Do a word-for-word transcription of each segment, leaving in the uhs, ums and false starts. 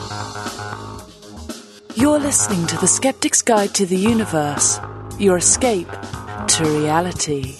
You're listening to The Skeptic's Guide to the Universe, your escape to reality.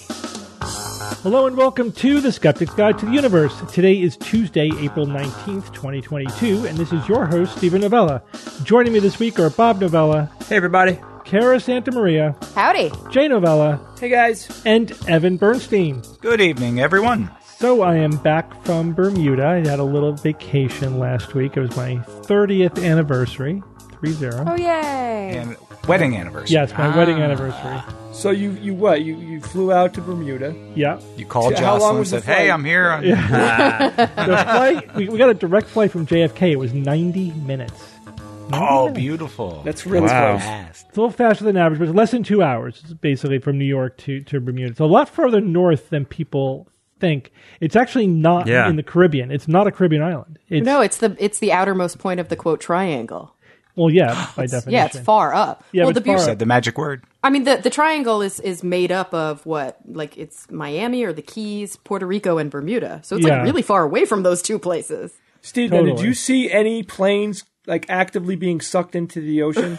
Hello and welcome to The Skeptic's Guide to the Universe. Today is Tuesday, April nineteenth, twenty twenty-two, and this is your host, Stephen Novella. Joining me this week are Bob Novella. Hey, everybody. Cara Santamaria. Howdy. Jay Novella. Hey, guys. And Evan Bernstein. Good evening, everyone. So I am back from Bermuda. I had a little vacation last week. It was my thirtieth anniversary. Three zero. Oh, yay. And wedding anniversary. Yes, my ah. wedding anniversary. So you, you what? You you flew out to Bermuda. Yeah. You called How long Jocelyn and was the said, hey, flight? I'm here. I'm Yeah. The flight, we, we got a direct flight from J F K. It was ninety minutes. ninety Oh, minutes. beautiful. That's really Wow. close. fast. It's a little faster than average, but it's less than two hours, basically, from New York to, to Bermuda. It's a lot further north than people think. It's actually not Yeah. in the Caribbean. It's not a Caribbean island. It's, No, it's the it's the outermost point of the quote triangle. Well, yeah, by definition. Yeah, it's far up. Yeah, well, but the it's far beauty- up. Said the magic word. I mean, the the triangle is is made up of what? Like it's Miami or the Keys, Puerto Rico, and Bermuda. So it's Yeah. like really far away from those two places. Steve, now, did Totally. you see any planes like actively being sucked into the ocean?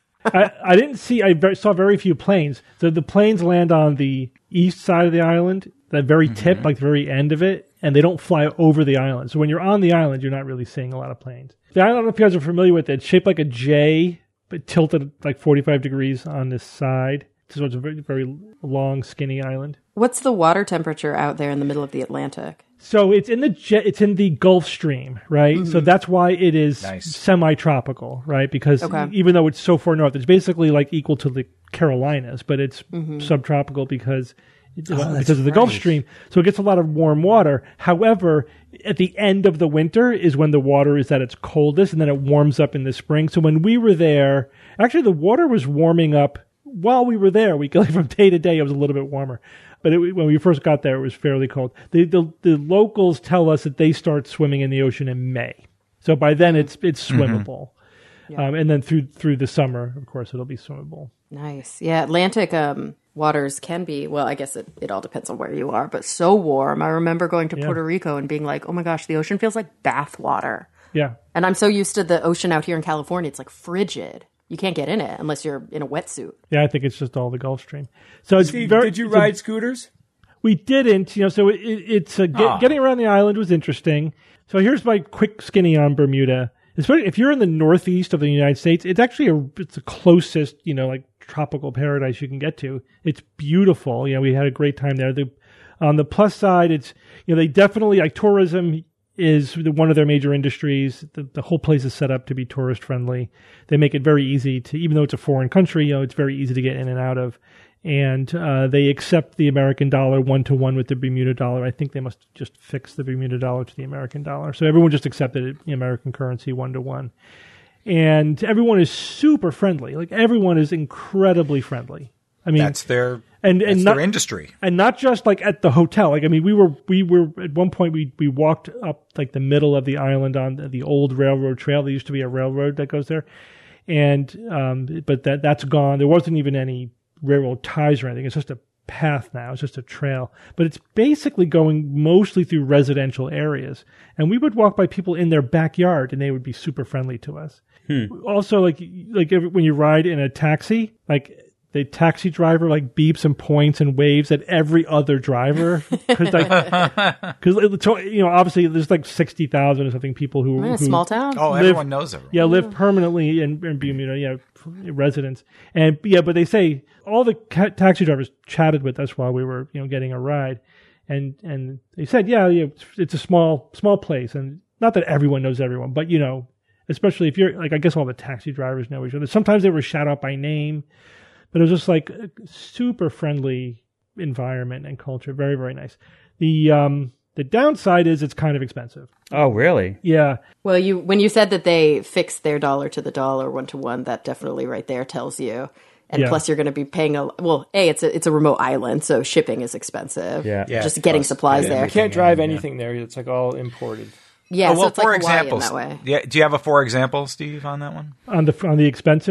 I, I didn't see, I ver- saw very few planes. So the planes land on the east side of the island, that very tip, like the very end of it, and they don't fly over the island. So when you're on the island, you're not really seeing a lot of planes. The island, I don't know if you guys are familiar with it. It's shaped like a J, but tilted like forty-five degrees on this side. So it's a very, very long, skinny island. What's the water temperature out there in the middle of the Atlantic? So it's in the jet, it's in the Gulf Stream, right? So that's why it is Nice. semi-tropical, right? Because Okay. even though it's so far north, it's basically like equal to the Carolinas, but it's subtropical because it's, because of the Gulf Stream. So it gets a lot of warm water. However, at the end of the winter is when the water is at its coldest, and then it warms up in the spring. So when we were there, actually the water was warming up while we were there. We like from day to day, it was a little bit warmer. But it, when we first got there, it was fairly cold. The, the the locals tell us that they start swimming in the ocean in May. So by then, it's it's swimmable. Yeah. Um, and then through through the summer, of course, it'll be swimmable. Nice. Yeah, Atlantic um, waters can be, well, I guess it, it all depends on where you are, but so warm. I remember going to Yeah. Puerto Rico and being like, oh my gosh, the ocean feels like bath water. Yeah. And I'm so used to the ocean out here in California, it's like frigid. You can't get in it unless you're in a wetsuit. Yeah, I think it's just all the Gulf Stream. So it's Steve, very, did you it's a- ride scooters? We didn't, you know, so it, it, it's a, get, Ah. getting around the island was interesting. So here's my quick skinny on Bermuda. Especially if you're in the northeast of the United States, it's actually a, it's the closest, you know, like tropical paradise you can get to. It's beautiful. You know, we had a great time there. The, on the plus side, it's, you know, they definitely, like tourism is the, one of their major industries. The, the whole place is set up to be tourist friendly. They make it very easy to, even though it's a foreign country, you know, it's very easy to get in and out of. And uh, they accept the American dollar one to one with the Bermuda dollar. I think they must just fix the Bermuda dollar to the American dollar. So everyone just accepted it, the American currency one to one. And everyone is super friendly. Like everyone is incredibly friendly. I mean, That's their, and, that's and not, their industry. and not just like at the hotel. Like, I mean, we were, we were at one point, we, we walked up like the middle of the island on the, the old railroad trail. There used to be a railroad that goes there. And, um, but that, that's gone. There wasn't even any railroad ties or anything. It's just a path now. It's just a trail, but it's basically going mostly through residential areas. And we would walk by people in their backyard and they would be super friendly to us. Also, like, like every, when you ride in a taxi, like, the taxi driver like beeps and points and waves at every other driver because like because you know obviously there's like sixty thousand or something people who, I'm in a who small town. Oh, live- everyone knows everyone. yeah live permanently in, in Bermuda, yeah, residents. And yeah, but they say all the ca- taxi drivers chatted with us while we were you know getting a ride, and and they said yeah yeah it's, it's a small small place, and not that everyone knows everyone, but you know especially if you're like I guess all the taxi drivers know each other. Sometimes they were shout out by name. But it was just like a super friendly environment and culture. Very, very nice. The um, the downside is it's kind of expensive. Oh, really? Yeah. Well, you when you said that they fixed their dollar to the dollar one to one, that definitely right there tells you. And Yeah. plus, you're going to be paying a well. A, it's a it's a remote island, so shipping is expensive. Yeah. Yeah, just getting plus- supplies yeah, there. You can't drive anything there. It's like all imported. Yeah, Oh, so well, it's for like Hawaii in examples. that way. Yeah, do you have a for example, Steve, on that one? On the on the expensive thing?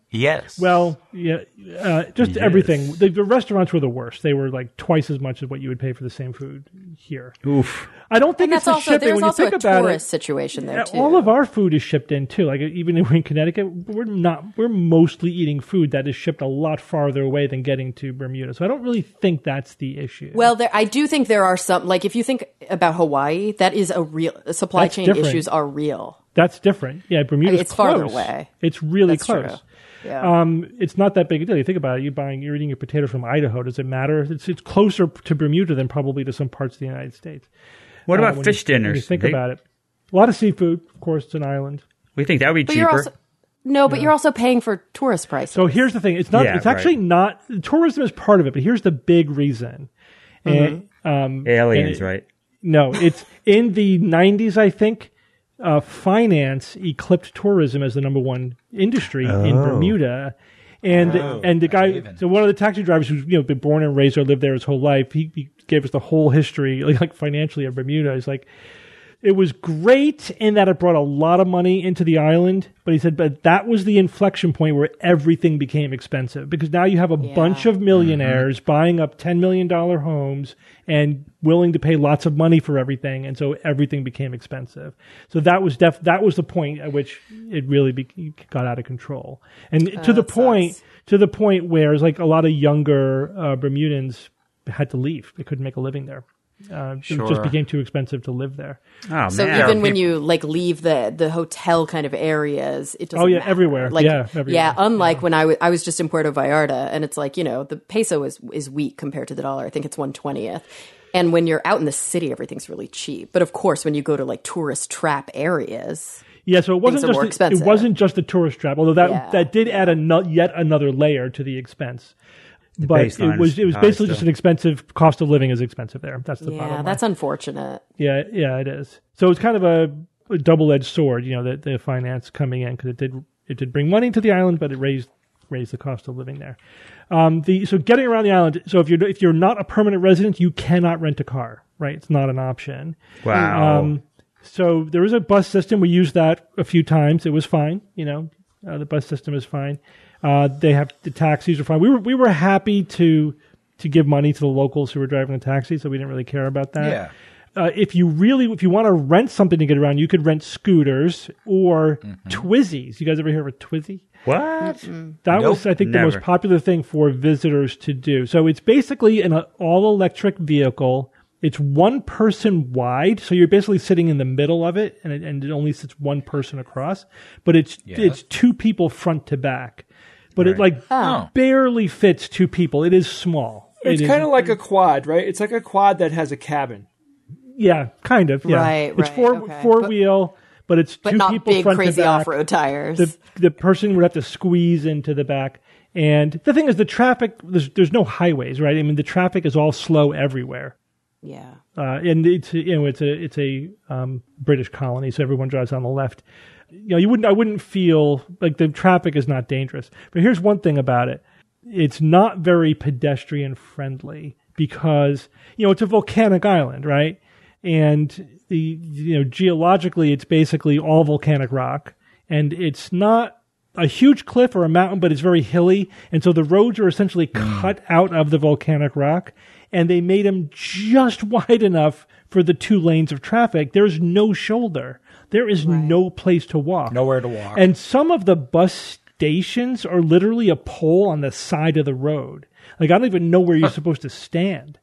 Yes. Well, yeah, uh, just Yes. everything. The, the restaurants were the worst. They were like twice as much as what you would pay for the same food here. Oof. I don't think And it's that's the also shipping. there's When you also think a about tourist it, situation there yeah, too. all of our food is shipped in too. Like even if we're in Connecticut, we're not. We're mostly eating food that is shipped a lot farther away than getting to Bermuda. So I don't really think that's the issue. Well, there, I do think there are some, like if you think about Hawaii, that is a real, supply That's chain different. issues are real. That's different. Yeah, Bermuda's It's close. farther away. It's really That's close. true. Yeah. Um, it's not that big a deal. You think about it. You're buying, you're eating your potatoes from Idaho. Does it matter? It's it's closer to Bermuda than probably to some parts of the United States. What Uh, about when fish you, when dinners? you think They- about it, a lot of seafood. Of course, it's an island. We think that would be but cheaper. you're also, no, but you're also paying for tourist prices. So here's the thing. It's not. Yeah, it's actually right. not. Tourism is part of it, but here's the big reason. And, um, Aliens, and it- right? No, it's in the nineties, I think. Uh, finance eclipsed tourism as the number one industry in Bermuda, and Oh, and the guy, even. so one of the taxi drivers who's you know been born and raised or lived there his whole life, he, he gave us the whole history, like, like financially of Bermuda. He's like, it was great in that it brought a lot of money into the island, but he said, but that was the inflection point where everything became expensive because now you have a Yeah. bunch of millionaires buying up ten million dollars homes and willing to pay lots of money for everything, and so everything became expensive. So that was def- that was the point at which it really be- got out of control, and to the that point sucks. to the point where it's like a lot of younger uh, Bermudans had to leave; they couldn't make a living there. Uh, It just Sure. became too expensive to live there. Oh, So man. even when peop- you like leave the the hotel kind of areas, it doesn't Oh, yeah, matter. everywhere. Like, Yeah, everywhere. yeah. Unlike when I wa- I was just in Puerto Vallarta, and it's like you know the peso is is weak compared to the dollar. I think it's one twentieth. And when you're out in the city, everything's really cheap. But of course, when you go to like tourist trap areas, Yeah, so it wasn't are just more the, expensive. it wasn't just the tourist trap, although that Yeah. that did add a no, yet another layer to the expense. but baseline it was is it was high basically still. just an expensive cost of living is expensive there. That's the yeah, bottom line. that's unfortunate. Yeah, yeah, it is. So it's kind of a, a double-edged sword, you know, the, the finance coming in because it did it did bring money to the island, but it raised raised the cost of living there. Um, the so getting around the island. So if you're if you're not a permanent resident, you cannot rent a car. Right, it's not an option. Wow. Um, so there is a bus system. We used that a few times. It was fine. You know, uh, the bus system is fine. Uh, they have the taxis are fine. We were we were happy to to give money to the locals who were driving the taxi, so we didn't really care about that. Yeah. Uh, if you really, if you want to rent something to get around, you could rent scooters or Twizzies. You guys ever hear of a Twizzy? What? That Nope, was, I think, the never. most popular thing for visitors to do. So it's basically an all electric vehicle. It's one person wide, so you're basically sitting in the middle of it, and it, and it only sits one person across. But it's Yeah. it's two people front to back. But it like Oh. barely fits two people. It is small. It's It is- kind of like a quad, right? It's like a quad that has a cabin. yeah, kind of. Yeah. Right, It's right, four okay. four But- wheel, but it's But two not people big, front crazy to back. off-road tires. the the person would have to squeeze into the back. And the thing is, the traffic there's there's no highways, right? I mean, the traffic is all slow everywhere, yeah. uh, and it's you know it's a it's a um, British colony, so everyone drives on the left. You know, you wouldn't I wouldn't feel like the traffic is not dangerous. But here's one thing about it: it's not very pedestrian friendly because you know it's a volcanic island, right? And the you know geologically, it's basically all volcanic rock, and it's not a huge cliff or a mountain, but it's very hilly, and so the roads are essentially cut out of the volcanic rock, and they made them just wide enough for the two lanes of traffic. There's no shoulder. There is no place to walk. Nowhere to walk. And some of the bus stations are literally a pole on the side of the road. Like, I don't even know where you're supposed to stand.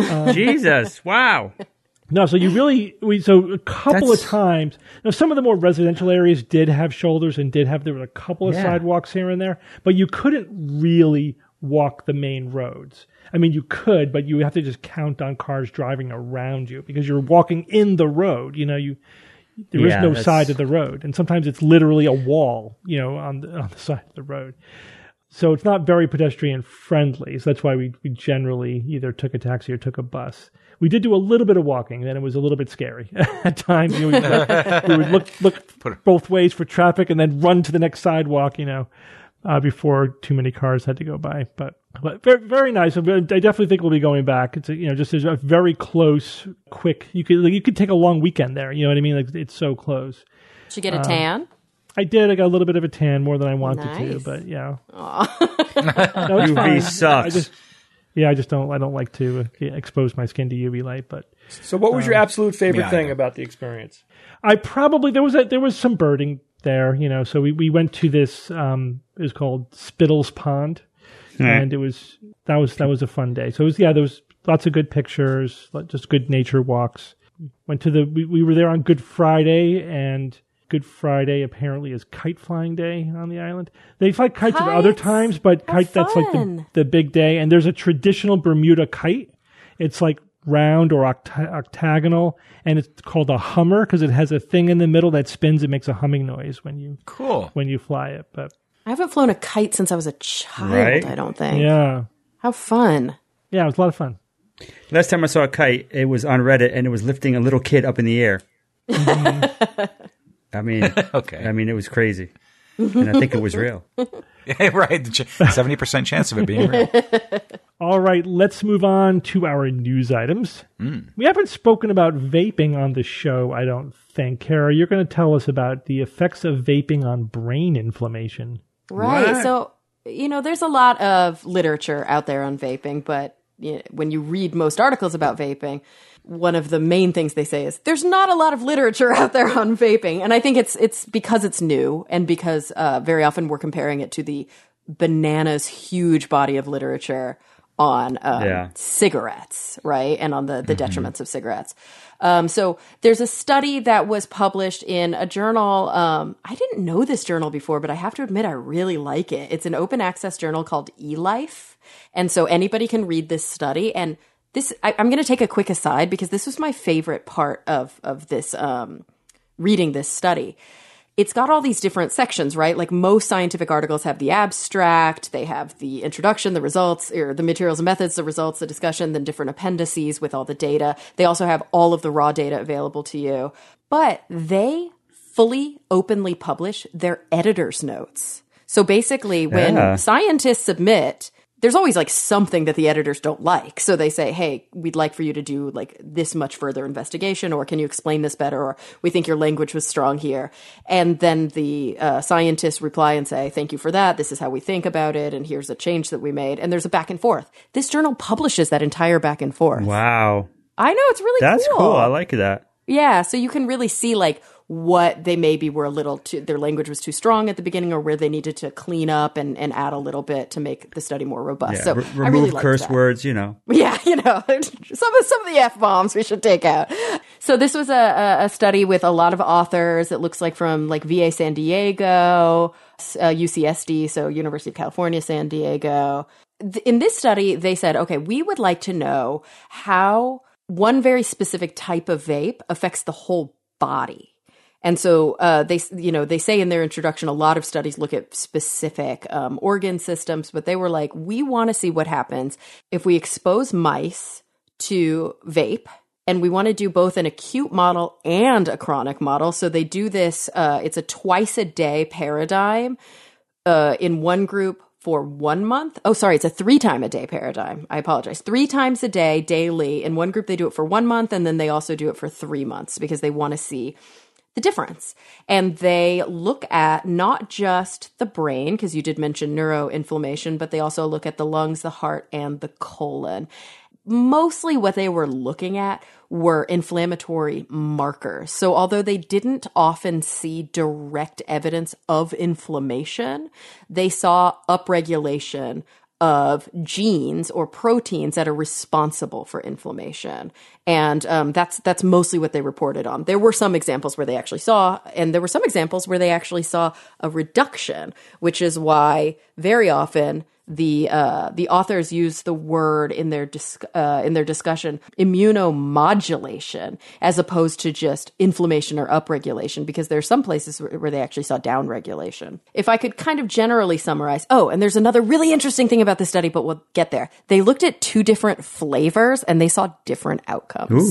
Jesus. Wow. No, so you really we so a couple That's- of times. Now, some of the more residential areas did have shoulders and did have there were a couple of Yeah. sidewalks here and there, but you couldn't really walk the main roads. I mean, you could, but you have to just count on cars driving around you because you're walking in the road. You know, you there is Yeah, no that's- side of the road, and sometimes it's literally a wall. You know, on the on the side of the road. So it's not very pedestrian friendly. So that's why we, we generally either took a taxi or took a bus. We did do a little bit of walking, then it was a little bit scary at times. You know, we, would, we would look look both ways for traffic and then run to the next sidewalk, you know, uh, before too many cars had to go by. But, but very, very nice. I definitely think we'll be going back. It's a, you know just a very close, quick. You could like, you could take a long weekend there. You know what I mean? Like it's so close. Did you get a tan? I did. I got a little bit of a tan, more than I wanted to, Nice. but yeah. No, it's U V fine. sucks. I just, yeah, I just don't. I don't like to uh, expose my skin to U V light. But So, what was your absolute favorite me thing either. about the experience? I probably there was a, there was some birding there, you know. So we, we went to this. Um, it was called Spittles Pond, and it was that was that was a fun day. So it was yeah, there was lots of good pictures, like, just good nature walks. Went to the we, we were there on Good Friday, and Good Friday apparently is kite flying day on the island. They fly kites at other Kites? times, but How kite that's like the, fun. the big day. And there's a traditional Bermuda kite. It's like round or oct- octagonal, and it's called a hummer because it has a thing in the middle that spins. It makes a humming noise when you Cool. when you fly it. But I haven't flown a kite since I was a child, Right? I don't think. yeah, How fun. yeah, it was a lot of fun. Last time I saw a kite, it was on Reddit, and it was lifting a little kid up in the air. I mean, Okay. I mean, it was crazy, and I think it was real. Yeah, right. seventy percent chance of it being real. All right, let's move on to our news items. We haven't spoken about vaping on the show, I don't think. Kara, you're going to tell us about the effects of vaping on brain inflammation. Right. What? So, you know, there's a lot of literature out there on vaping, but you know, when you read most articles about vaping, one of the main things they say is there's not a lot of literature out there on vaping. And I think it's it's because it's new and because uh, very often we're comparing it to the bananas huge body of literature on um, Yeah. cigarettes, right? And on the, the detriments of cigarettes. Um, so there's a study that was published in a journal. Um, I didn't know this journal before, but I have to admit I really like it. It's an open access journal called eLife. And so anybody can read this study. And this, I, I'm going to take a quick aside because this was my favorite part of, of this, um, reading this study. It's got all these different sections, right? Like most scientific articles have the abstract, they have the introduction, the results, or the materials and methods, the results, the discussion, then different appendices with all the data. They also have all of the raw data available to you. But they fully, openly publish their editor's notes. So basically, when Yeah. scientists submit, there's always like something that the editors don't like. So they say, hey, we'd like for you to do like this much further investigation, or can you explain this better? Or we think your language was strong here. And then the uh, scientists reply and say, thank you for that. This is how we think about it. And here's a change that we made. And there's a back and forth. This journal publishes that entire back and forth. Wow, I know, it's really that's cool. cool. I like that. Yeah, so you can really see like what they maybe were a little too, their language was too strong at the beginning, or where they needed to clean up and, and add a little bit to make the study more robust. Yeah, So re- I remove really liked curse that. words. You know, Yeah, you know, some of some of the F bombs we should take out. So this was a, a, a study with a lot of authors. It looks like from like V A San Diego, uh, U C S D, so University of California, San Diego. Th- In this study, they said, okay, we would like to know how one very specific type of vape affects the whole body. And so uh, they, you know, they say in their introduction, a lot of studies look at specific um, organ systems, but they were like, we want to see what happens if we expose mice to vape, and we want to do both an acute model and a chronic model. So they do this. Uh, it's a twice a day paradigm uh, in one group for one month. Oh, sorry, it's a three time a day paradigm. I apologize. Three times a day, daily. In one group, they do it for one month, and then they also do it for three months because they want to see the difference. And they look at not just the brain, because you did mention neuroinflammation, but they also look at the lungs, the heart, and the colon. Mostly what they were looking at were inflammatory markers. So although they didn't often see direct evidence of inflammation, they saw upregulation of genes or proteins that are responsible for inflammation. And um, that's that's mostly what they reported on. There were some examples where they actually saw, and there were some examples where they actually saw a reduction, which is why very often the uh, the authors use the word in their dis- uh, in their discussion immunomodulation as opposed to just inflammation or upregulation, because there are some places where, where they actually saw downregulation. If I could kind of generally summarize, oh, and there's another really interesting thing about this study, but we'll get there. They looked at two different flavors and they saw different outcomes. ooh,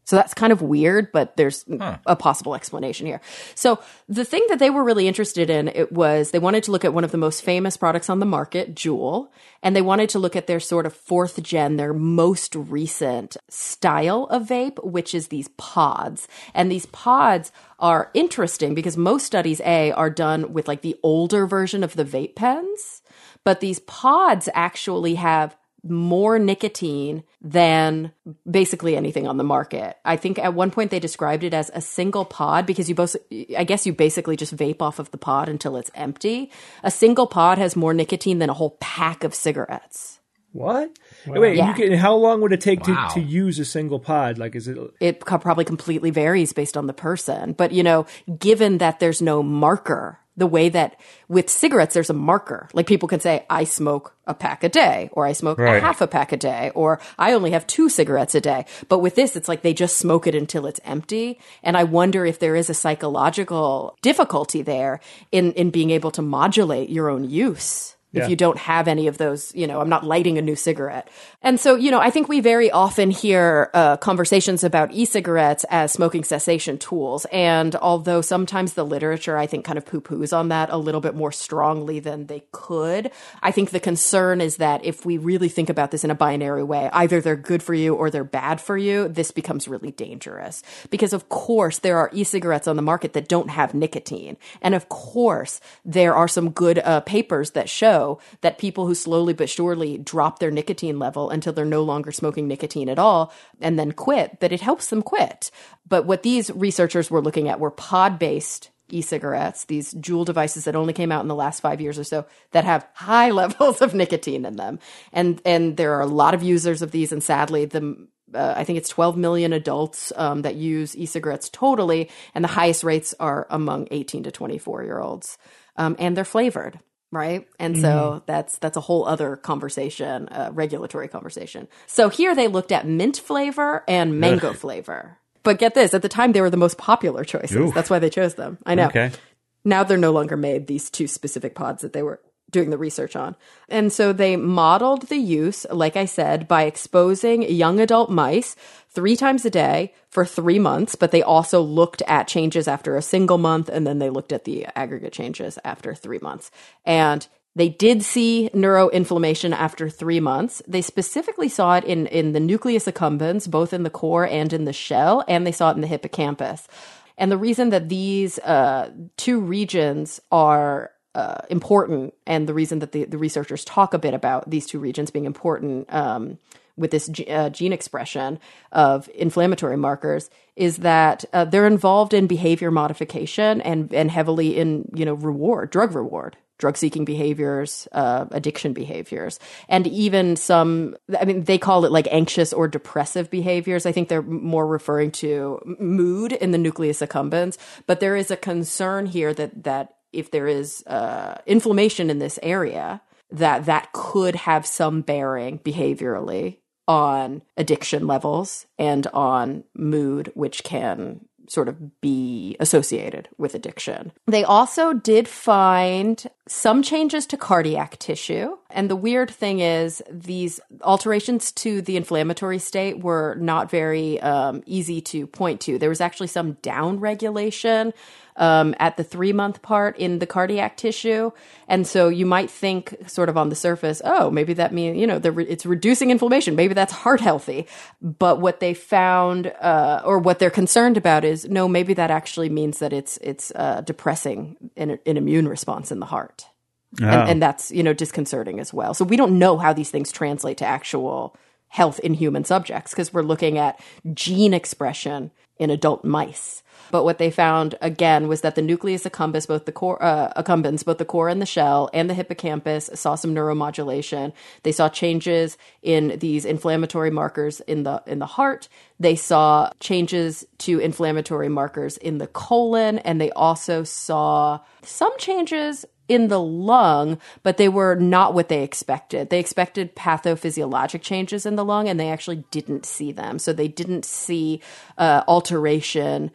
So that's kind of weird, but there's Huh. a possible explanation here. So the thing that they were really interested in, it was they wanted to look at one of the most famous products on the market, Juul, and they wanted to look at their sort of fourth gen, their most recent style of vape, which is these pods. And these pods are interesting because most studies, A, are done with like the older version of the vape pens, but these pods actually have more nicotine than basically anything on the market. I think at one point they described it as a single pod because you both, I guess you basically just vape off of the pod until it's empty. A single pod has more nicotine than a whole pack of cigarettes. What? Wait, Yeah. you can, how long would it take Wow. to, to use a single pod? Like, is it? It co- probably completely varies based on the person. But, you know, given that there's no marker, the way that with cigarettes, there's a marker. Like people can say, I smoke a pack a day, or I smoke Right. a half a pack a day, or I only have two cigarettes a day. But with this, it's like they just smoke it until it's empty. And I wonder if there is a psychological difficulty there in, in being able to modulate your own use. If Yeah. you don't have any of those, you know, I'm not lighting a new cigarette. And so, you know, I think we very often hear uh, conversations about e-cigarettes as smoking cessation tools. And although sometimes the literature, I think, kind of poo-poos on that a little bit more strongly than they could, I think the concern is that if we really think about this in a binary way, either they're good for you or they're bad for you, this becomes really dangerous. Because, of course, there are e-cigarettes on the market that don't have nicotine. And, of course, there are some good uh, papers that show that people who slowly but surely drop their nicotine level until they're no longer smoking nicotine at all and then quit, that it helps them quit. But what these researchers were looking at were pod-based e-cigarettes, these Juul devices that only came out in the last five years or so that have high levels of nicotine in them. And and there are a lot of users of these, and sadly, the Uh, I think it's twelve million adults um, that use e-cigarettes totally, and the highest rates are among eighteen to twenty-four year olds. Um, and they're flavored, right? And so that's that's a whole other conversation, uh, regulatory conversation. So here they looked at mint flavor and mango flavor. But get this, at the time they were the most popular choices. Oof. That's why they chose them. I know. Okay. Now they're no longer made, these two specific pods that they were doing the research on. And so they modeled the use, like I said, by exposing young adult mice three times a day for three months, but they also looked at changes after a single month, and then they looked at the aggregate changes after three months. And they did see neuroinflammation after three months. They specifically saw it in, in the nucleus accumbens, both in the core and in the shell, and they saw it in the hippocampus. And the reason that these uh, two regions are uh, important, and the reason that the, the researchers talk a bit about these two regions being important um, with this ge- uh, gene expression of inflammatory markers, is that uh, they're involved in behavior modification and and heavily in, you know, reward, drug reward. Drug-seeking behaviors, uh, addiction behaviors, and even some, I mean, they call it like anxious or depressive behaviors. I think they're more referring to mood in the nucleus accumbens, but there is a concern here that, that if there is uh, inflammation in this area, that that could have some bearing behaviorally on addiction levels and on mood, which can sort of be associated with addiction. They also did find some changes to cardiac tissue. And the weird thing is these alterations to the inflammatory state were not very um, easy to point to. There was actually some down regulation um, at the three month part in the cardiac tissue. And so you might think sort of on the surface, oh, maybe that means, you know, re- it's reducing inflammation. Maybe that's heart healthy. But what they found uh, or what they're concerned about is, no, maybe that actually means that it's it's uh, depressing an, an immune response in the heart. Oh. And, and that's, you know, disconcerting as well. So we don't know how these things translate to actual health in human subjects because we're looking at gene expression in adult mice. But what they found, again, was that the nucleus accumbens, both the core, uh, accumbens, both the core and the shell, and the hippocampus saw some neuromodulation. They saw changes in these inflammatory markers in the in the heart. They saw changes to inflammatory markers in the colon, and they also saw some changes in the lung, but they were not what they expected. They expected pathophysiologic changes in the lung, and they actually didn't see them. So they didn't see uh, alteration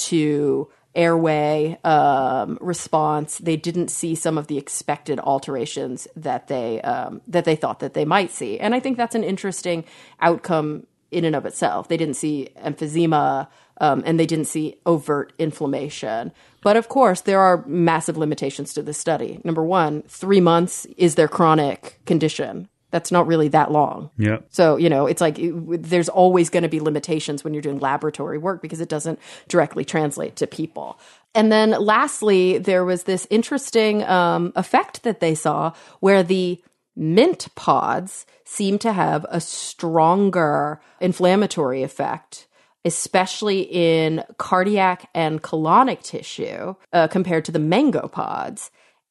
to airway um, response. They didn't see some of the expected alterations that they um, that they thought that they might see. And I think that's an interesting outcome in and of itself. They didn't see emphysema, um, and they didn't see overt inflammation. But of course, there are massive limitations to this study. Number one, three months is their chronic condition. That's not really that long. Yeah. So, you know, it's like it, there's always going to be limitations when you're doing laboratory work because it doesn't directly translate to people. And then lastly, there was this interesting um, effect that they saw where the mint pods seem to have a stronger inflammatory effect, especially in cardiac and colonic tissue uh, compared to the mango pods.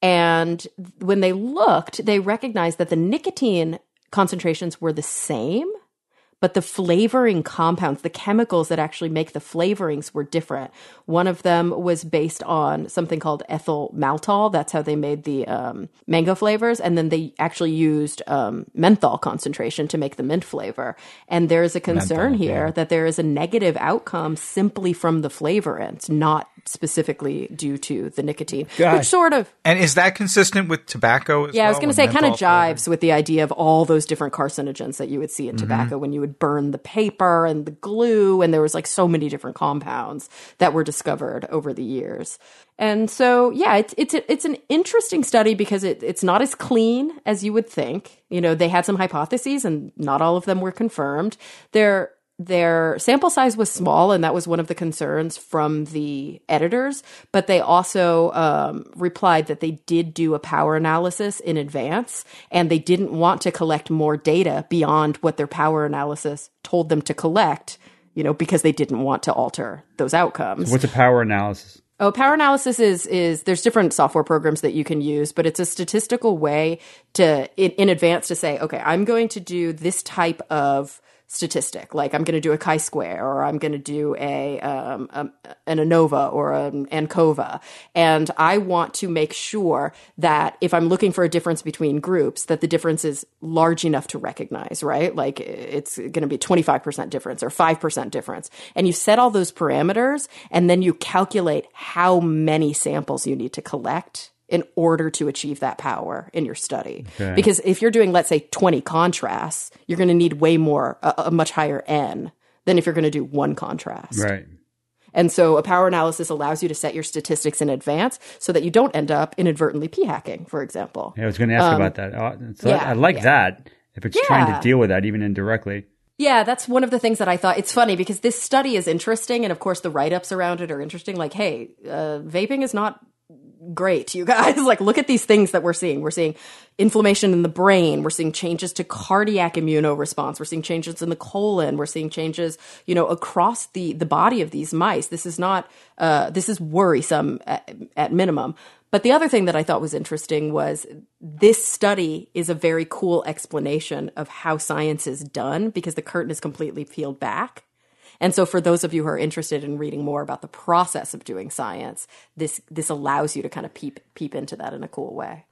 And when they looked, they recognized that the nicotine concentrations were the same, but the flavoring compounds, the chemicals that actually make the flavorings were different. One of them was based on something called ethyl maltol. That's how they made the um, mango flavors. And then they actually used um, menthol concentration to make the mint flavor. And there is a concern Menthol, here yeah. that there is a negative outcome simply from the flavorants, not specifically due to the nicotine, God. which sort of... And is that consistent with tobacco as Yeah, well? I was going to with say, it kind of menthol flavor? jives with the idea of all those different carcinogens that you would see in tobacco when you would burn the paper and the glue, and there was like so many different compounds that were discovered over the years. And so, yeah, it's it's it's an interesting study because it, it's not as clean as you would think. You know, they had some hypotheses, and not all of them were confirmed. They're Their sample size was small, and that was one of the concerns from the editors. But they also um, replied that they did do a power analysis in advance, and they didn't want to collect more data beyond what their power analysis told them to collect, you know, because they didn't want to alter those outcomes. What's a power analysis? Oh, power analysis is, is there's different software programs that you can use, but it's a statistical way to, in, in advance to say, okay, I'm going to do this type of statistic, like I'm going to do a chi-square, or I'm going to do a, um, a an ANOVA or an ANCOVA, and I want to make sure that if I'm looking for a difference between groups, that the difference is large enough to recognize, right? Like it's going to be twenty-five percent difference or five percent difference, and you set all those parameters, and then you calculate how many samples you need to collect in order to achieve that power in your study. Okay. Because if you're doing, let's say, twenty contrasts, you're going to need way more, a, a much higher N than if you're going to do one contrast. Right. And so a power analysis allows you to set your statistics in advance so that you don't end up inadvertently p-hacking, for example. Yeah, I was going to ask Um, about that. Uh, so yeah, I, I like yeah. that if it's trying Yeah. to deal with that, even indirectly. Yeah, that's one of the things that I thought. It's funny because this study is interesting, and of course the write-ups around it are interesting. Like, hey, uh, vaping is not great, you guys. Like, look at these things that we're seeing. We're seeing inflammation in the brain. We're seeing changes to cardiac immunoresponse. We're seeing changes in the colon. We're seeing changes, you know, across the, the body of these mice. This is not, uh, this is worrisome at, at minimum. But the other thing that I thought was interesting was this study is a very cool explanation of how science is done because the curtain is completely peeled back. And so for those of you who are interested in reading more about the process of doing science, this this allows you to kind of peep peep into that in a cool way.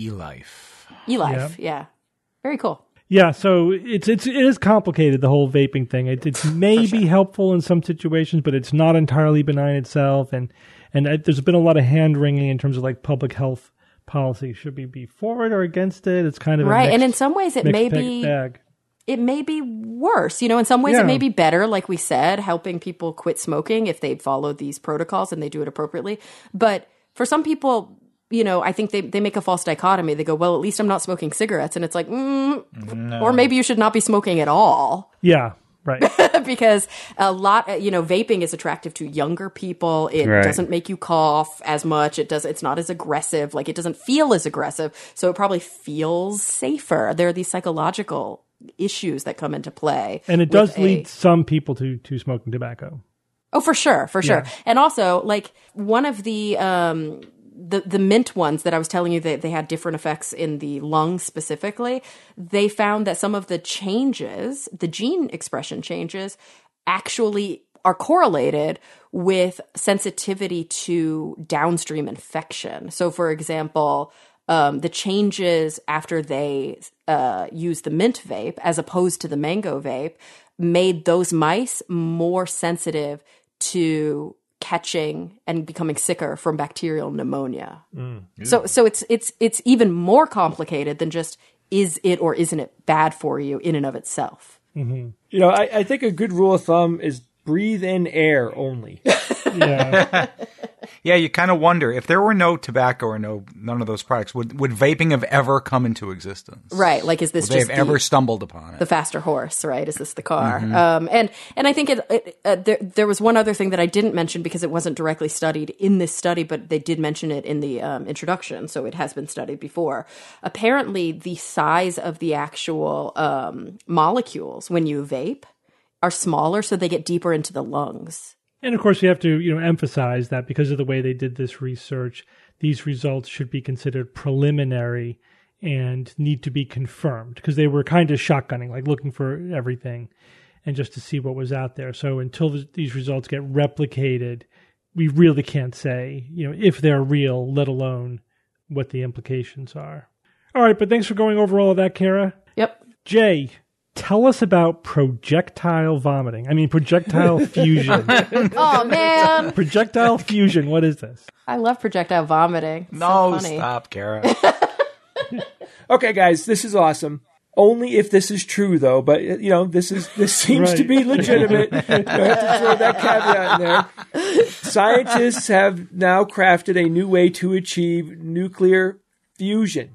E-life. E-life, yeah. yeah. Very cool. Yeah, so it's it's it is complicated, the whole vaping thing. It it may sure. be helpful in some situations, but it's not entirely benign itself. And and I, there's been a lot of hand wringing in terms of like public health policy. Should we be for it or against it? It's kind of a right. mixed, And in some ways, it mixed may bag- be bag. it may be worse. You know, in some ways, Yeah. it may be better, like we said, helping people quit smoking if they follow these protocols and they do it appropriately. But for some people, you know, I think they, they make a false dichotomy. They go, well, at least I'm not smoking cigarettes. And it's like, mm, No. or maybe you should not be smoking at all. Yeah, right. Because a lot, you know, vaping is attractive to younger people. It Right. doesn't make you cough as much. It does. It's not as aggressive. Like, it doesn't feel as aggressive. So it probably feels safer. There are these psychological issues that come into play. And it with does a- lead some people to, to smoking tobacco. Oh, for sure, for sure. Yeah. And also, like, one of the um the the mint ones that I was telling you that they had different effects in the lungs specifically, they found that some of the changes, the gene expression changes, actually are correlated with sensitivity to downstream infection. So, for example, um, the changes after they uh, used the mint vape as opposed to the mango vape made those mice more sensitive to catching and becoming sicker from bacterial pneumonia. So so it's it's it's even more complicated than just is it or isn't it bad for you in and of itself. You know, I, I think a good rule of thumb is breathe in air only. Yeah. Yeah, you kind of wonder if there were no tobacco or no none of those products, would would vaping have ever come into existence? Right. Like, is this Would they just have the, ever stumbled upon it? the faster horse, right? Is this the car? Um, and and I think it, it uh, there there was one other thing that I didn't mention because it wasn't directly studied in this study, but they did mention it in the um, introduction, so it has been studied before. Apparently, the size of the actual um, molecules when you vape are smaller, so they get deeper into the lungs. And of course, you have to, you know, emphasize that because of the way they did this research, these results should be considered preliminary and need to be confirmed because they were kind of shotgunning, like looking for everything and just to see what was out there. So until th- these results get replicated, we really can't say, you know, if they're real, let alone what the implications are. All right, but thanks for going over all of that, Kara. Yep. Jay, tell us about projectile vomiting. I mean, projectile fusion. Oh, man. Projectile fusion. What is this? I love projectile vomiting. It's no, so funny. stop, Kara. Okay, guys, this is awesome. Only if this is true, though. But you know, this is this seems to Right. be legitimate. I have to throw that caveat in there. Scientists have now crafted a new way to achieve nuclear fusion.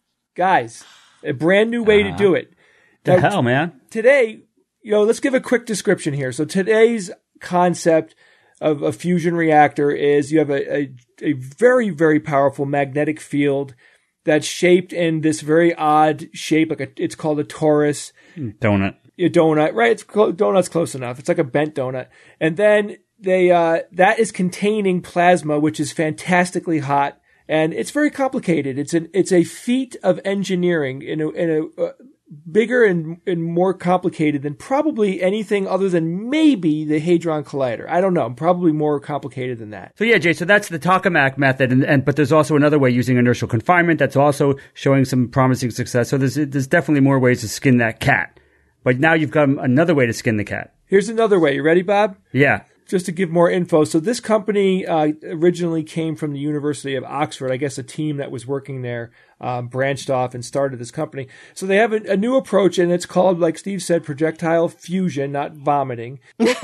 Guys, a brand new way to do it. The Now, hell, man. today, you know, let's give a quick description here. So today's concept of a fusion reactor is you have a, a, a very, very powerful magnetic field that's shaped in this very odd shape. Like a, it's called a torus, Donut. a donut, right? It's clo- donut's close enough. It's like a bent donut. And then they, uh, that is containing plasma, which is fantastically hot. And it's very complicated. It's an, it's a feat of engineering in a, in a, uh, bigger and, and more complicated than probably anything other than maybe the Hadron Collider. I don't know. Probably more complicated than that. So yeah, Jay, so that's the tokamak method, and, and but there's also another way using inertial confinement that's also showing some promising success. So there's there's definitely more ways to skin that cat. But now you've got another way to skin the cat. Here's another way. You ready, Bob? Yeah. Just to give more info. So this company uh, originally came from the University of Oxford. I guess a team that was working there um, branched off and started this company. So they have a, a new approach, and it's called, like Steve said, projectile fusion, not vomiting.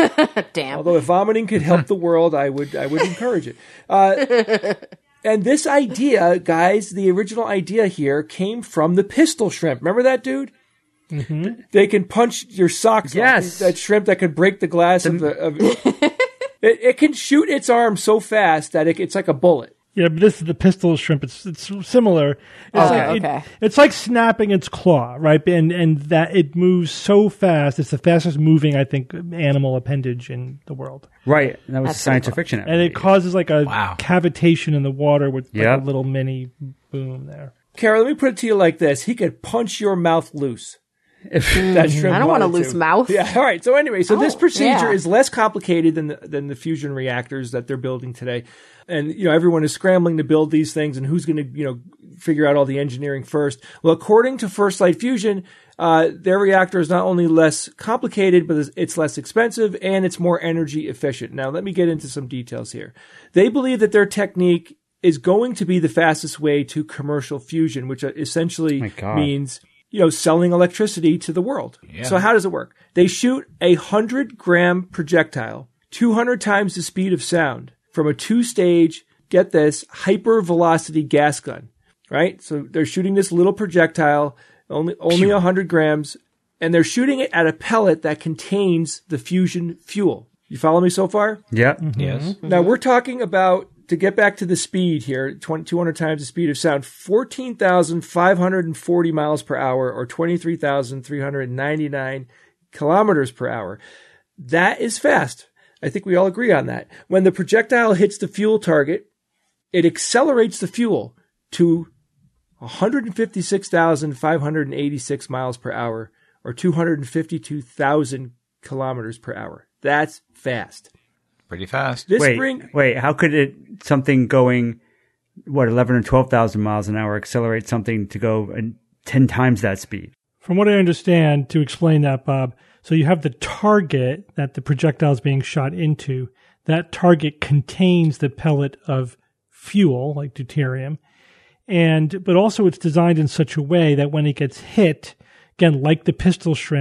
Damn. Although if vomiting could help the world, I would I would encourage it. Uh, and this idea, guys, the original idea here came from the pistol shrimp. Remember that dude? Mm-hmm. They can punch your socks Yes. off. That shrimp that could break the glass of the. Of, it, it can shoot its arm so fast that it, it's like a bullet. Yeah, but this is the pistol shrimp. It's it's similar. It's Oh, like, it- okay. it's like snapping its claw, right? And and that it moves so fast. It's the fastest moving, I think, animal appendage in the world. Right. And that was That's science pretty fiction. And it causes like a Wow. cavitation in the water with like Yep. a little mini boom there. Kara, let me put it to you like this: he could punch your mouth loose. That shrimp I don't want a wanted loose to. mouth. Yeah. All right. So anyway, so this Oh, procedure yeah. is less complicated than the, than the fusion reactors that they're building today. And, you know, everyone is scrambling to build these things, and who's going to, you know, figure out all the engineering first. Well, according to First Light Fusion, uh, their reactor is not only less complicated, but it's less expensive and it's more energy efficient. Now, let me get into some details here. They believe that their technique is going to be the fastest way to commercial fusion, which essentially My God. means, you know, selling electricity to the world. So how does it work? They shoot a hundred gram projectile, two hundred times the speed of sound, from a two-stage, get this, hypervelocity gas gun, right? So they're shooting this little projectile, only only one hundred grams, and they're shooting it at a pellet that contains the fusion fuel. You follow me so far? Yeah. Yes. Now we're talking about, to get back to the speed here, two hundred times the speed of sound, fourteen thousand five hundred forty miles per hour, or twenty-three thousand three hundred ninety-nine kilometers per hour. That is fast. I think we all agree on that. When the projectile hits the fuel target, it accelerates the fuel to one hundred fifty-six thousand five hundred eighty-six miles per hour, or two hundred fifty-two thousand kilometers per hour. That's fast. Pretty fast. This Wait, bring wait. How could it something going what eleven or twelve thousand miles an hour accelerate something to go in ten times that speed? From what I understand, to explain that, Bob, so you have the target that the projectile is being shot into. That target contains the pellet of fuel, like deuterium, and but also it's designed in such a way that when it gets hit, again, like the pistol shrimp,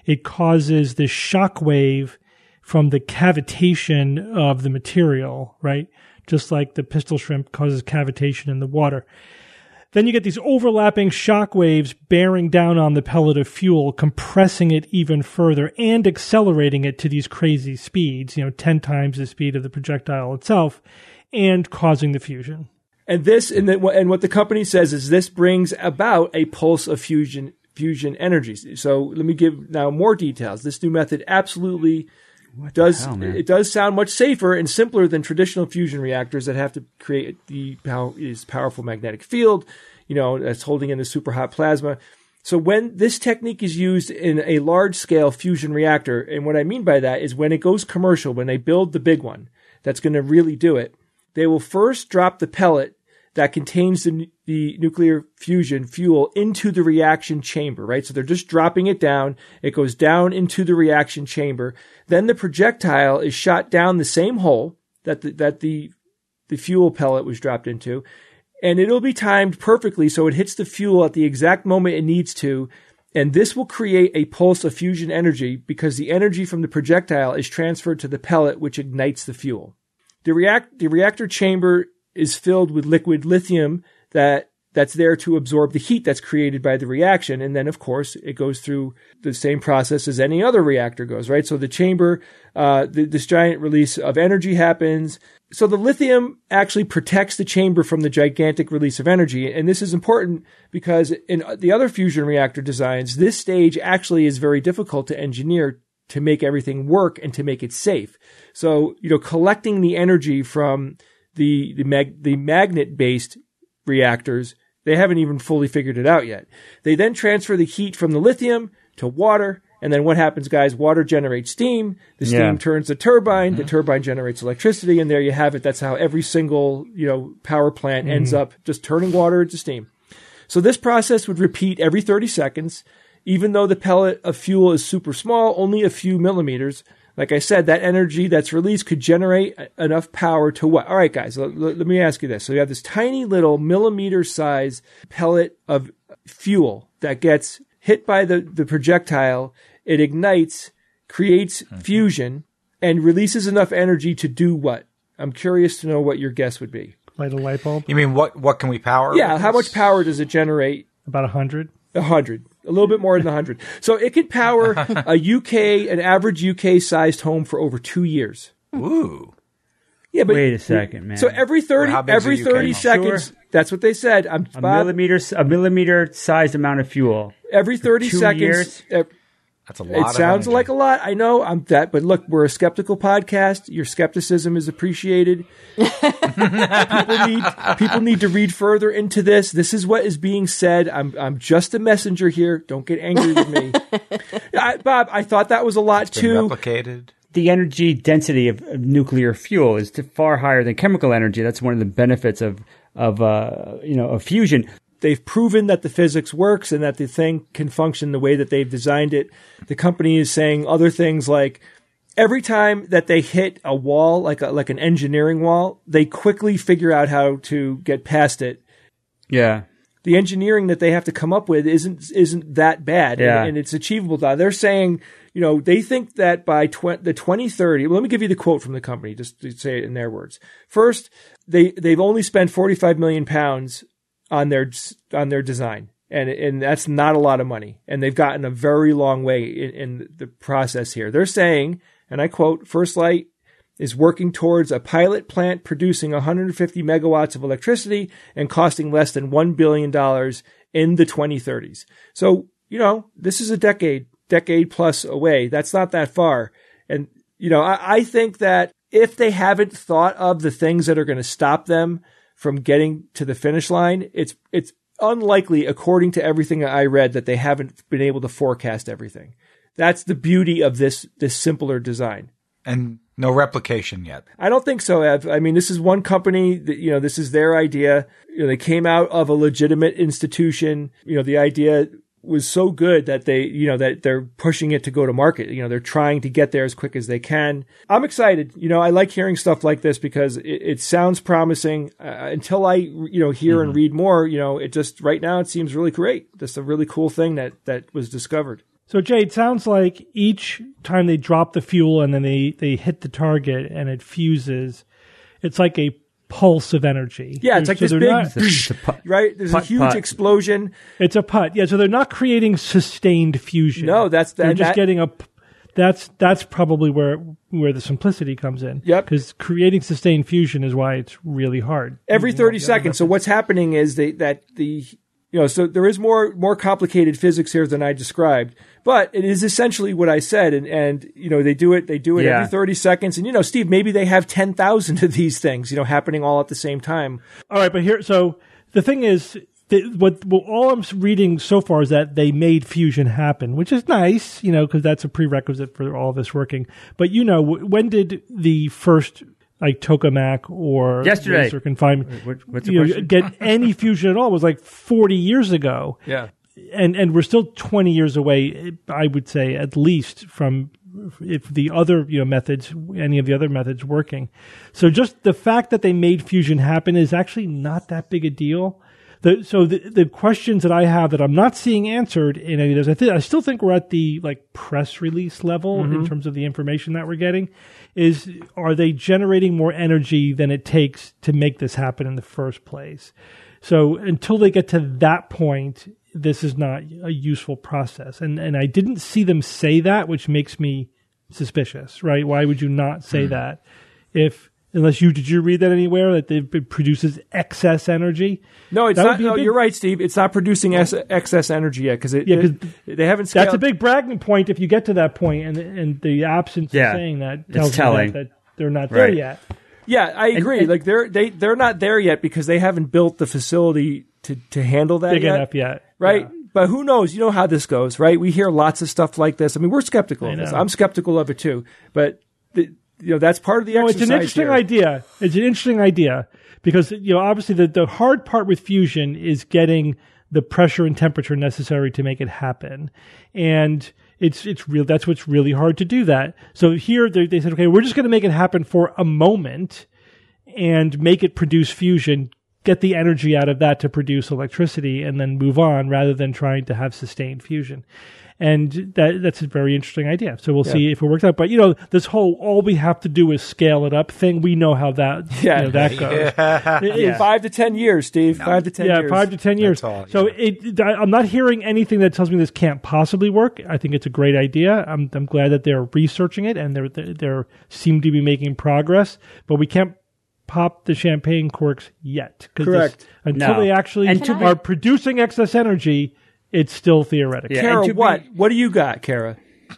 it causes this shock wave from the cavitation of the material, right? Just like the pistol shrimp causes cavitation in the water. Then you get these overlapping shock waves bearing down on the pellet of fuel, compressing it even further and accelerating it to these crazy speeds, you know, ten times the speed of the projectile itself, and causing the fusion. And this, and, the, and what the company says is this brings about a pulse of fusion fusion energy. So let me give now more details. This new method absolutely what does hell, it does sound much safer and simpler than traditional fusion reactors that have to create the pow- this powerful magnetic field, you know, that's holding in the super hot plasma. So when this technique is used in a large scale fusion reactor, and what I mean by that is when it goes commercial, when they build the big one that's going to really do it, they will first drop the pellet that contains the, the nuclear fusion fuel into the reaction chamber, right? So they're just dropping it down. It goes down into the reaction chamber. Then the projectile is shot down the same hole that the, that the, the fuel pellet was dropped into. And it'll be timed perfectly so it hits the fuel at the exact moment it needs to. And this will create a pulse of fusion energy because the energy from the projectile is transferred to the pellet, which ignites the fuel. The react, the reactor chamber is filled with liquid lithium that that's there to absorb the heat that's created by the reaction. And then, of course, it goes through the same process as any other reactor goes, right? So the chamber, uh, the, this giant release of energy happens. So the lithium actually protects the chamber from the gigantic release of energy. And this is important because in the other fusion reactor designs, this stage actually is very difficult to engineer to make everything work and to make it safe. So, you know, collecting the energy from the the, mag- the magnet-based reactors, they haven't even fully figured it out yet. They then transfer the heat from the lithium to water, and then what happens, guys? Water generates steam. The steam yeah. turns the turbine. Mm-hmm. The turbine generates electricity, and there you have it. That's how every single, you know, power plant mm-hmm. ends up just turning water into steam. So this process would repeat every thirty seconds, even though the pellet of fuel is super small, only a few millimeters. Like I said, that energy that's released could generate enough power to what? All right, guys, let, let me ask you this. So you have this tiny little millimeter size pellet of fuel that gets hit by the, the projectile. It ignites, creates mm-hmm. fusion, and releases enough energy to do what? I'm curious to know what your guess would be. Light a light bulb? You mean what, what can we power? Yeah, how much power does it generate? About a hundred. A hundred. A little bit more than a hundred. So it could power a U K, an average U K-sized home for over two years. Ooh. Yeah, but wait a second, man. So every thirty, every thirty seconds, sure. That's what they said. I'm a Bob, millimeter, a millimeter-sized amount of fuel. Every thirty two seconds. Years? Uh, That's a lot. It of sounds energy. like a lot. I know. I'm that, but look, we're a skeptical podcast. Your skepticism is appreciated. people need people need to read further into this. This is what is being said. I'm I'm just a messenger here. Don't get angry with me, I, Bob. I thought that was a lot it's been too. Replicated. The energy density of, of nuclear fuel is far higher than chemical energy. That's one of the benefits of of uh, you know of fusion. They've proven that the physics works and that the thing can function the way that they've designed it. The company is saying other things like every time that they hit a wall, like a, like an engineering wall, they quickly figure out how to get past it. Yeah. The engineering that they have to come up with isn't isn't that bad, yeah. and, and it's achievable. Now they're saying, you know, they think that by tw- the twenty thirty. Well, let me give you the quote from the company, just to say it in their words. First, they they've only spent forty-five million pounds on their on their design, and and that's not a lot of money. And they've gotten a very long way in, in the process here. They're saying, and I quote, First Light is working towards a pilot plant producing one hundred fifty megawatts of electricity and costing less than one billion dollars in the twenty thirties. So, you know, this is a decade, decade plus away. That's not that far. And, you know, I, I think that if they haven't thought of the things that are going to stop them from getting to the finish line, it's it's unlikely, according to everything I read, that they haven't been able to forecast everything. That's the beauty of this this simpler design. And no replication yet. I don't think so, Ev. I mean, this is one company that, you know, this is their idea. You know, they came out of a legitimate institution. You know, the idea was so good that they, you know, that they're pushing it to go to market. You know, they're trying to get there as quick as they can. I'm excited. You know, I like hearing stuff like this because it, it sounds promising. Uh, until I, you know, hear mm-hmm. and read more, you know, it just, right now it seems really great. Just a really cool thing that, that was discovered. So, Jay, it sounds like each time they drop the fuel and then they, they hit the target and it fuses, it's like a pulse of energy. Yeah, it's They're- like so this they're big, not- It's a pu- right? There's a Putt, huge putt. explosion. It's a putt. Yeah, so they're not creating sustained fusion. No, that's- they're that- just that- getting a. p- That's that's probably where where the simplicity comes in. Yep. Because creating sustained fusion is why it's really hard. Every thirty seconds. So what's happening is they, that the, you know, so there is more, more complicated physics here than I described, but it is essentially what I said. And, and, you know, they do it, they do it Yeah. every thirty seconds. And, you know, Steve, maybe they have ten thousand of these things, you know, happening all at the same time. All right, but here, so the thing is, the, what, what all I'm reading so far is that they made fusion happen, which is nice, you know, because that's a prerequisite for all this working. But you know, w- when did the first like tokamak or Yesterday. laser confinement What- what's the you know, question? get any fusion at all? It was like forty years ago. Yeah. and and we're still twenty years away, I would say, at least, from if the other you know methods, any of the other methods working. So just the fact that they made fusion happen is actually not that big a deal. The, so the the questions that I have that I'm not seeing answered in any of those, I think I still think we're at the like press release level in terms of the information that we're getting. Is are they generating more energy than it takes to make this happen in the first place? So until they get to that point, this is not a useful process. And and I didn't see them say that, which makes me suspicious, right? Why would you not say that? If, unless you, did you read that anywhere that it produces excess energy? No, it's That would not. be a No, big- you're right, Steve. It's not producing ex- excess energy yet because it, Yeah, 'cause it- they haven't scaled. That's a big bragging point if you get to that point, and and the absence Yeah, of saying that it's tells you telling. that, that they're not there Right. yet. Yeah, I agree. and- like they're they they're not there yet because they haven't built the facility to to handle that Big yet. enough yet. Right? Yeah. But who knows? You know how this goes, right? We hear lots of stuff like this. I mean, we're skeptical I of this. know. I'm skeptical of it too. But the, you know, that's part of the No, exercise. it's an interesting here. idea. It's an interesting idea because you know obviously the, the hard part with fusion is getting the pressure and temperature necessary to make it happen, and it's it's real. That's what's really hard to do that. So here they, they said, okay, we're just going to make it happen for a moment and make it produce fusion. Get the energy out of that to produce electricity, and then move on, rather than trying to have sustained fusion. And that that's a very interesting idea. So we'll see if it works out. But you know, this whole all we have to do is scale it up thing. We know how that Yeah. you know, that goes. It- In five to ten years, Steve. Five to ten yeah, years. five to ten years. all, so yeah. it, I- I'm not hearing anything that tells me this can't possibly work. I think it's a great idea. I'm I'm glad that they're researching it and they're they they're seem to be making progress. But we can't pop the champagne corks yet. 'Cause Correct. this- until No. they actually And to are producing excess energy, it's still theoretical. Yeah. Kara, and to what? be- What do you got, Kara?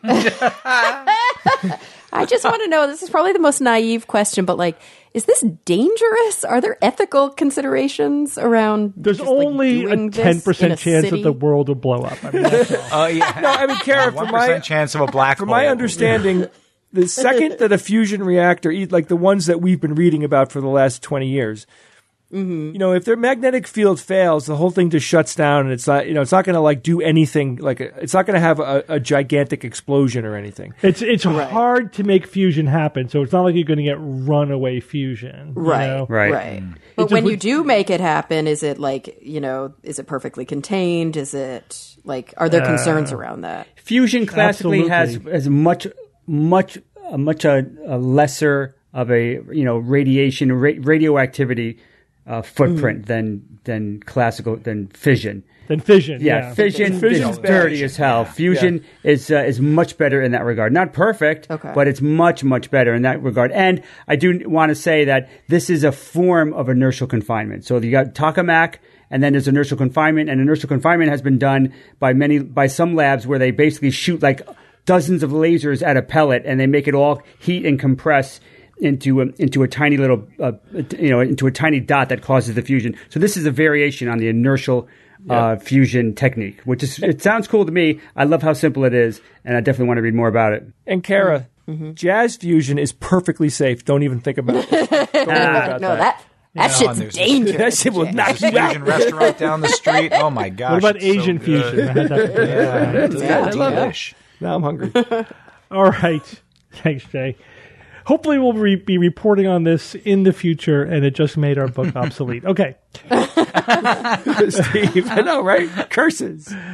I just want to know, this is probably the most naive question, but like, is this dangerous? Are there ethical considerations around There's just, like, only doing a this ten in percent a chance city? that the world will blow up. I mean, that's all. Oh yeah. No, I mean, Kara, One from my percent chance of a black from hole. my understanding, the second that a fusion reactor, e- like the ones that we've been reading about for the last twenty years, you know, if their magnetic field fails, the whole thing just shuts down, and it's not, you know, it's not going to like do anything. Like, a, it's not going to have a, a gigantic explosion or anything. It's it's hard to make fusion happen, so it's not like you're going to get runaway fusion, you Right, know? Right. right. But just when would- you do make it happen, is it like, you know, is it perfectly contained? Is it like, are there concerns around that? Fusion classically has Absolutely. has much much a much a, a lesser of a you know radiation ra- radioactivity uh, footprint than than classical than fission. Then fission, Yeah, yeah. fission Fission's is bad. dirty as hell. Fusion is uh, is much better in that regard. Not perfect, Okay. but it's much much better in that regard. And I do want to say that this is a form of inertial confinement. So you got tokamak, and then there's inertial confinement, and inertial confinement has been done by many by some labs where they basically shoot like dozens of lasers at a pellet, and they make it all heat and compress into a, into a tiny little uh, you know into a tiny dot that causes the fusion. So this is a variation on the inertial uh, fusion technique, which is it sounds cool to me. I love how simple it is, and I definitely want to read more about it. And Kara, jazz fusion is perfectly safe. Don't even think about it. Don't worry about no, that that Yeah, shit's there's- dangerous. That shit will knock you out. Asian restaurant down the street. Oh my gosh! What about it's so Asian good. fusion? I had that- Yeah, it's Yeah, got I love it. delish. Now I'm hungry. All right. Thanks, Jay. Hopefully we'll re- be reporting on this in the future, and it just made our book obsolete. Okay. Steve, I know, right? Curses.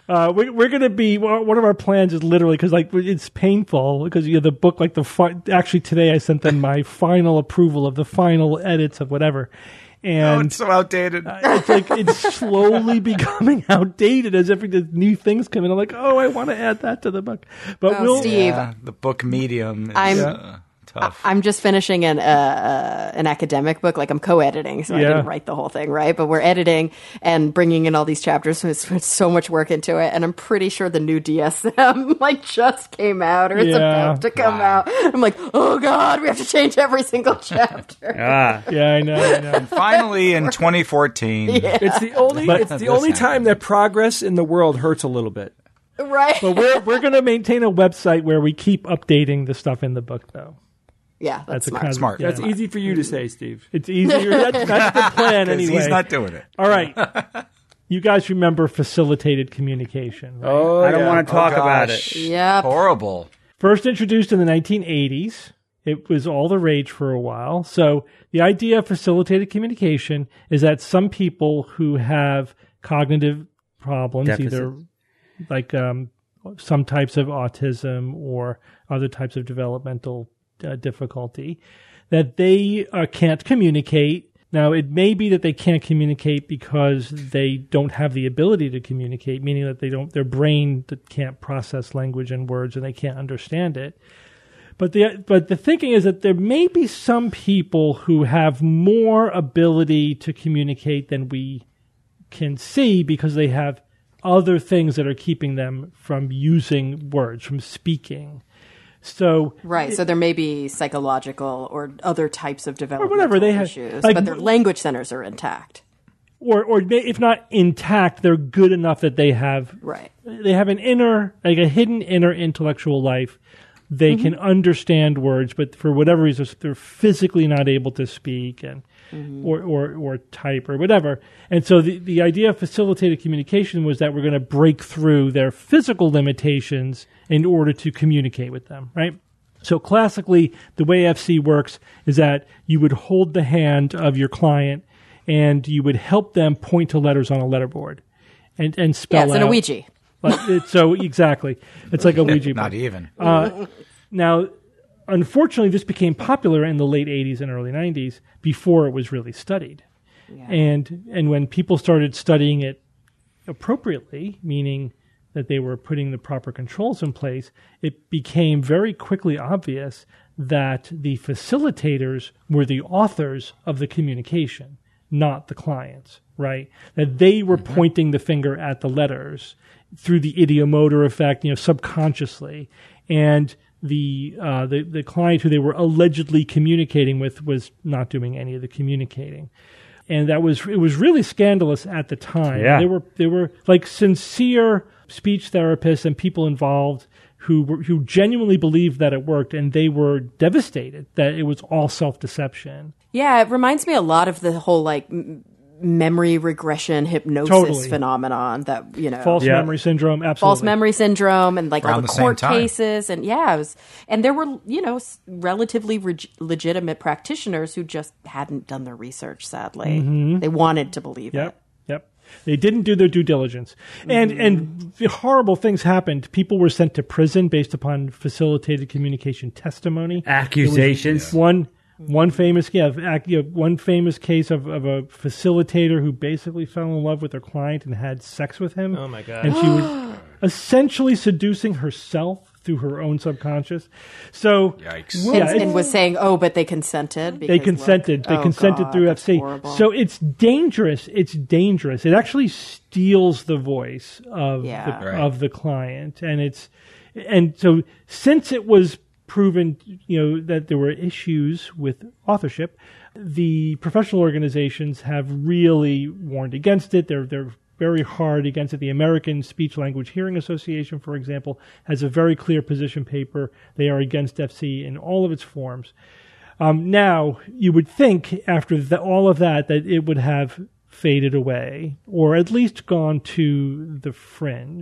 Uh, we, we're going to be, one of our plans is literally, because like it's painful, because you know, the book, like the, fi- actually today I sent them my final approval of the final edits of whatever. And Oh, it's so outdated. uh, it's like, it's slowly becoming outdated as every the new things come in. I'm like, oh, I want to add that to the book. But Oh, we'll, Steve. Yeah, the book medium is I'm- uh, tough. I'm just finishing an uh, uh, an academic book. Like I'm co-editing, so I Yeah. didn't write the whole thing, right? But we're editing and bringing in all these chapters. So it's, it's so much work into it, and I'm pretty sure the new D S M like just came out or it's Yeah. about to come Wow. out. I'm like, oh god, we have to change every single chapter. Ah, yeah, I know, I know. Finally, in twenty fourteen, It's the only But- it's the only time that progress in the world hurts a little bit. Right? But we're, we're going to maintain a website where we keep updating the stuff in the book, though. yeah, That's that's, a smart. kind of- Smart. yeah. That's easy for you to say, Steve. It's easier. That's, that's the plan 'cause anyway. he's not doing it. All right. You guys remember facilitated communication, right? Oh, I don't yeah. want to talk Oh, about gosh. it. Yep. Horrible. First introduced in the nineteen eighties. It was all the rage for a while. So the idea of facilitated communication is that some people who have cognitive problems, Deficits. either like um, some types of autism or other types of developmental uh, difficulty, that they uh, can't communicate. Now, it may be that they can't communicate because they don't have the ability to communicate, meaning that they don't, their brain can't process language and words and they can't understand it. But the but the thinking is that there may be some people who have more ability to communicate than we can see because they have other things that are keeping them from using words, from speaking. So Right, so there may be psychological or other types of developmental whatever, they have- issues, like- but their language centers are intact. or or may- if not intact, they're good enough that they have Right. they have an inner, like a hidden inner intellectual life. They can understand words, but for whatever reason, they're physically not able to speak and or, or or type or whatever. And so the, the idea of facilitated communication was that we're going to break through their physical limitations in order to communicate with them, right? So classically, the way F C works is that you would hold the hand of your client and you would help them point to letters on a letterboard and, and spell Yeah, it's an out. Ouija. Like, it, so exactly, it's like a Ouija board. Not even. Uh, now, unfortunately, this became popular in the late eighties and early nineties before it was really studied. And and when people started studying it appropriately, meaning that they were putting the proper controls in place, it became very quickly obvious that the facilitators were the authors of the communication, not the clients, right? That they were pointing the finger at the letters through the ideomotor effect, you know, subconsciously. And the, uh, the, the client who they were allegedly communicating with was not doing any of the communicating. And that was, it was really scandalous at the time. Yeah. There were, there were like sincere speech therapists and people involved who were, who genuinely believed that it worked, and they were devastated that it was all self-deception. Yeah, it reminds me a lot of the whole like m- memory regression hypnosis Totally. phenomenon that, you know, False Yeah. memory syndrome, absolutely. false memory syndrome and like all Around the the same court time. cases. And yeah, it was, and there were, you know, s- relatively reg- legitimate practitioners who just hadn't done their research, sadly. They wanted to believe Yep, it. yep. They didn't do their due diligence, and and the horrible things happened. People were sent to prison based upon facilitated communication testimony. Accusations. One one famous yeah, ac- you know, one famous case of, of a facilitator who basically fell in love with her client and had sex with him. Oh, my God. And she was essentially seducing herself through her own subconscious. So Yikes. yeah, And, it's- and was saying, oh, but they consented. they because, consented. look- they oh, consented God, through that's F C. horrible. So it's dangerous. It's dangerous. It actually steals the voice of Yeah. the, Right. of the client, and it's and so since it was proven, you know, that there were issues with authorship, the professional organizations have really warned against it. They're they're very hard against it. The American Speech Language Hearing Association, for example, has a very clear position paper. They are against F C in all of its forms. Um, now, you would think after the, all of that that it would have faded away, or at least gone to the fringe.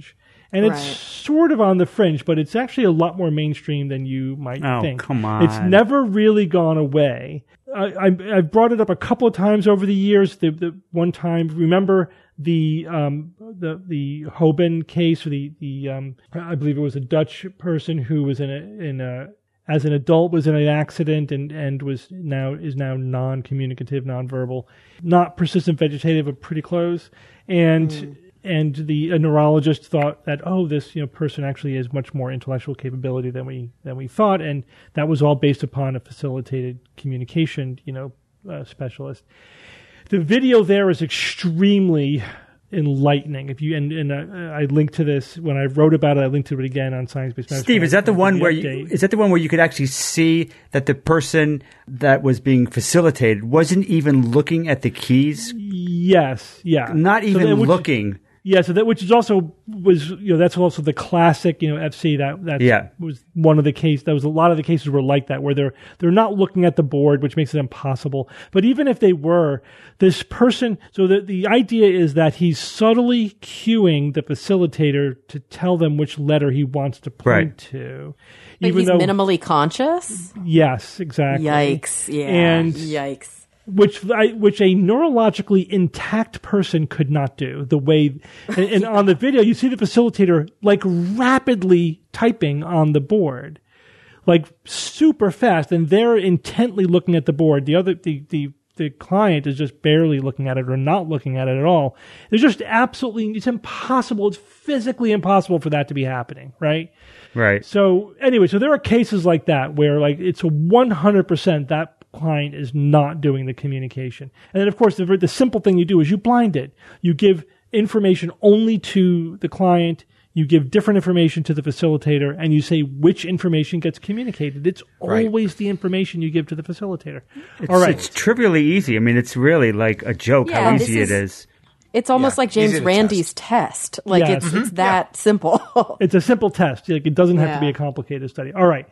And it's Right. sort of on the fringe, but it's actually a lot more mainstream than you might Oh, think. come on. It's never really gone away. I, I, I've brought it up a couple of times over the years. The, the one time, remember the um, the the Hoban case, or the the um, I believe it was a Dutch person who was in a in a as an adult was in an accident and, and was now is now non-communicative, non-verbal, not persistent vegetative, but pretty close. And mm. and the a neurologist thought that, oh, this you know person actually has much more intellectual capability than we than we thought, and that was all based upon a facilitated communication you know uh, specialist. The video there is extremely enlightening. If you and, and uh, I linked to this when I wrote about it. I linked to it again on Science Based Medicine. Steve, is that the one where you, is that the one where you could actually see that the person that was being facilitated wasn't even looking at the keys? Yes, yeah, not even so that, which, looking. Yeah, so that which is also was you know that's also the classic you know F C that that yeah. was one of the cases. That was a lot of the cases were like that, where they're they're not looking at the board, which makes it impossible. But even if they were, this person, so the the idea is that he's subtly cueing the facilitator to tell them which letter he wants to point right. to. But even he's though, minimally conscious? Yes, exactly. Yikes! Yeah, and yikes. Which I, which a neurologically intact person could not do. The way, and, and on the video, you see the facilitator like rapidly typing on the board, like super fast, and they're intently looking at the board. The other, the the the client is just barely looking at it or not looking at it at all. It's just absolutely, it's impossible. It's physically impossible for that to be happening, right? Right. So anyway, so there are cases like that where like it's a one hundred percent that client is not doing the communication. And then, of course, the, the simple thing you do is you blind it. You give information only to the client. You give different information to the facilitator, and you say which information gets communicated. It's right. always the information you give to the facilitator. It's, All right. It's trivially easy. I mean, it's really like a joke Yeah, how easy is, it is. It's almost Yeah, like James easy to Randi's test. test. Like Yes. it's Mhm. it's that Yeah. simple. It's a simple test. Like, it doesn't have Yeah. to be a complicated study. All right.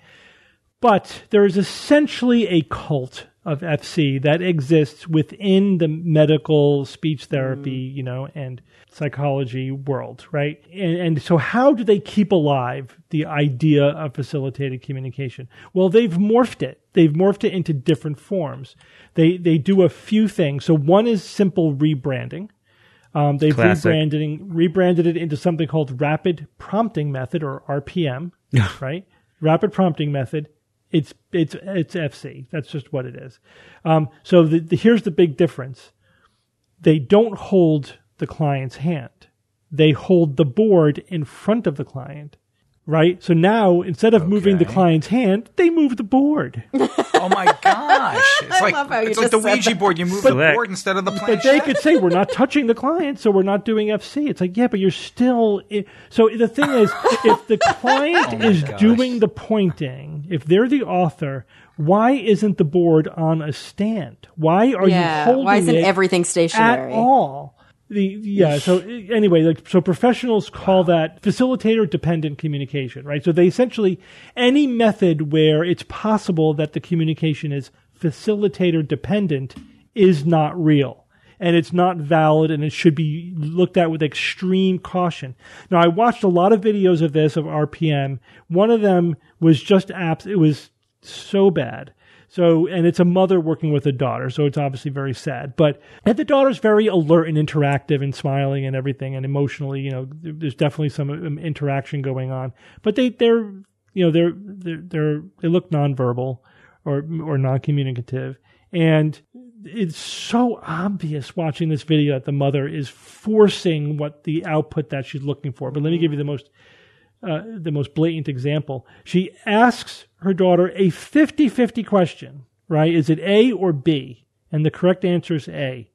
But there is essentially a cult of F C that exists within the medical speech therapy, mm. you know, and psychology world, right? And, and so how do they keep alive the idea of facilitated communication? Well, they've morphed it. They've morphed it into different forms. They they do a few things. So one is simple rebranding. Um, they've Classic. rebranded, rebranded it into something called Rapid Prompting Method, or R P M, right? Rapid Prompting Method. It's it's it's F C. That's just what it is. Um, so the, the, here's the big difference. They don't hold the client's hand. They hold the board in front of the client, right? So now, instead of okay. moving the client's hand, they move the board. Oh my gosh! It's I like love how you it's like just the said Ouija that. board. You move But- the board instead of the But planchette. they could say, we're not touching the client, so we're not doing F C. It's like, yeah, but you're still... I- so the thing is, if the client Oh my is gosh. doing the pointing, if they're the author, why isn't the board on a stand? Why are yeah. you holding Why isn't it everything stationary? at all? The yeah. So anyway, like so, professionals call that facilitator dependent communication, right? So they essentially any method where it's possible that the communication is facilitator dependent is not real, and it's not valid, and it should be looked at with extreme caution. Now, I watched a lot of videos of this of R P M. One of them was just apps. It was so bad. So, and it's a mother working with a daughter, so it's obviously very sad. But and the daughter's very alert and interactive and smiling and everything, and emotionally, you know, there's definitely some um, interaction going on. But they, they're, you know, they're, they're, they're they look nonverbal or or non-communicative, and it's so obvious watching this video that the mother is forcing what the output that she's looking for. But let me give you the most. Uh, the most blatant example. She asks her daughter a fifty-fifty question, right? Is it A or B? And the correct answer is A.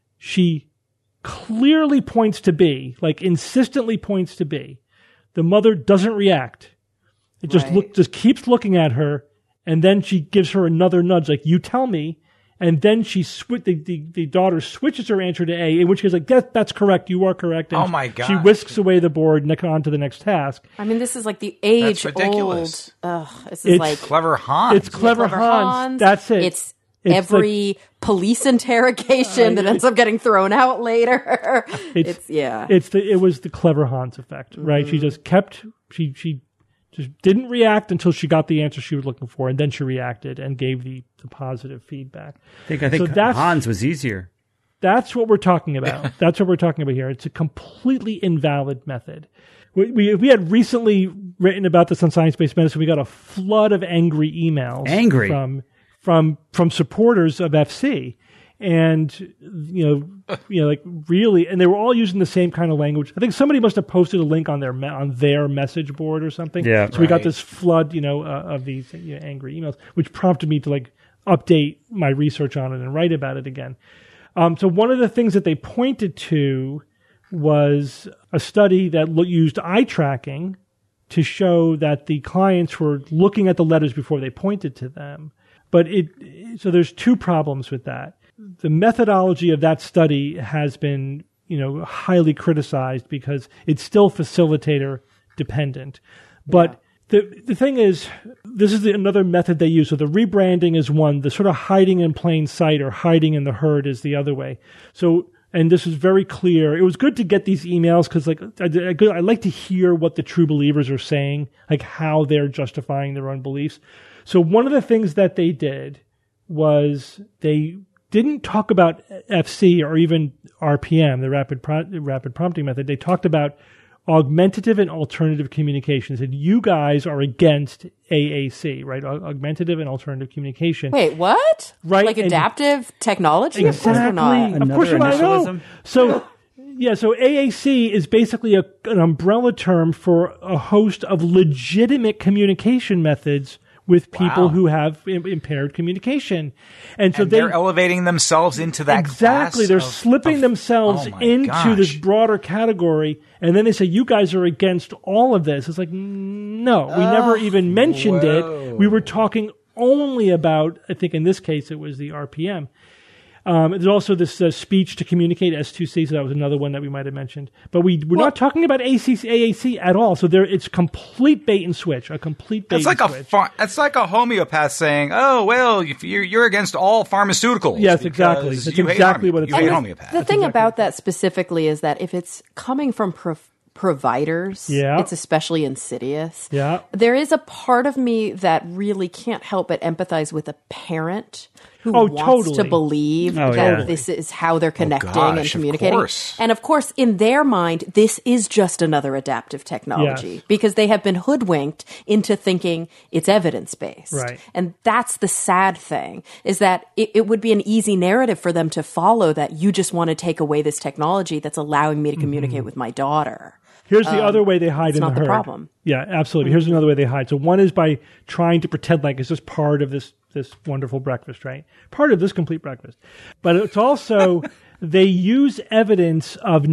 She clearly points to B, like insistently points to B. The mother doesn't react. It just Right. look, just keeps looking at her, and then she gives her another nudge, like, you tell me. And then she swi- the, the, the daughter switches her answer to A, in which case, like, yes, that's correct. You are correct. And Oh my She gosh. whisks away the board and on to the next task. I mean, this is like the age That's ridiculous. old. Ugh, this is It's- like Clever Hans. It's clever, Clever Hans. Hans. That's it. It's It's every like, police interrogation that ends up getting thrown out later. It's, it's yeah. It's the it was the clever Hans effect, right? Mm-hmm. She just kept she she just didn't react until she got the answer she was looking for, and then she reacted and gave the, the positive feedback. I think I think So that's- Hans was easier. That's what we're talking about. That's what we're talking about here. It's a completely invalid method. We, we we had recently written about this on Science-Based Medicine. We got a flood of angry emails Angry? from from from supporters of F C, and you know you know like really, and they were all using the same kind of language. I think somebody must have posted a link on their me- on their message board or something. Yeah, so we got right. this flood, you know, uh, of these you know, angry emails, which prompted me to like update my research on it and write about it again. Um, so one of the things that they pointed to was a study that lo- used eye tracking to show that the clients were looking at the letters before they pointed to them. But it, so there's two problems with that. The methodology of that study has been, you know, highly criticized because it's still facilitator dependent. But the the thing is, this is the, another method they use. So the rebranding is one. The sort of hiding in plain sight or hiding in the herd is the other way. So, and this is very clear. It was good to get these emails because, like, I, I, I like to hear what the true believers are saying, like how they're justifying their own beliefs. So one of the things that they did was they didn't talk about F C or even R P M, the rapid pro- rapid prompting method. They talked about augmentative and alternative communication. They said you guys are against A A C, right? Augmentative and alternative communication. Wait, what? Right, Like and- adaptive technology? Of course we're Exactly. not. Of course, Another I know. initialism? So, yeah, so A A C is basically a, an umbrella term for a host of legitimate communication methods with people Wow. who have Im- impaired communication, and so and they they're elevating themselves into that exactly class they're of- slipping of- themselves oh my into gosh. this broader category, and then they say you guys are against all of this. It's like no, we never even mentioned whoa. it. We were talking only about, I think in this case it was the R P M. Um, there's also this uh, speech to communicate, S two C, so that was another one that we might have mentioned. But we, we're Well- not talking about A C C, A A C at all. So there, it's complete bait and switch, a complete bait That's like and a switch. ph- that's like a homeopath saying, "Oh well, if you're you're against all pharmaceuticals." Yes, exactly. because That's you hate exactly home- what it's you hate like. homeopath. The thing about that specifically is that if it's coming from prof- providers, Yeah. it's especially insidious. Yeah. There is a part of me that really can't help but empathize with a parent who Oh, wants totally. to believe Oh, that yeah. this is how they're connecting gosh, and of communicating. course. And of course, in their mind, this is just another adaptive technology Yes. because they have been hoodwinked into thinking it's evidence-based. Right. And that's the sad thing, is that it, it would be an easy narrative for them to follow that you just want to take away this technology that's allowing me to communicate with my daughter. Here's the other way they hide it's in not the the herd. problem. Yeah, absolutely. Here's another way they hide. So one is by trying to pretend like it's just part of this this wonderful breakfast, right? Part of this complete breakfast. But it's also they use evidence of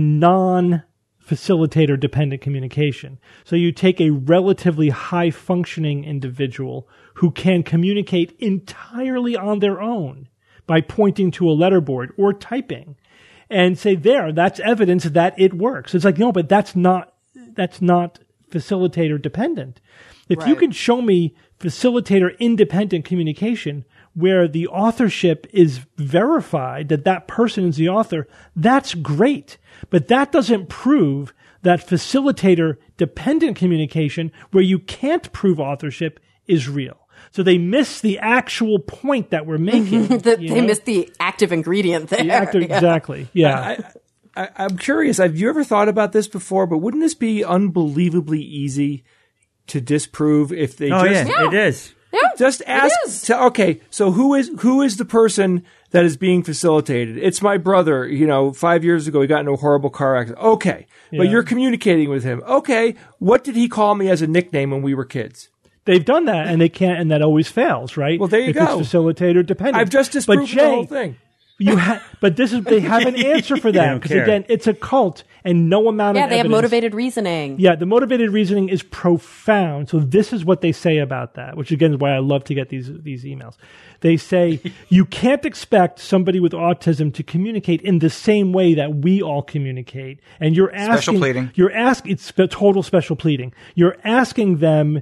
non-facilitator dependent communication. So you take a relatively high functioning individual who can communicate entirely on their own by pointing to a letterboard or typing, and say, there, that's evidence that it works. It's like, no, but that's not, that's not facilitator dependent. If you Right. can show me facilitator independent communication where the authorship is verified that that person is the author, that's great. But that doesn't prove that facilitator dependent communication where you can't prove authorship is real. So they miss the actual point that we're making. That you they know? missed the active ingredient there. The actor- Yeah. Exactly. Yeah. I, I, I'm curious. Have you ever thought about this before? But wouldn't this be unbelievably easy to disprove if they Oh just yeah, it is. just ask? is. To, okay, so who is who is the person that is being facilitated? It's my brother. You know, five years ago he got into a horrible car accident. Okay, but Yeah. you're communicating with him. Okay, what did he call me as a nickname when we were kids? They've done that, and they can't, and that always fails, right? Well, there you if go. It's facilitator dependent. I've just but disproved Jay, the whole thing. You ha- but this is they have an answer for They that don't because care. again, it's a cult, and no amount Yeah, of they have evidence- motivated reasoning. Yeah, the motivated reasoning is profound. So this is what they say about that, which again is why I love to get these these emails. They say you can't expect somebody with autism to communicate in the same way that we all communicate, and you're asking Special pleading. You're asking it's spe- total special pleading. You're asking them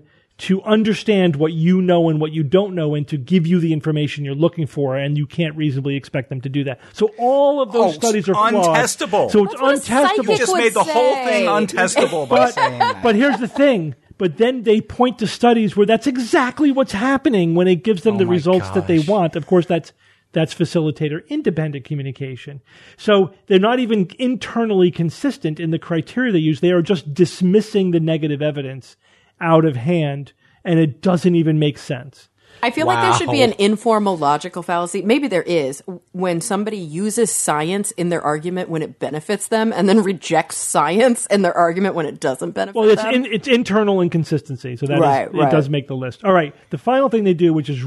to understand what you know and what you don't know and to give you the information you're looking for, and you can't reasonably expect them to do that. So all of those Oh, studies are flawed. untestable. So it's That's what a psychic untestable. You just would made the whole say. thing untestable by But, saying that. but here's the thing. But then they point to studies where that's exactly what's happening when it gives them Oh the my results that they gosh. want. Of course, that's that's facilitator independent communication. So they're not even internally consistent in the criteria they use. They are just dismissing the negative evidence out of hand, and it doesn't even make sense. I feel like there should be Wow. an informal logical fallacy. Maybe there is when somebody uses science in their argument when it benefits them and then rejects science in their argument when it doesn't benefit Well, it's them. in, it's internal inconsistency, so that is- Right, it right. does make the list. All right, the final thing they do, which is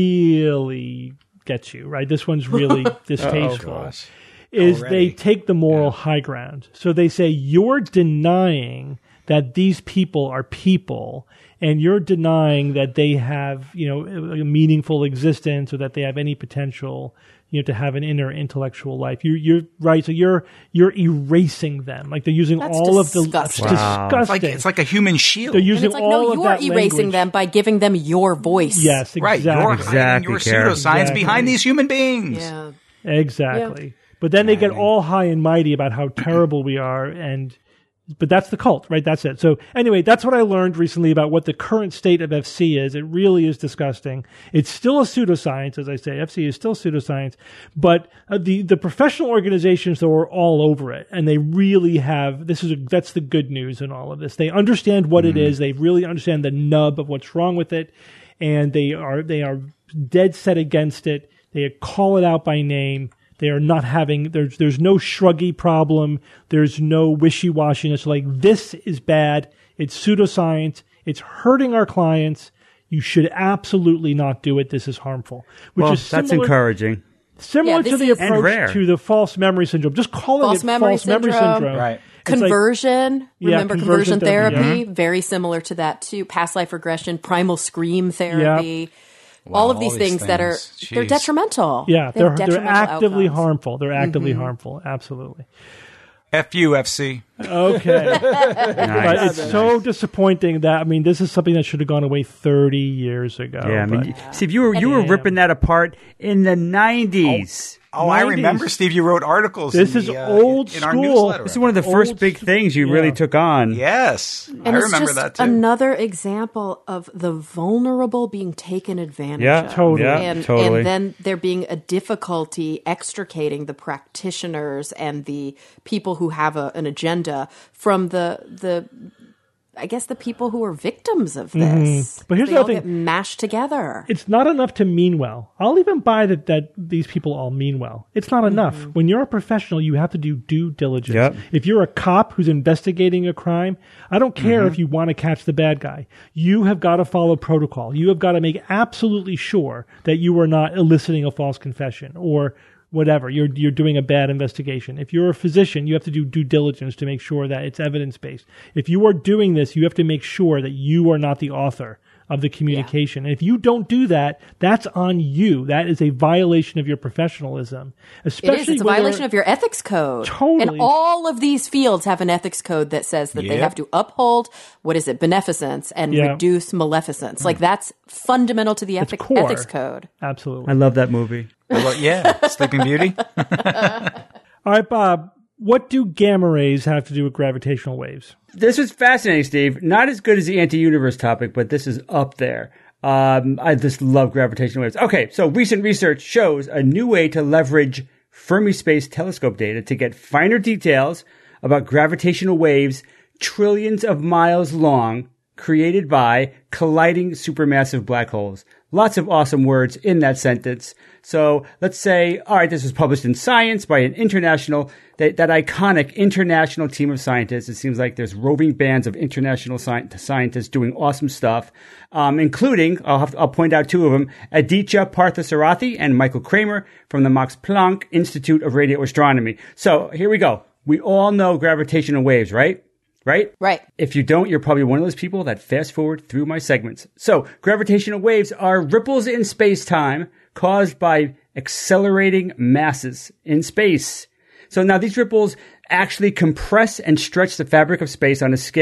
really gets you right. This one's really distasteful. Is Already. they take the moral high ground. So they say you're denying that these people are people, and you're denying that they have, you know, a a meaningful existence or that they have any potential, you know, to have an inner intellectual life. You, you're right. So you're you're erasing them. Like they're using That's all of the disgusting. it's Wow. disgusting. It's like, it's like a human shield. They're and using it's like, all no, of you're that erasing language. them by giving them your voice. Yes, Right, exactly. you're Exactly, hiding your Kara. pseudoscience Exactly. behind these human beings. Yeah. Exactly. But then they get all high and mighty about how terrible we are, and but that's the cult, right? That's it. So anyway, that's what I learned recently about what the current state of F C is. It really is disgusting. It's still a pseudoscience, as I say. F C is still pseudoscience, but uh, the the professional organizations though are all over it, and they really have. This is a, that's the good news in all of this. They understand what it is. They really understand the nub of what's wrong with it, and they are they are dead set against it. They call it out by name. They are not having, there's there's no shruggy problem. There's no wishy-washiness. Like, this is bad. It's pseudoscience. It's hurting our clients. You should absolutely not do it. This is harmful. Which Well, is that's similar, encouraging. similar Yeah, to this the is- And rare. approach to the false memory syndrome. Just calling False it memory false memory syndrome. syndrome. Right. It's like- Conversion, Yeah, remember conversion conversion, therapy, therapy, very similar to that too. Past life regression, primal scream therapy. all of all these these things, that are things. they're Jeez. detrimental. yeah, They have they're, they're detrimental actively outcomes. harmful. They're actively harmful. Absolutely. F U F C. Okay. But Nice. it's so disappointing that, I mean, this is something that should have gone away thirty years ago. Yeah, I mean, but- you- Steve, you were you were Damn. ripping that apart in the nineties. Oh, I nineties. remember, Steve. You wrote articles. This in is the, uh, old in our school. newsletter. This is one of the first Old big s- things you yeah. really took on. Yes, And I it's remember just that too. another example of the vulnerable being taken advantage Yeah, of. Totally. Yeah, and, totally. and then there being a difficulty extricating the practitioners and the people who have a, an agenda from the the I guess the people who are victims of this. But here's they the all other get thing. mashed together. It's not enough to mean well. I'll even buy that, that these people all mean well. It's not enough. When you're a professional, you have to do due diligence. Yep. If you're a cop who's investigating a crime, I don't care if you want to catch the bad guy. You have got to follow protocol. You have got to make absolutely sure that you are not eliciting a false confession or whatever. You're you're doing a bad investigation. If you're a physician, you have to do due diligence to make sure that it's evidence-based. If you are doing this, you have to make sure that you are not the author of the communication. And if you don't do that, that's on you. That is a violation of your professionalism. It Especially is. It's a when violation you're- of your ethics code. Totally. And all of these fields have an ethics code that says that they Yep. have to uphold, what is it, beneficence and Yeah. reduce maleficence. Like that's fundamental to the ethic- core. ethics code. Absolutely. I love that movie. Well, yeah, Sleeping Beauty. All right, Bob, what do gamma rays have to do with gravitational waves? This was fascinating, Steve. Not as good as the anti-universe topic, but this is up there. Um, I just love gravitational waves. Okay, so recent research shows a new way to leverage Fermi Space Telescope data to get finer details about gravitational waves trillions of miles long created by colliding supermassive black holes. Lots of awesome words in that sentence. So let's say, all right, this was published in Science by an international, that, that iconic international team of scientists. It seems like there's roving bands of international sci- scientists doing awesome stuff, um, including, I'll, have to, I'll point out two of them, Aditya Parthasarathi and Michael Kramer from the Max Planck Institute of Radio Astronomy. So here we go. We all know gravitational waves, right? Right? Right. If you don't, you're probably one of those people that fast forward through my segments. So, gravitational waves are ripples in space-time caused by accelerating masses in space. So now these ripples actually compress and stretch the fabric of space on a scale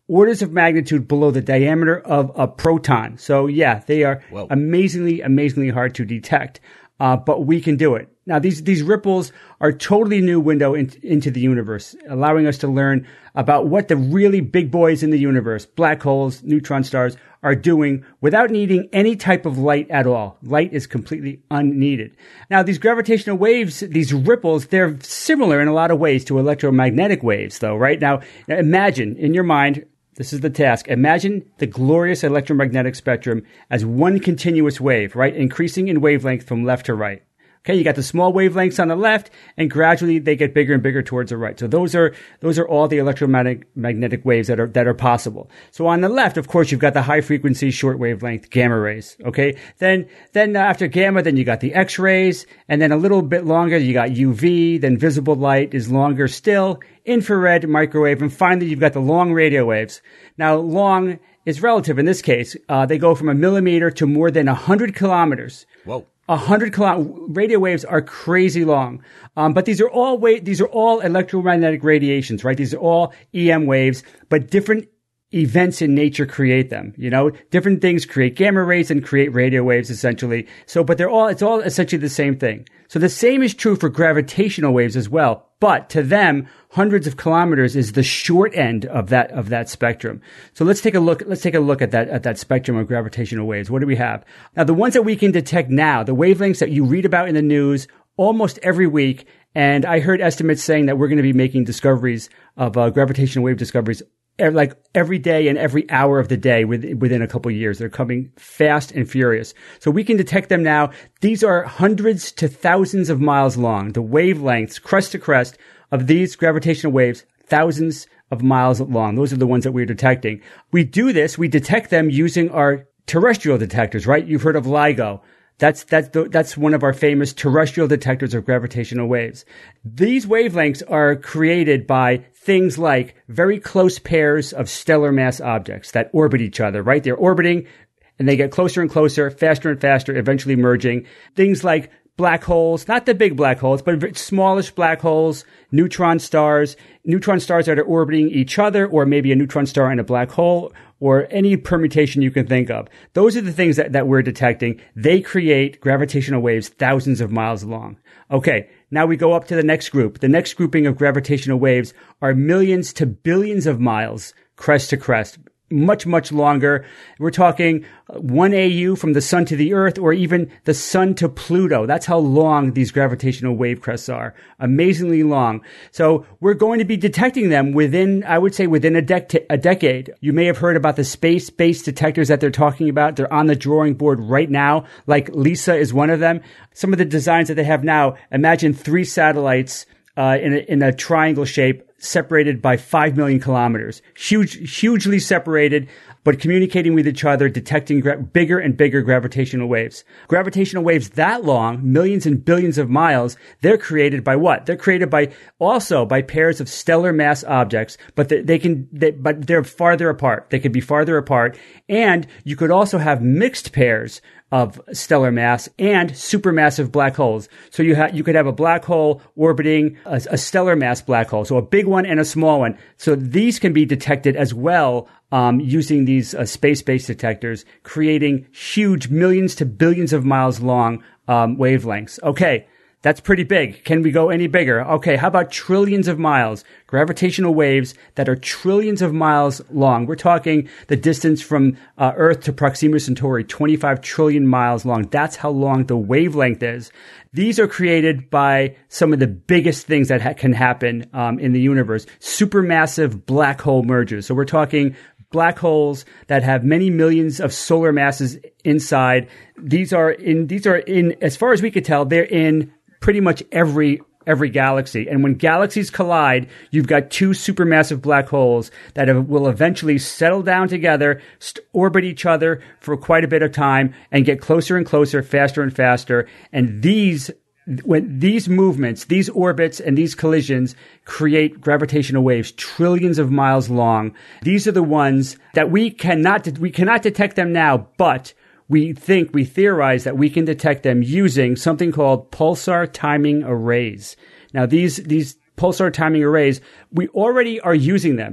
orders of magnitude below the diameter of a proton. So yeah, they are Whoa. amazingly, amazingly hard to detect. Uh, but we can do it. Now, these, these ripples are a totally new window in, into the universe, allowing us to learn about what the really big boys in the universe, black holes, neutron stars, are doing without needing any type of light at all. Light is completely unneeded. Now, these gravitational waves, these ripples, they're similar in a lot of ways to electromagnetic waves, though, right? Now, imagine in your mind, this is the task. Imagine the glorious electromagnetic spectrum as one continuous wave, right? Increasing in wavelength from left to right. Okay, you got the small wavelengths on the left, and gradually they get bigger and bigger towards the right. So those are those are all the electromagnetic magnetic waves that are that are possible. So on the left, of course, you've got the high frequency, short wavelength gamma rays. Okay, then then after gamma, then you got the X rays, and then a little bit longer, you got U V. Then visible light is longer still, infrared, microwave, and finally you've got the long radio waves. Now, long is relative in this case. Uh, they go from a millimeter to more than a hundred kilometers. Whoa. A hundred kilo radio waves are crazy long, um, but these are all wa- these are all electromagnetic radiations, right? These are all E M waves, but different events in nature create them. You know, different things create gamma rays and create radio waves, essentially. So, but they're all it's all essentially the same thing. So the same is true for gravitational waves as well. But to them, hundreds of kilometers is the short end of that of that spectrum. So let's take a look. Let's take a look at that at that spectrum of gravitational waves. What do we have now? The ones that we can detect now, the wavelengths that you read about in the news almost every week. And I heard estimates saying that we're going to be making discoveries of uh, gravitational wave discoveries like every day and every hour of the day within a couple of years. They're coming fast and furious. So we can detect them now. These are hundreds to thousands of miles long. The wavelengths, crest to crest, of these gravitational waves, thousands of miles long. Those are the ones that we're detecting. We do this, we detect them using our terrestrial detectors, right? You've heard of LIGO. That's, that's, the, that's one of our famous terrestrial detectors of gravitational waves. These wavelengths are created by things like very close pairs of stellar mass objects that orbit each other, right? They're orbiting and they get closer and closer, faster and faster, eventually merging. Things like black holes, not the big black holes, but smallish black holes, neutron stars, neutron stars that are orbiting each other, or maybe a neutron star and a black hole, or any permutation you can think of. Those are the things that, that we're detecting. They create gravitational waves thousands of miles long. Okay, now we go up to the next group. The next grouping of gravitational waves are millions to billions of miles, crest to crest. Much, much longer. We're talking one A U from the sun to the earth, or even the sun to Pluto. That's how long these gravitational wave crests are. Amazingly long. So we're going to be detecting them within, I would say, within a, dec- a decade. You may have heard about the space-based detectors that they're talking about. They're on the drawing board right now. Like LISA is one of them. Some of the designs that they have now, imagine three satellites uh, in a, in a triangle shape, separated by five million kilometers. Huge, hugely separated, but communicating with each other, detecting gra- bigger and bigger gravitational waves. Gravitational waves that long, millions and billions of miles, they're created by what? They're created by, also by pairs of stellar mass objects, but they, they can, they, but they're farther apart. They could be farther apart. And you could also have mixed pairs of stellar mass and supermassive black holes. So you ha- you could have a black hole orbiting a, a stellar mass black hole. So a big one and a small one. So these can be detected as well, um, using these uh, space-based detectors, creating huge millions to billions of miles long, um, wavelengths. Okay. That's pretty big. Can we go any bigger? Okay, how about trillions of miles? Gravitational waves that are trillions of miles long. We're talking the distance from uh, Earth to Proxima Centauri, twenty-five trillion miles long. That's how long the wavelength is. These are created by some of the biggest things that ha- can happen um, in the universe. Supermassive black hole mergers. So we're talking black holes that have many millions of solar masses inside. These are in, these are in, as far as we could tell, they're in pretty much every every galaxy. And when galaxies collide, you've got two supermassive black holes that have, will eventually settle down together, st- orbit each other for quite a bit of time, and get closer and closer, faster and faster. And these when these movements, these orbits and these collisions create gravitational waves trillions of miles long. These are the ones that we cannot we cannot detect them now, but we think, we theorize that we can detect them using something called pulsar timing arrays. Now, these, these pulsar timing arrays, we already are using them.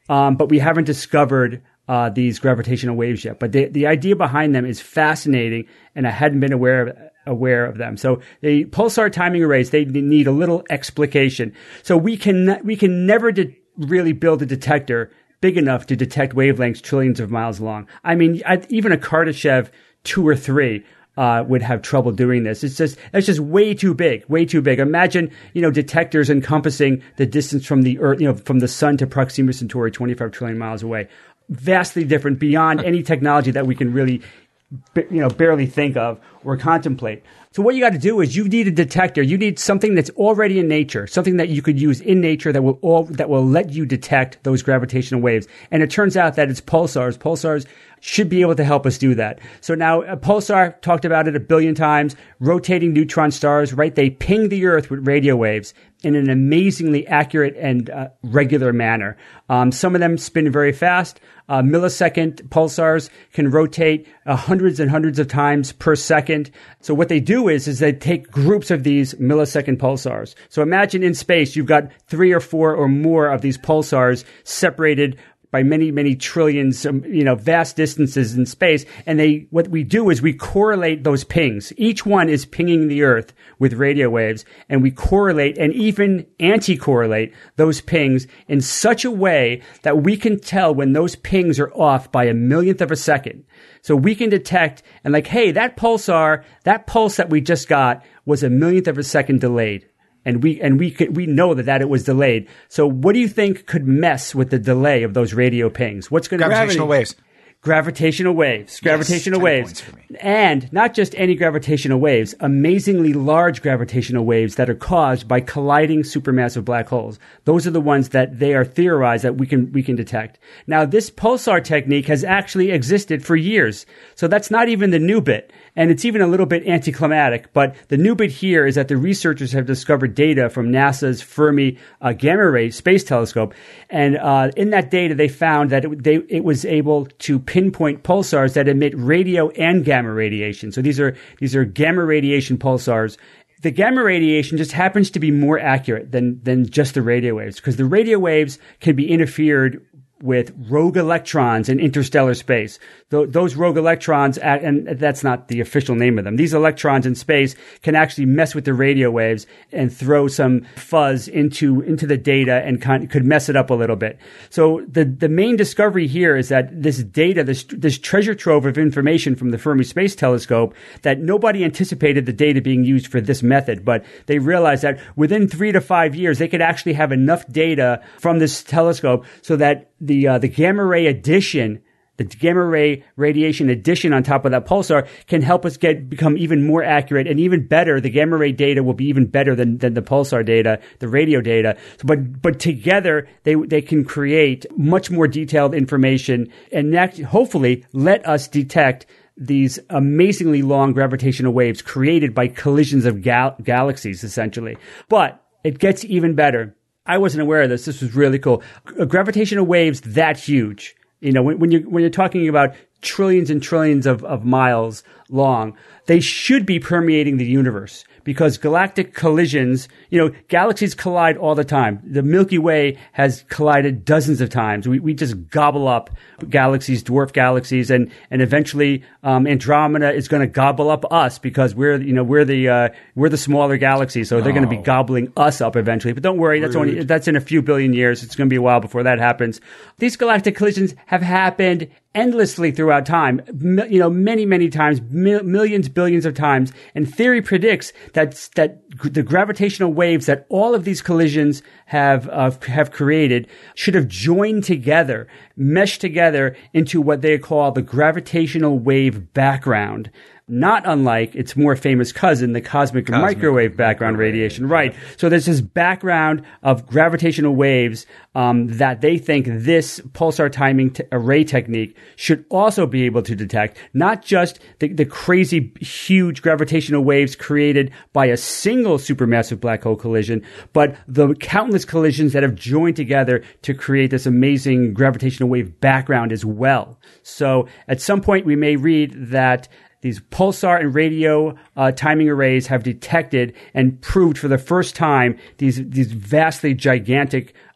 um, but we haven't discovered uh, these gravitational waves yet. But the, the idea behind them is fascinating, and I hadn't been aware of aware of them. So the pulsar timing arrays, they need a little explication. So we can we can never de- really build a detector big enough to detect wavelengths trillions of miles long. I mean, I, even a Kardashev two or three uh, would have trouble doing this. It's just it's just way too big, way too big. Imagine, you know, detectors encompassing the distance from the Earth, you know, from the Sun to Proxima Centauri, twenty-five trillion miles away. Vastly different, beyond any technology that we can really, you know, barely think of or contemplate. So what you got to do is you need a detector. You need something that's already in nature, something that you could use in nature that will all, that will let you detect those gravitational waves. And it turns out that it's pulsars. Pulsars should be able to help us do that. So now a pulsar, talked about it a billion times, rotating neutron stars, right? They ping the Earth with radio waves in an amazingly accurate and uh, regular manner. Um, some of them spin very fast. Uh, millisecond pulsars can rotate uh, hundreds and hundreds of times per second. So what they do is, is they take groups of these millisecond pulsars. So imagine in space, you've got three or four or more of these pulsars separated by many, many trillions, um, you know, vast distances in space. And they, what we do is we correlate those pings. Each one is pinging the Earth with radio waves, and we correlate and even anti-correlate those pings in such a way that we can tell when those pings are off by a millionth of a second. So we can detect and like, hey, that pulsar, that pulse that we just got was a millionth of a second delayed. And we and we could, we know that, that it was delayed. So what do you think could mess with the delay of those radio pings? What's going to gravitational waves? Gravitational waves, gravitational yes, waves, and not just any gravitational waves, amazingly large gravitational waves that are caused by colliding supermassive black holes. Those are the ones that they are theorized that we can, we can detect. Now, this pulsar technique has actually existed for years. So that's not even the new bit. And it's even a little bit anticlimactic, but the new bit here is that the researchers have discovered data from NASA's Fermi uh, Gamma Ray Space Telescope. And uh, in that data, they found that it, they, it was able to pinpoint pulsars that emit radio and gamma radiation. So these are these are gamma radiation pulsars. The gamma radiation just happens to be more accurate than than just the radio waves, because the radio waves can be interfered with rogue electrons in interstellar space. Th- those rogue electrons, act, and that's not the official name of them, these electrons in space can actually mess with the radio waves and throw some fuzz into into the data and con- could mess it up a little bit. So the the main discovery here is that this data, this this treasure trove of information from the Fermi Space Telescope, that nobody anticipated the data being used for this method, but they realized that within three to five years, they could actually have enough data from this telescope so that the uh, the gamma ray addition, the gamma ray radiation addition on top of that pulsar can help us get become even more accurate and even better. The gamma ray data will be even better than, than the pulsar data, the radio data. So, but but together they they can create much more detailed information and that hopefully let us detect these amazingly long gravitational waves created by collisions of gal- galaxies, essentially. But it gets even better. I wasn't aware of this. This was really cool. Gravitational waves that huge, you know, when, when you're when you're talking about trillions and trillions of, of miles long, they should be permeating the universe, because galactic collisions, you know, galaxies collide all the time. The Milky Way has collided dozens of times. We we just gobble up galaxies, dwarf galaxies, and and eventually um, Andromeda is going to gobble up us, because we're you know we're the uh, we're the smaller galaxy, so they're oh. going to be gobbling us up eventually. But don't worry, that's Rude. only that's in a few billion years. It's going to be a while before that happens. These galactic collisions have happened endlessly throughout time, you know, many, many times, mil- millions, billions of times. And theory predicts that that the gravitational waves that all of these collisions have uh, have created should have joined together, meshed together into what they call the gravitational wave background. Not unlike its more famous cousin, the cosmic, cosmic microwave background microwave. radiation. Right. So there's this background of gravitational waves um, that they think this pulsar timing t- array technique should also be able to detect. Not just the, the crazy, huge gravitational waves created by a single supermassive black hole collision, but the countless collisions that have joined together to create this amazing gravitational wave background as well. So at some point we may read that these pulsar and radio uh, timing arrays have detected and proved for the first time these these vastly gigantic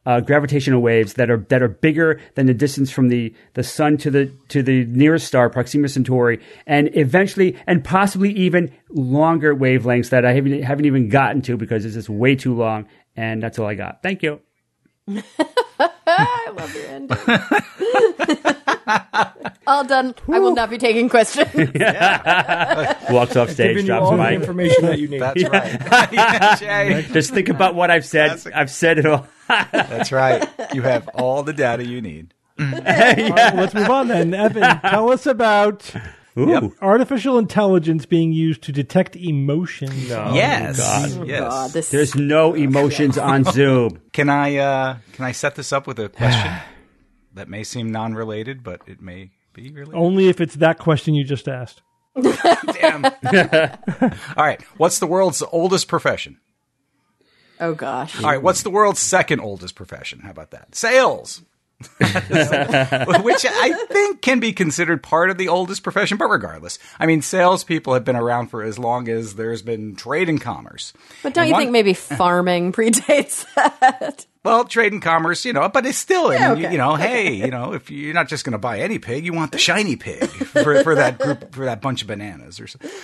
uh, gravitational waves that are that are bigger than the distance from the, the sun to the to the nearest star, Proxima Centauri, and eventually, and possibly even longer wavelengths that I haven't haven't even gotten to because it's just way too long. And that's all I got. Thank you. I love your ending. All done. I will not be taking questions. Walks off stage, Giving you drops all the the mic. information that you need. That's right. Yeah, Jay. Just think about what I've said. Classic. I've said it all. That's right. You have all the data you need. All right, well, let's move on then. Evan, tell us about Ooh. artificial intelligence being used to detect emotions. Yes. God. Yes. God, this There's no emotions on Zoom. Can I uh, can I set this up with a question that may seem non-related, but it may be related? Only if it's that question you just asked. Damn. All right. What's the world's oldest profession? Oh gosh. All right. What's the world's second oldest profession? How about that? Sales. Which I think can be considered part of the oldest profession, but regardless. I mean, salespeople have been around for as long as there's been trade and commerce. But don't And you one- think maybe farming predates that? Well, trade and commerce, you know, but it's still, I Yeah, mean, you, okay. you know, hey, you know, if you're not just going to buy any pig, you want the shiny pig for, for that group, for that bunch of bananas or something.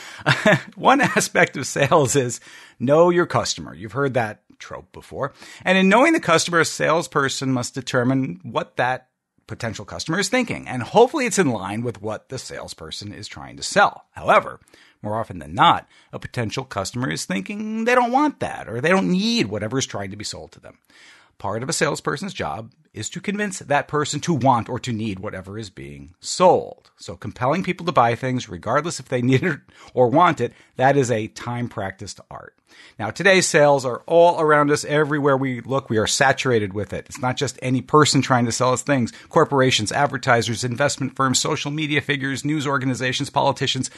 One aspect of sales is know your customer. You've heard that trope before. And in knowing the customer, a salesperson must determine what that potential customer is thinking. And hopefully it's in line with what the salesperson is trying to sell. However, more often than not, a potential customer is thinking they don't want that or they don't need whatever is trying to be sold to them. Part of a salesperson's job is to convince that person to want or to need whatever is being sold. So compelling people to buy things, regardless if they need it or want it, that is a time-practiced art. Now, today's sales are all around us. Everywhere we look, we are saturated with it. It's not just any person trying to sell us things. Corporations, advertisers, investment firms, social media figures, news organizations, politicians,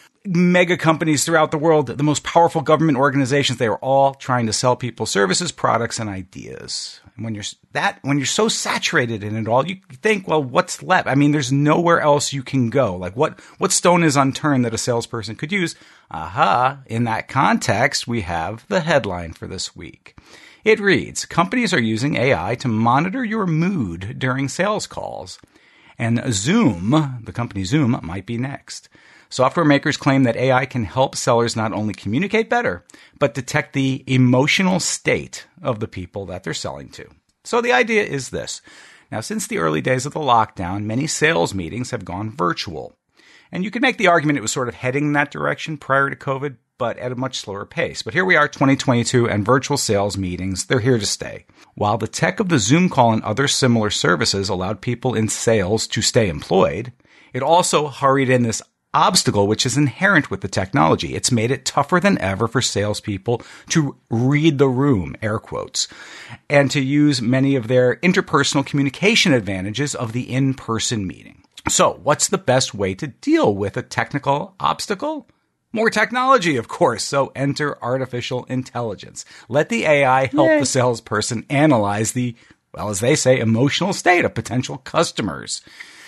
mega companies throughout the world, the most powerful government organizations, they are all trying to sell people services, products, and ideas. And when you're that, when you're so saturated in it all, you think, well, what's left? I mean, there's nowhere else you can go. Like what, what stone is unturned that a salesperson could use? Aha. In that context, we have the headline for this week. It reads, companies are using A I to monitor your mood during sales calls. And Zoom, the company Zoom, might be next. Software makers claim that A I can help sellers not only communicate better, but detect the emotional state of the people that they're selling to. So the idea is this. Now, since the early days of the lockdown, many sales meetings have gone virtual. And you could make the argument it was sort of heading in that direction prior to COVID, but at a much slower pace. But here we are, twenty twenty-two, and virtual sales meetings, they're here to stay. While the tech of the Zoom call and other similar services allowed people in sales to stay employed, it also hurried in this obstacle which is inherent with the technology. It's made it tougher than ever for salespeople to read the room, air quotes, and to use many of their interpersonal communication advantages of the in-person meeting. So, what's the best way to deal with a technical obstacle? More technology, of course. So enter artificial intelligence. Let the A I help Yay. the salesperson analyze the, well, as they say, emotional state of potential customers.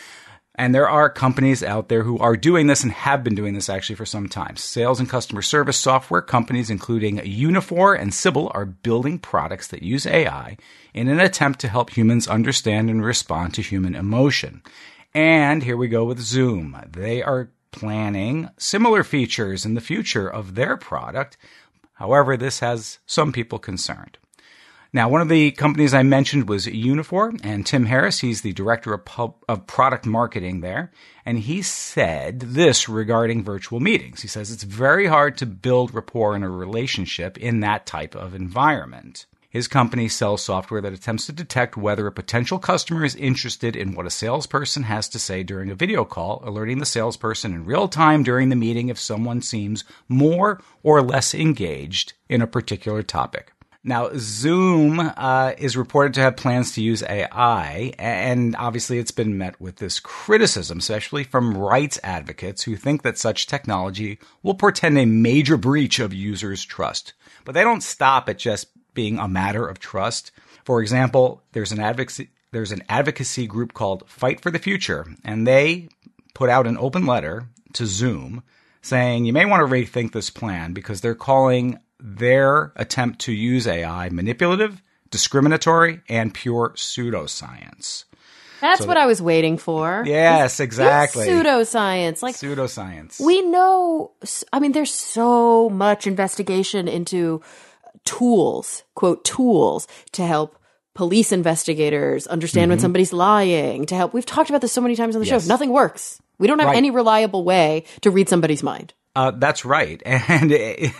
And there are companies out there who are doing this and have been doing this actually for some time. Sales and customer service software companies, including Unifor and Sybil, are building products that use A I in an attempt to help humans understand and respond to human emotion. And here we go with Zoom. They are planning similar features in the future of their product. However, this has some people concerned. Now, one of the companies I mentioned was Unifor, and Tim Harris, he's the director of, pub, of product marketing there, and he said this regarding virtual meetings. He says it's very hard to build rapport in a relationship in that type of environment. His company sells software that attempts to detect whether a potential customer is interested in what a salesperson has to say during a video call, alerting the salesperson in real time during the meeting if someone seems more or less engaged in a particular topic. Now, Zoom uh, is reported to have plans to use A I, and obviously it's been met with this criticism, especially from rights advocates who think that such technology will portend a major breach of users' trust. But they don't stop at just being a matter of trust. For example, there's an advocacy there's an advocacy group called Fight for the Future, and they put out an open letter to Zoom saying you may want to rethink this plan because they're calling their attempt to use A I manipulative, discriminatory, and pure pseudoscience. That's So what that- I was waiting for. Yes, exactly. Pseudoscience. Like, Pseudoscience. we know, I mean, there's so much investigation into tools, quote, tools to help police investigators understand Mm-hmm. when somebody's lying, to help. We've talked about this so many times on the Yes. show. Nothing works. We don't have Right. any reliable way to read somebody's mind. Uh, that's right. And it,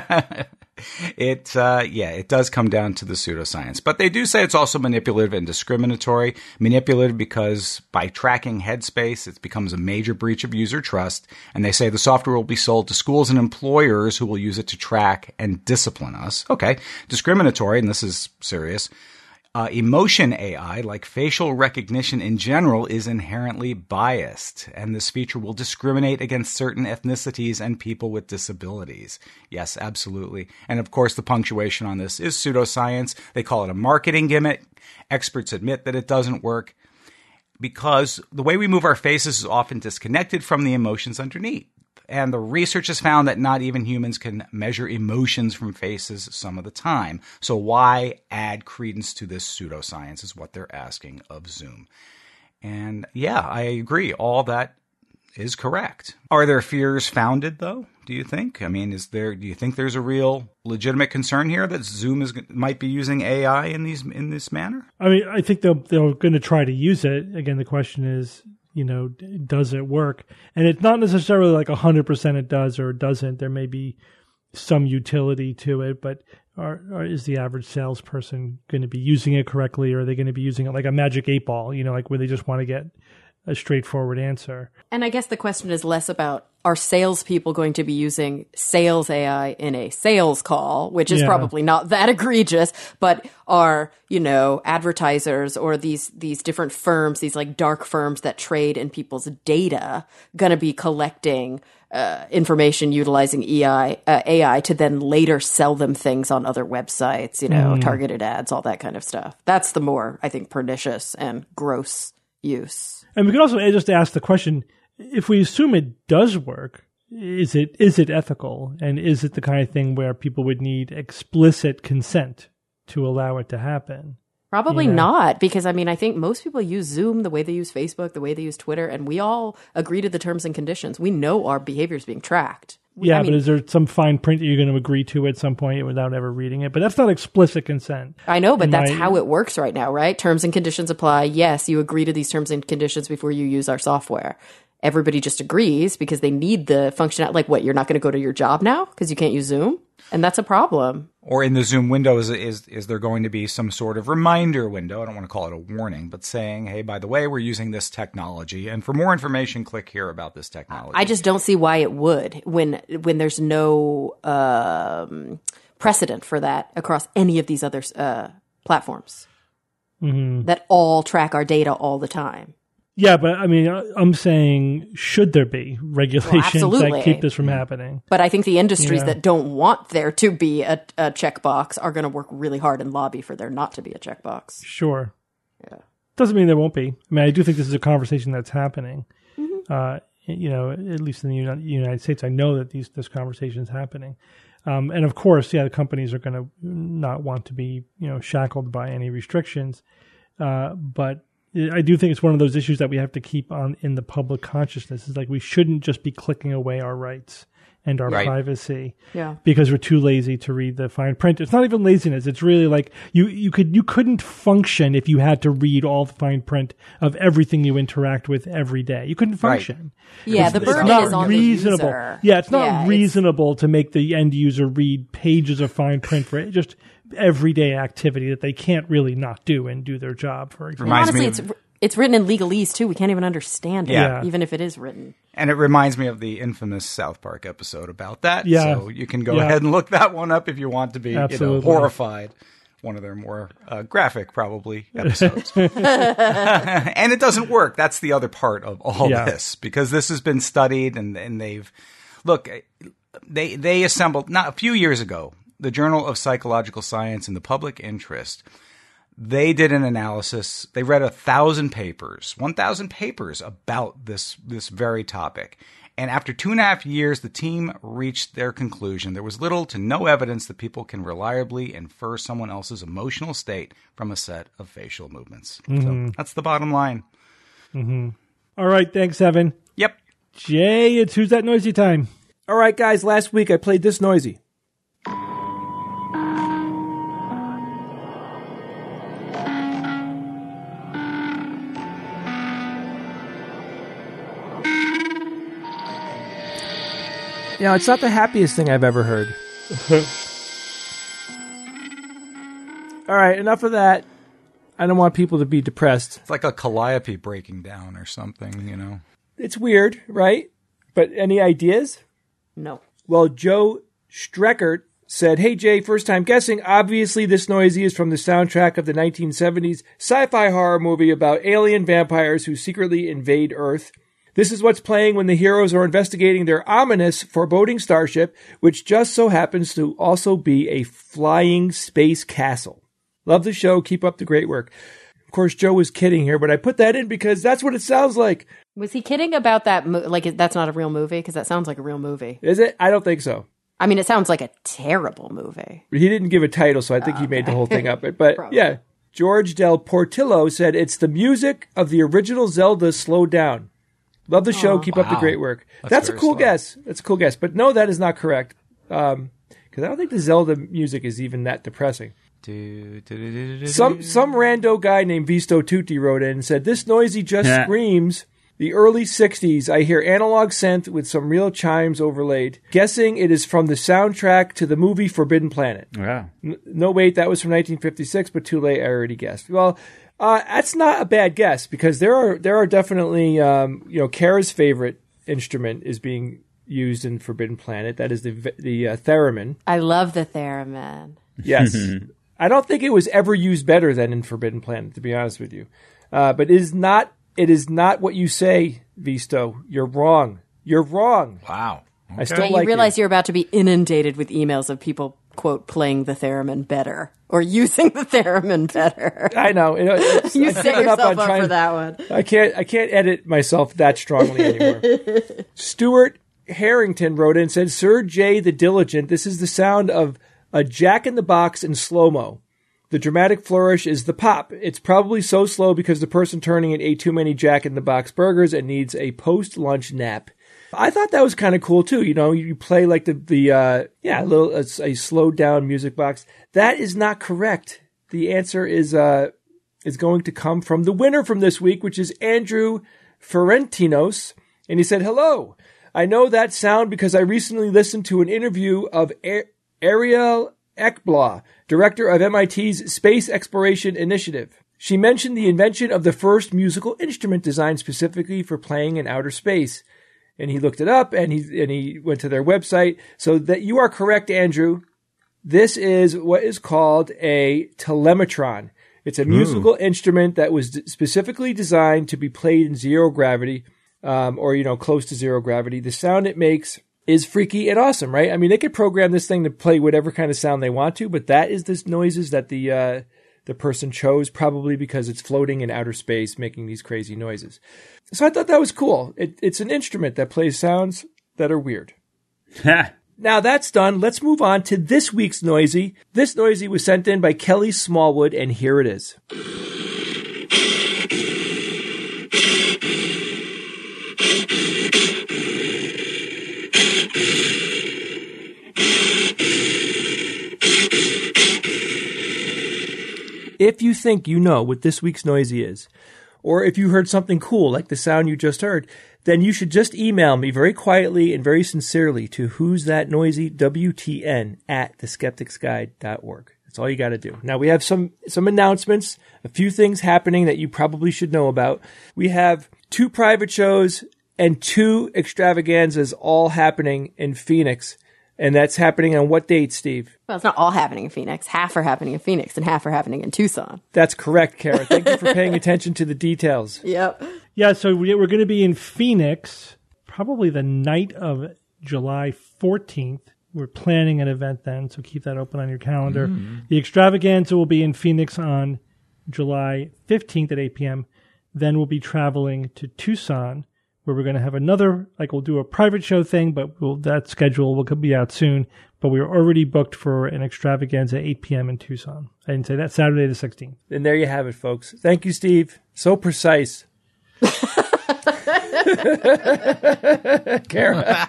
it uh, yeah, it does come down to the pseudoscience. But they do say it's also manipulative and discriminatory. Manipulative because by tracking headspace, it becomes a major breach of user trust. And they say the software will be sold to schools and employers who will use it to track and discipline us. Okay. Discriminatory, and this is serious. Uh, emotion A I, like facial recognition in general, is inherently biased, and this feature will discriminate against certain ethnicities and people with disabilities. Yes, absolutely. And of course, the punctuation on this is pseudoscience. They call it a marketing gimmick. Experts admit that it doesn't work because the way we move our faces is often disconnected from the emotions underneath. And the research has found that not even humans can measure emotions from faces some of the time. So why add credence to this pseudoscience is what they're asking of Zoom. And yeah, I agree. All that is correct. Are their fears founded, though? Do you think? I mean, is there? Do you think there's a real legitimate concern here that Zoom is might be using A I in these in this manner? I mean, I think they'll, they're going to try to use it. Again, the question is, you know, does it work? And it's not necessarily like one hundred percent it does or it doesn't. There may be some utility to it, but are, are, is the average salesperson going to be using it correctly, or are they going to be using it like a magic eight ball, you know, like where they just want to get a straightforward answer? And I guess the question is less about, are salespeople going to be using sales A I in a sales call, which is Yeah. probably not that egregious, but are, you know, advertisers or these, these different firms, these like dark firms that trade in people's data, going to be collecting uh, information utilizing E I, uh, A I to then later sell them things on other websites, you know, targeted ads, all that kind of stuff. That's the more, I think, pernicious and gross use. And we can also just ask the question, if we assume it does work, is it is it ethical? And is it the kind of thing where people would need explicit consent to allow it to happen? Probably Yeah. not, because I mean, I think most people use Zoom the way they use Facebook, the way they use Twitter, and we all agree to the terms and conditions. We know our behavior is being tracked. We- Yeah, I mean, but is there some fine print that you're going to agree to at some point without ever reading it? But that's not explicit consent. I know, but in that's my- how it works right now, right? Terms and conditions apply. Yes, you agree to these terms and conditions before you use our software. Everybody just agrees because they need the functionality. Like, what, you're not going to go to your job now because you can't use Zoom? And that's a problem. Or in the Zoom window, is, is is there going to be some sort of reminder window? I don't want to call it a warning, but saying, hey, by the way, we're using this technology. And for more information, click here about this technology. I just don't see why it would when when there's no um, precedent for that across any of these other uh, platforms that all track our data all the time. Yeah, but I mean, I- I'm saying, should there be regulations absolutely. that keep this from happening? But I think the industries Yeah. that don't want there to be a, a checkbox are going to work really hard and lobby for there not to be a checkbox. Sure. Yeah. Doesn't mean there won't be. I mean, I do think this is a conversation that's happening. Uh, you know, at least in the Uni- United States, I know that these this conversation is happening. Um, and of course, yeah, the companies are going to not want to be, you know, shackled by any restrictions. Uh, but I do think it's one of those issues that we have to keep on in the public consciousness. It's like we shouldn't just be clicking away our rights and our Right. privacy Yeah. because we're too lazy to read the fine print. It's not even laziness. It's really like you, you could you couldn't function if you had to read all the fine print of everything you interact with every day. You couldn't Right. function. Yeah, It's- the it's burden not is on reasonable. the user. Yeah, it's not Yeah, it's- reasonable to make the end user read pages of fine print for just everyday activity that they can't really not do and do their job, for example. Reminds Honestly, me it's of- it's written in legalese too. We can't even understand it, Yeah. even if it is written. And it reminds me of the infamous South Park episode about that. Yeah. So you can go Yeah. ahead and look that one up if you want to be you know, Absolutely. horrified. One of their more uh, graphic, probably, episodes. And it doesn't work. That's the other part of all Yeah. this, because this has been studied and, and they've, look, they, they assembled, not a few years ago, the Journal of Psychological Science in the Public Interest. They did an analysis. They read a thousand papers, one thousand papers about this, this very topic. And after two and a half years, the team reached their conclusion. There was little to no evidence that people can reliably infer someone else's emotional state from a set of facial movements. Mm-hmm. So that's the bottom line. Mm-hmm. All right. Thanks, Evan. Yep. Jay, it's Who's That Noisy time. All right, guys, last week I played this noisy. You know, it's not the happiest thing I've ever heard. All right, enough of that. I don't want people to be depressed. It's like a calliope breaking down or something, you know. It's weird, right? But any ideas? No. Well, Joe Streckert said, "Hey, Jay, first time guessing. Obviously, this noisy is from the soundtrack of the nineteen seventies sci-fi horror movie about alien vampires who secretly invade Earth. This is what's playing when the heroes are investigating their ominous, foreboding starship, which just so happens to also be a flying space castle. Love the show. Keep up the great work." Of course, Joe was kidding here, but I put that in because that's what it sounds like. Was he kidding about that? Mo- like, that's not a real movie? Because that sounds like a real movie. Is it? I don't think so. I mean, it sounds like a terrible movie. He didn't give a title, so I think he made the whole thing up. But yeah, George Del Portillo said, "It's the music of the original Zelda slowed down. Love the show. Keep up the Wow. great work." That's That's, a very cool slow. guess. That's a cool guess. But no, that is not correct. Um, because I don't think the Zelda music is even that depressing. Do, do, do, do, do, Some do. some rando guy named Visto Tutti wrote in and said, "This noisy just Yeah. screams the early sixties. I hear analog synth with some real chimes overlaid. Guessing it is from the soundtrack to the movie Forbidden Planet." Wow. N- No, wait, that was from nineteen fifty-six, but too late. I already guessed. Well, uh, that's not a bad guess because there are there are definitely um, you know, Kara's favorite instrument is being used in Forbidden Planet. That is the v- the uh, theremin. I love the theremin. Yes, I don't think it was ever used better than in Forbidden Planet, to be honest with you. Uh, but it is not it is not what you say, Visto. You're wrong. You're wrong. Wow. I still Yeah, you like realize you. you're about to be inundated with emails of people, quote, playing the theremin better or using the theremin better. I know. It, it's, You I've set given yourself on up, trying- for that one. I can't I can't edit myself that strongly anymore. Stuart Harrington wrote in and said, "Sir Jay the Diligent, this is the sound of a Jack in the Box in slow-mo. The dramatic flourish is the pop. It's probably so slow because the person turning it ate too many Jack in the Box burgers and needs a post-lunch nap." I thought that was kind of cool too. You know, you play like the, the uh, yeah, a little, a, a slowed down music box. That is not correct. The answer is, uh, is going to come from the winner from this week, which is Andrew Ferentinos. And he said, "Hello. I know that sound because I recently listened to an interview of a- Ariel Ekblaw, director of M I T's Space Exploration Initiative. She mentioned the invention of the first musical instrument designed specifically for playing in outer space." And he looked it up and he and he went to their website. So that you are correct, Andrew. This is what is called a telemetron. It's a musical instrument that was d- specifically designed to be played in zero gravity, um, or, you know, close to zero gravity. The sound it makes is freaky and awesome, right? I mean, they could program this thing to play whatever kind of sound they want to, but that is the noises that the uh, the person chose, probably because it's floating in outer space, making these crazy noises. So I thought that was cool. It, it's an instrument that plays sounds that are weird. Now that's done, let's move on to this week's Noisy. This Noisy was sent in by Kelly Smallwood, and here it is. If you think you know what this week's Noisy is, or if you heard something cool like the sound you just heard, then you should just email me very quietly and very sincerely to who's that noisy W T N at the skeptics guide dot org. That's all you got to do. Now we have some some announcements, a few things happening that you probably should know about. We have two private shows and two extravaganzas all happening in Phoenix. And that's happening on what date, Steve? Well, it's not all happening in Phoenix. Half are happening in Phoenix and half are happening in Tucson. That's correct, Kara. Thank you for paying attention to the details. Yep. Yeah, so we- we're going to be in Phoenix probably the night of July fourteenth. We're planning an event then, so keep that open on your calendar. The extravaganza will be in Phoenix on July fifteenth at eight p.m. Then we'll be traveling to Tucson where we're going to have another, like we'll do a private show thing, but we'll, that schedule will be out soon. But we are already booked for an extravaganza at eight p.m. in Tucson. I didn't say that, Saturday the sixteenth. And there you have it, folks. Thank you, Steve. So precise. Kara.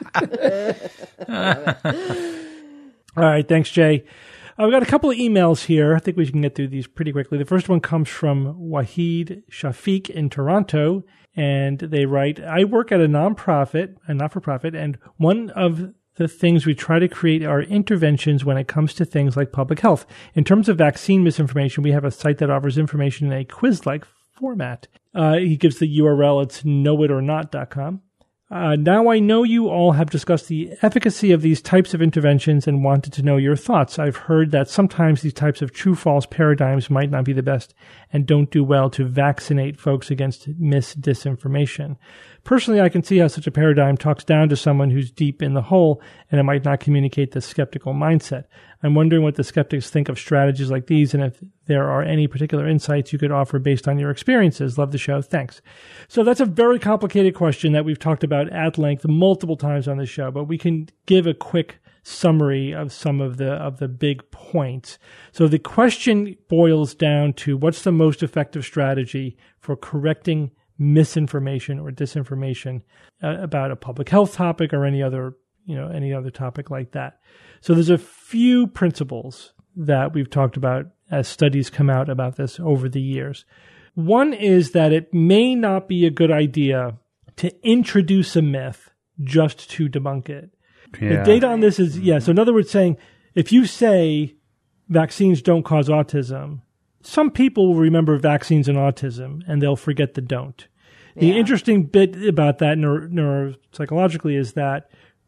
All right, thanks, Jay. Uh, we've got a couple of emails here. I think we can get through these pretty quickly. The first one comes from Wahid Shafiq in Toronto, and they write, I work at a nonprofit, a not-for-profit, and one of the things we try to create are interventions when it comes to things like public health. In terms of vaccine misinformation, we have a site that offers information in a quiz-like format. Uh, he gives the U R L. It's know it or not dot com. Uh, now I know you all have discussed the efficacy of these types of interventions and wanted to know your thoughts. I've heard that sometimes these types of true-false paradigms might not be the best and don't do well to vaccinate folks against mis-disinformation. Personally, I can see how such a paradigm talks down to someone who's deep in the hole, and it might not communicate the skeptical mindset. I'm wondering what the skeptics think of strategies like these, and if there are any particular insights you could offer based on your experiences. Love the show. Thanks. So that's a very complicated question that we've talked about at length multiple times on the show, but we can give a quick summary of some of the of the big points. So the question boils down to what's the most effective strategy for correcting misinformation or disinformation uh, about a public health topic or any other, you know, any other topic like that. So there's a few principles that we've talked about as studies come out about this over the years. One is that it may not be a good idea to introduce a myth just to debunk it. Yeah. The data on this is, yeah, so in other words, saying if you say vaccines don't cause autism, some people will remember vaccines and autism and they'll forget the don't. The yeah. interesting bit about that neuro- neuropsychologically is that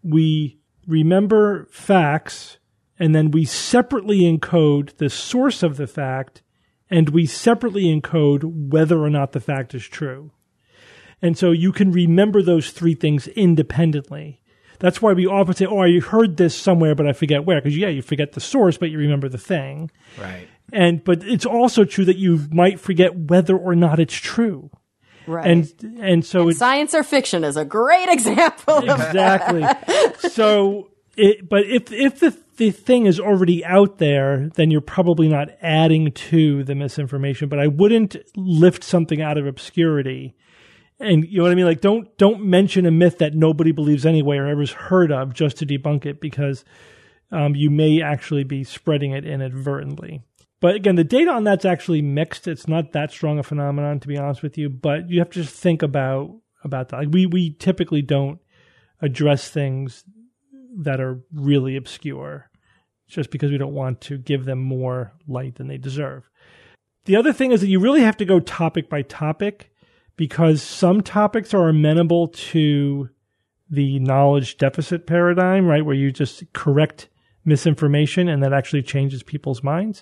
we remember facts and then we separately encode the source of the fact and we separately encode whether or not the fact is true. And so you can remember those three things independently. That's why we often say, oh, I heard this somewhere, but I forget where. Because, yeah, you forget the source, but you remember the thing. Right. And but it's also true that you might forget whether or not it's true. Right. And and so and it's, science or fiction is a great example of exactly. that. So, it, but if if the the thing is already out there, then you're probably not adding to the misinformation. But I wouldn't lift something out of obscurity. And you know what I mean? Like, don't don't mention a myth that nobody believes anyway or ever's heard of just to debunk it, because um, you may actually be spreading it inadvertently. But again, the data on that's actually mixed. It's not that strong a phenomenon, to be honest with you. But you have to just think about about that. Like we we typically don't address things that are really obscure, just because we don't want to give them more light than they deserve. The other thing is that you really have to go topic by topic, because some topics are amenable to the knowledge deficit paradigm, right, where you just correct misinformation and that actually changes people's minds.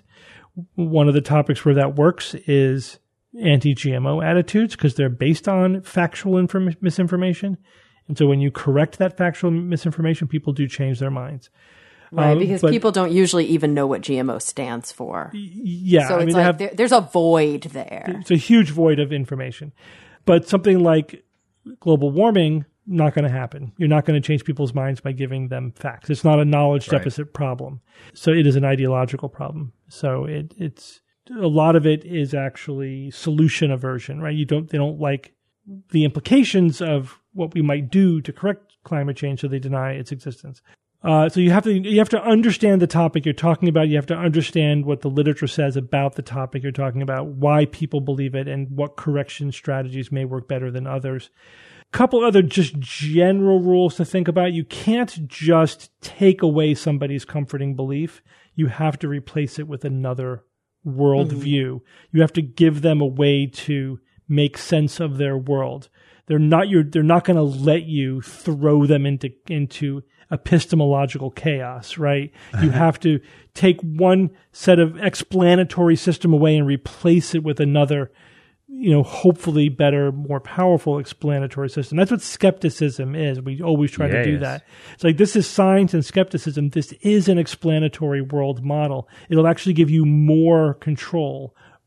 One of the topics where that works is anti-G M O attitudes, because they're based on factual inform- misinformation. And so when you correct that factual misinformation, people do change their minds. Right, um, because but, people don't usually even know what G M O stands for. Yeah. So I it's mean, like have, there, there's a void there. It's a huge void of information. But something like global warming, not going to happen. You're not going to change people's minds by giving them facts. It's not a knowledge Right. deficit problem. So it is an ideological problem. So it, it's a lot of it is actually solution aversion, right? You don't, they don't like the implications of what we might do to correct climate change, so they deny its existence. Uh, so you have to you have to understand the topic you're talking about. You have to understand what the literature says about the topic you're talking about, why people believe it, and what correction strategies may work better than others. A couple other just general rules to think about. You can't just take away somebody's comforting belief. You have to replace it with another worldview. Mm-hmm. You have to give them a way to make sense of their world. They're not you're, they're not going to let you throw them into into epistemological chaos, right? You have to take one set of explanatory system away and replace it with another, you know, hopefully better, more powerful explanatory system. That's what skepticism is. We always try yes. to do that. It's like, this is science and skepticism. This is an explanatory world model. It'll actually give you more control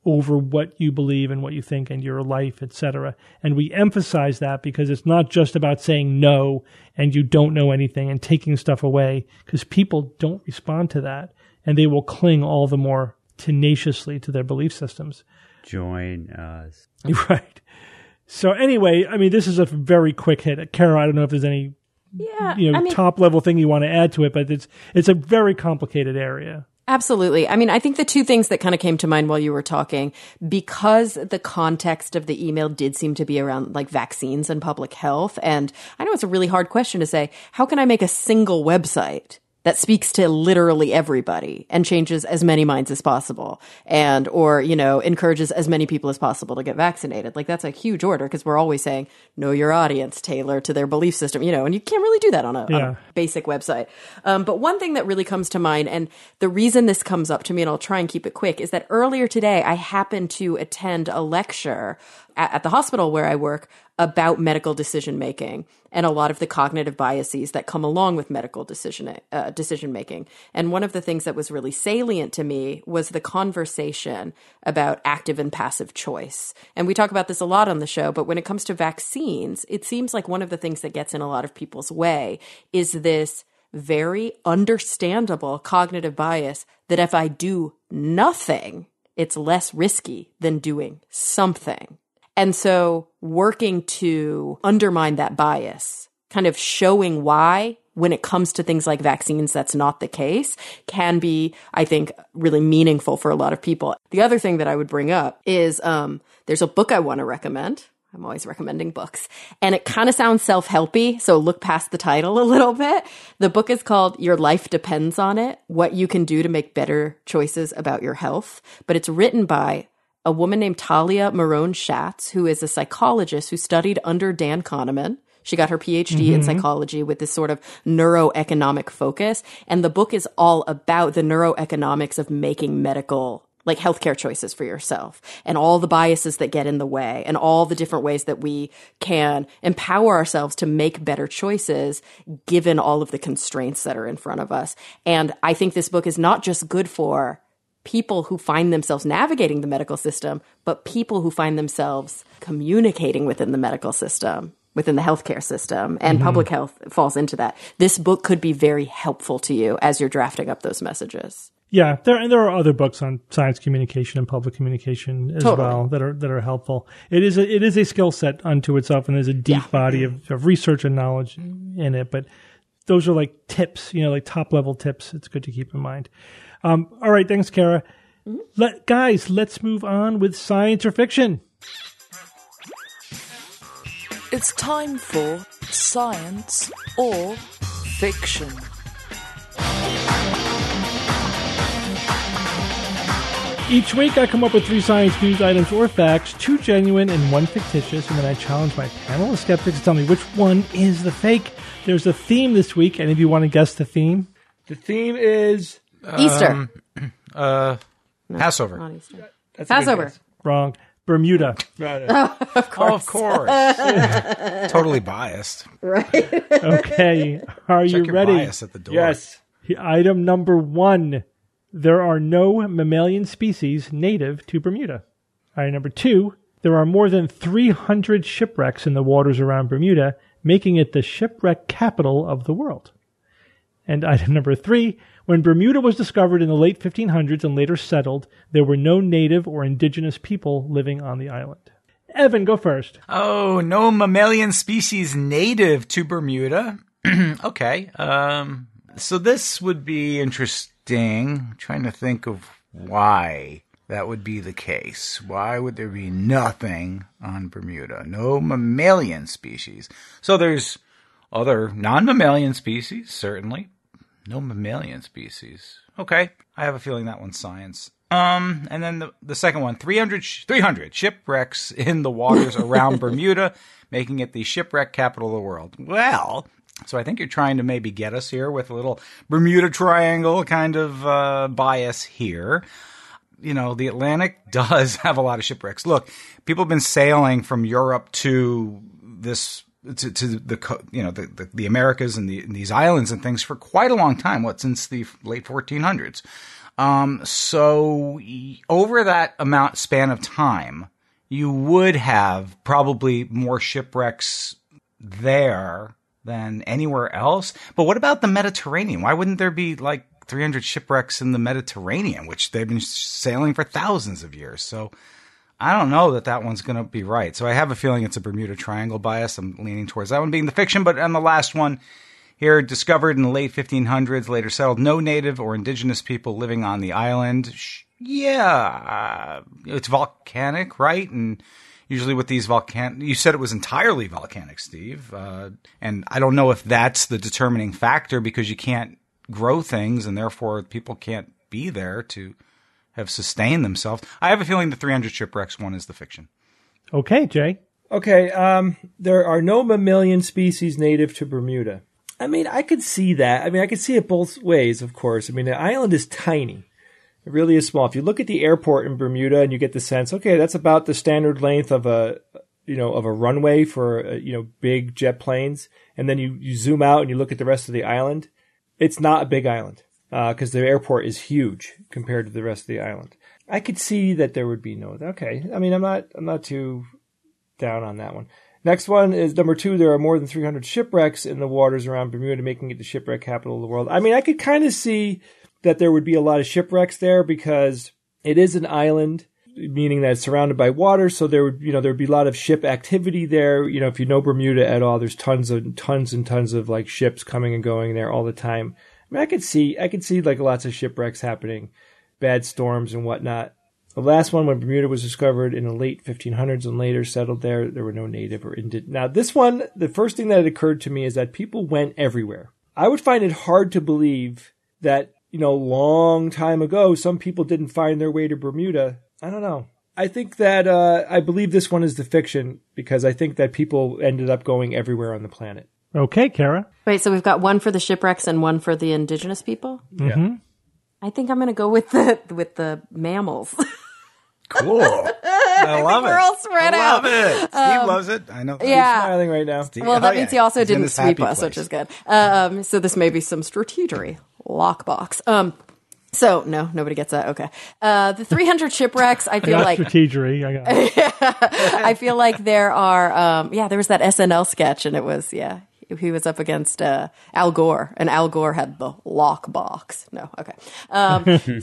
over what you believe and what you think and your life, et cetera. And we emphasize that because it's not just about saying no and you don't know anything and taking stuff away, because people don't respond to that and they will cling all the more tenaciously to their belief systems. Join us. Right. So anyway, I mean, this is a very quick hit. Kara, I don't know if there's any Yeah, you know, I mean, top level thing you want to add to it, but it's it's a very complicated area. absolutely. I mean, I think the two things that kind of came to mind while you were talking, because the context of the email did seem to be around like vaccines and public health. And I know it's a really hard question to say, how can I make a single website that speaks to literally everybody and changes as many minds as possible and, or, you know, encourages as many people as possible to get vaccinated? Like, that's a huge order because we're always saying, know your audience, tailor to their belief system, you know, and you can't really do that on a, Yeah. on a basic website. Um, but one thing that really comes to mind, and the reason this comes up to me, and I'll try and keep it quick, is that earlier today, I happened to attend a lecture at, at the hospital where I work about medical decision making and a lot of the cognitive biases that come along with medical decision uh, decision making. And one of the things that was really salient to me was the conversation about active and passive choice. And we talk about this a lot on the show, but when it comes to vaccines, it seems like one of the things that gets in a lot of people's way is this very understandable cognitive bias that if I do nothing, it's less risky than doing something. And so working to undermine that bias, kind of showing why when it comes to things like vaccines, that's not the case, can be, I think, really meaningful for a lot of people. The other thing that I would bring up is um, there's a book I want to recommend. I'm always recommending books. And it kind of sounds self-helpy, so look past the title a little bit. The book is called Your Life Depends on It, What You Can Do to Make Better Choices About Your Health. But it's written by a woman named Talia Marone-Schatz, who is a psychologist who studied under Dan Kahneman. She got her P H D mm-hmm. in psychology with this sort of neuroeconomic focus. And the book is all about the neuroeconomics of making medical, like healthcare choices for yourself and all the biases that get in the way and all the different ways that we can empower ourselves to make better choices given all of the constraints that are in front of us. And I think this book is not just good for people who find themselves navigating the medical system, but people who find themselves communicating within the medical system, within the healthcare system, and mm-hmm. public health falls into that. This book could be very helpful to you as you're drafting up those messages. Yeah, there and there are other books on science communication and public communication as Totally. well that are that are helpful. It is a it is a skill set unto itself, and there's a deep Yeah. body of, of research and knowledge in it. But those are like tips, you know, like top level tips. It's good to keep in mind. Um, all right, thanks, Kara. Mm-hmm. Let, guys, let's move on with science or fiction. It's time for science or fiction. Each week, I come up with three science news items or facts, two genuine and one fictitious, and then I challenge my panel of skeptics to tell me which one is the fake. There's a theme this week. Any of you want to guess the theme? The theme is Easter. Um, uh, No, Passover. not Easter. that's a good Passover. guess. Wrong. Bermuda. Right, right. Of course. Oh, of course. Totally biased. Right. Okay. Are Check you your ready? bias at the door. Yes. Item number one. There are no mammalian species native to Bermuda. Item number two. There are more than three hundred shipwrecks in the waters around Bermuda, making it the shipwreck capital of the world. And item number three. When Bermuda was discovered in the late fifteen hundreds and later settled, there were no native or indigenous people living on the island. Evan, go first. Oh, no mammalian species native to Bermuda. Okay. Um, so this would be interesting. I'm trying to think of why that would be the case. Why would there be nothing on Bermuda? No mammalian species. So there's other non-mammalian species, certainly. No mammalian species. Okay. I have a feeling that one's science. Um, and then the, the second one, three hundred, sh- three hundred shipwrecks in the waters around Bermuda, making it the shipwreck capital of the world. Well, so I think you're trying to maybe get us here with a little Bermuda Triangle kind of uh, bias here. You know, the Atlantic does have a lot of shipwrecks. Look, people have been sailing from Europe to this to, to the you know the, the, the Americas and, the, and these islands and things for quite a long time. What, since the late fourteen hundreds? Um, so y- over that amount span of time, you would have probably more shipwrecks there than anywhere else. But what about the Mediterranean? Why wouldn't there be like three hundred shipwrecks in the Mediterranean, which they've been sailing for thousands of years? So I don't know that that one's going to be right. So I have a feeling it's a Bermuda Triangle bias. I'm leaning towards that one being the fiction. But on the last one here, discovered in the late fifteen hundreds, later settled, no native or indigenous people living on the island. Yeah, uh, it's volcanic, right? And usually with these volcan, you said it was entirely volcanic, Steve. Uh, and I don't know if that's the determining factor because you can't grow things and therefore people can't be there to have sustained themselves. I have a feeling the three hundred shipwrecks one is the fiction. Okay, Jay. Okay, um, there are no mammalian species native to Bermuda. I mean, I could see that. I mean, I could see it both ways, of course. I mean, the island is tiny. It really is small. If you look at the airport in Bermuda and you get the sense, okay, that's about the standard length of a, you know, of a runway for, uh, you know, big jet planes. And then you, you zoom out and you look at the rest of the island. It's not a big island, uh, cause the airport is huge compared to the rest of the island. I could see that there would be no, okay. I mean, I'm not, I'm not too down on that one. Next one is number two. There are more than three hundred shipwrecks in the waters around Bermuda, making it the shipwreck capital of the world. I mean, I could kind of see that there would be a lot of shipwrecks there because it is an island, meaning that it's surrounded by water. So there would, you know, there would be a lot of ship activity there. You know, if you know Bermuda at all, there's tons of, tons and tons of like ships coming and going there all the time. I mean, I could see, I could see like lots of shipwrecks happening, bad storms and whatnot. The last one, when Bermuda was discovered in the late fifteen hundreds and later settled there, there were no native or indigenous. Now, this one, the first thing that had occurred to me is that people went everywhere. I would find it hard to believe that, you know, long time ago, some people didn't find their way to Bermuda. I don't know. I think that, uh, I believe this one is the fiction because I think that people ended up going everywhere on the planet. Okay, Kara. Wait, so we've got one for the shipwrecks and one for the indigenous people? Mm-hmm. Yeah. I think I'm going to go with the with the mammals. Cool. I love it. We're all spread I out. love it. Steve Um, loves it. I know. yeah. I'm smiling right now. Steve- Well, that oh, means yeah. he also He's in didn't his sweep happy us, place. which is good. Um, so this may be some strategery. Lockbox. Um, so, no, nobody gets that. Okay. Uh, the three hundred shipwrecks, I I feel got like... strategery. I got I feel like there are... Um, yeah, there was that S N L sketch, and it was, yeah... He was up against uh, Al Gore, and Al Gore had the lockbox. No, okay. Um,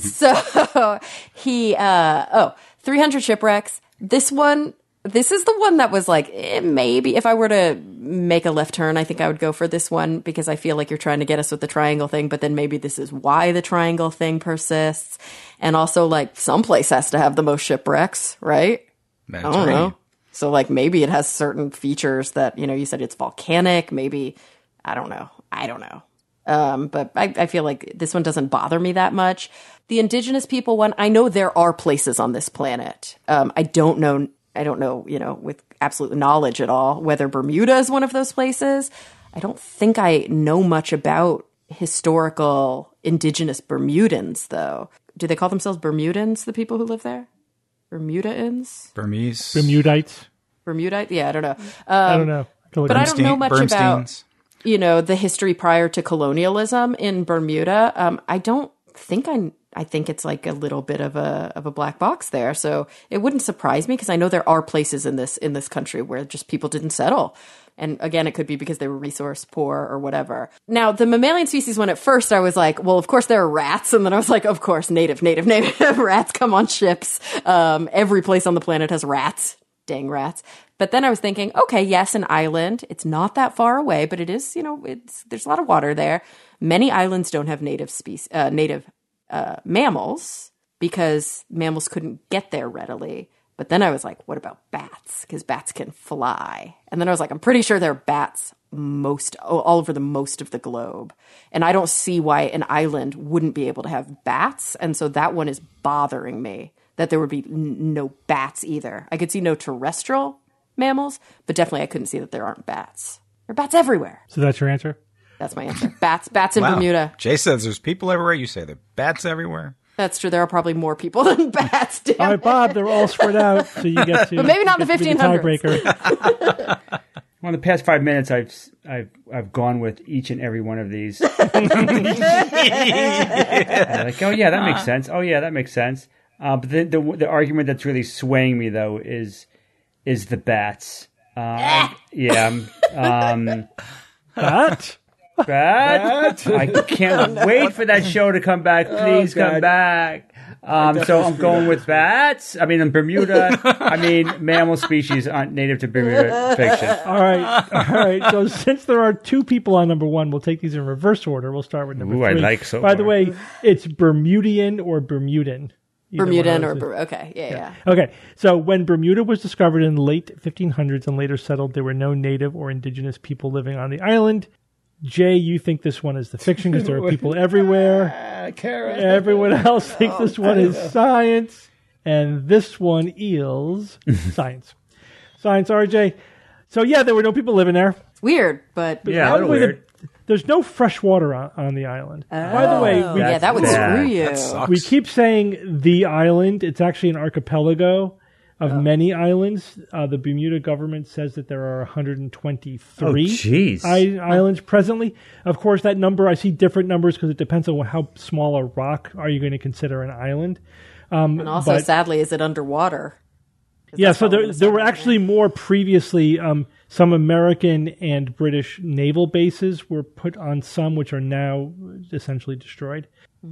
so he, uh, oh, three hundred shipwrecks. This one, this is the one that was like, eh, maybe if I were to make a left turn, I think I would go for this one because I feel like you're trying to get us with the triangle thing, but then maybe this is why the triangle thing persists. And also, like, someplace has to have the most shipwrecks, right? I don't know. So, like, maybe it has certain features that, you know, you said it's volcanic. Maybe, I don't know. I don't know. Um, but I, I feel like this one doesn't bother me that much. The indigenous people one, I know there are places on this planet. Um, I don't know, I don't know, you know, with absolute knowledge at all, whether Bermuda is one of those places. I don't think I know much about historical indigenous Bermudans, though. Do they call themselves Bermudans, the people who live there? Bermudaans? Burmese. Bermudites. Bermudite? Yeah, I don't know. Um, I don't know. Go But I look don't know much about, Bernsteins. you know, the history prior to colonialism in Bermuda. Um, I don't think I. I think it's like a little bit of a of a black box there. So it wouldn't surprise me because I know there are places in this in this country where just people didn't settle. And again, it could be because they were resource poor or whatever. Now, the mammalian species one, at first I was like, well, of course there are rats. And then I was like, of course, native, native, native rats come on ships. Um, every place on the planet has rats. Dang rats. But then I was thinking, okay, yes, an island. It's not that far away, but it is, you know, it's there's a lot of water there. Many islands don't have native species, uh, native uh, mammals because mammals couldn't get there readily. But then I was like, what about bats? Because bats can fly. And then I was like, I'm pretty sure there are bats most all over the most of the globe. And I don't see why an island wouldn't be able to have bats. And so that one is bothering me, that there would be n- no bats either. I could see no terrestrial mammals, but definitely I couldn't see that there aren't bats. There are bats everywhere. So that's your answer? That's my answer. Bats, bats in Wow. Bermuda. Jay says there's people everywhere. You say there are bats everywhere. That's true. There are probably more people than bats. Damn All right, Bob, they're all spread out, so you get to. But maybe not in the get to be fifteen hundreds. tiebreaker. Well, in the past five minutes, I've I've I've gone with each and every one of these. yeah. Like, oh yeah, that makes sense. Oh yeah, that makes sense. Uh, but the, the the argument that's really swaying me though is is the bats. Uh, yeah. Um, Bat? Bat? I can't wait for that show to come back. Please Oh, come God. back. Um, so I'm going with bats. I mean, in Bermuda. I mean, mammal species aren't native to Bermuda fiction. All right. All right. So since there are two people on number one, we'll take these in reverse order. We'll start with number Ooh, I three. like so By the far. way, it's Bermudian or Bermudan. Either Bermudan one or of those. Ber- okay, yeah, yeah. Okay, so when Bermuda was discovered in the late fifteen hundreds and later settled, there were no native or indigenous people living on the island. Jay, you think this one is the fiction because there are people everywhere. Ah, Kara. Everyone else thinks this one is science. And this one is science. Science, R J. So, yeah, there were no people living there. It's weird, but Yeah, a By the little way, the- weird. There's no fresh water on, on the island. By the way, Oh, we, yeah, that would bad. screw you. That sucks. we keep saying the island. It's actually an archipelago of many islands. Uh, the Bermuda government says that there are one hundred twenty-three Oh, jeez. I- islands presently. Of course, that number, I see different numbers because it depends on how small a rock are you going to consider an island. Um, And also, but- sadly, is it underwater? 'Cause yeah, that's so probably there gonna there sound were like actually more previously. Um, some American and British naval bases were put on some, which are now essentially destroyed.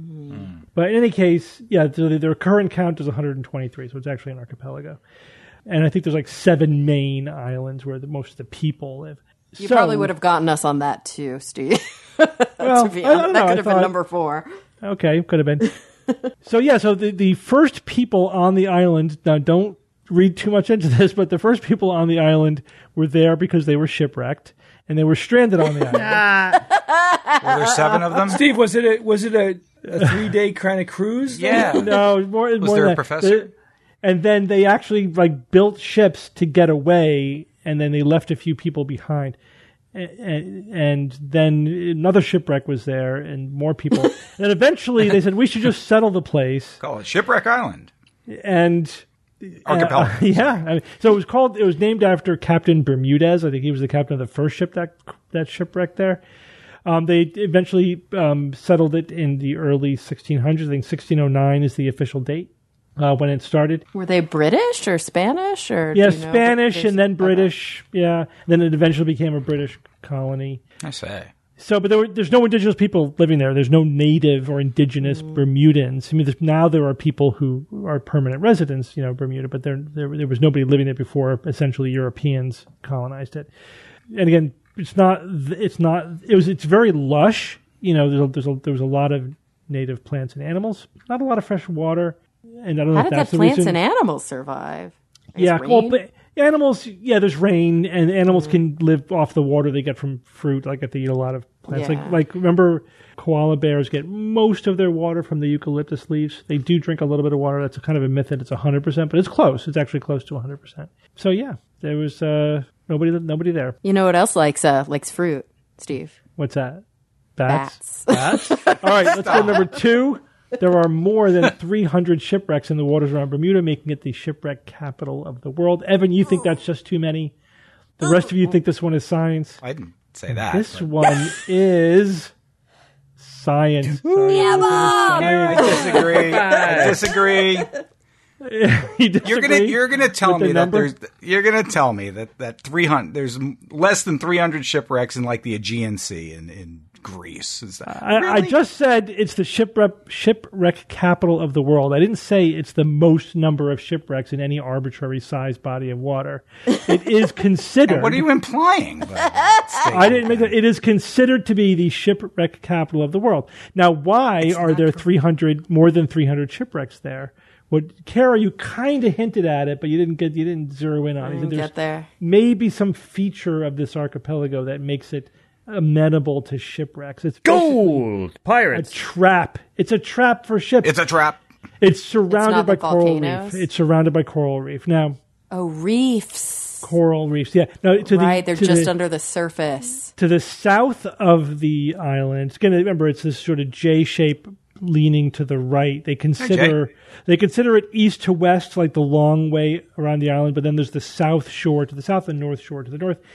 But in any case, yeah, so the- their current count is one hundred twenty-three, so it's actually an archipelago. And I think there's like seven main islands where the, most of the people live. You So- probably would have gotten us on that too, Steve. Well, to be I don't honest, know, that I could have thought- been number four. Okay, could have been. So yeah, so the, the first people on the island, now don't read too much into this, but the first people on the island were there because they were shipwrecked and they were stranded on the island. Were there seven of them? Steve, was it a was it a, a three day kind of cruise? Yeah. No, more, Was more there than a that. professor? The- and then they actually like built ships to get away, and then they left a few people behind. And, and then another shipwreck was there, and more people. And then eventually they said we should just settle the place. Call it Shipwreck Island. And Archipelago. Uh, yeah, I mean, so it was called. It was named after Captain Bermudez. I think he was the captain of the first ship that that shipwrecked there. Um, they eventually um, settled it in the early sixteen hundreds. I think sixteen oh nine is the official date uh, when it started. Were they British or Spanish or Yeah, do you know? Spanish There's- and then okay. British. Yeah, then it eventually became a British colony. I say. So, but there were, there's no indigenous people living there. There's no native or indigenous Bermudans. I mean, there's, now there are people who are permanent residents, you know, Bermuda, but there, there there was nobody living there before. Essentially, Europeans colonized it. And again, it's not. It's not. It was. It's very lush. You know, there's a, there's a, there was a lot of native plants and animals. Not a lot of fresh water. And I don't know How if did that's that the plants reason. and animals survive? I guess Yeah, rain? well, but animals. Yeah, there's rain, and animals can live off the water they get from fruit. Like if they eat a lot of plants, Yeah. like like remember, koala bears get most of their water from the eucalyptus leaves. They do drink a little bit of water. That's a kind of a myth that it's one hundred percent, but it's close. It's actually close to one hundred percent. So yeah, there was uh, nobody nobody there. You know what else likes uh, likes fruit, Steve? What's that? Bats. Bats. Bats. All right, let's go to number two. There are more than three hundred shipwrecks in the waters around Bermuda, making it the shipwreck capital of the world. Evan, you think that's just too many? The rest of you think this one is science? I didn't say that. This but- one is science. I Science. disagree. I disagree. You disagree You're gonna you're gonna tell with the me that number? there's you're gonna tell me that that three hundred there's m- less than three hundred shipwrecks in like the Aegean Sea in, in Greece. Is that I, I really? just said it's the shipwreck shipwreck capital of the world. I didn't say it's the most number of shipwrecks in any arbitrary sized body of water. It is considered. What are you implying? by that statement? I didn't make that. It is considered to be the shipwreck capital of the world. Now, why are there three hundred, more than three hundred shipwrecks there? What, Kara, you kind of hinted at it, but you didn't get, you didn't zero in on it. You said Didn't there's get there. maybe some feature of this archipelago that makes it amenable to shipwrecks. It's basically Gold a pirates. trap. It's a trap for ships. It's a trap. It's surrounded not by the coral volcanoes? reef. It's surrounded by coral reef. Now, Oh, reefs. coral reefs. Yeah. Now, to the, Right, they're to just the, under the surface. to the south of the island. It's going to remember it's this sort of J shape leaning to the right. They consider they consider it east to west, like the long way around the island. But then there's the south shore to the south and north shore to the north.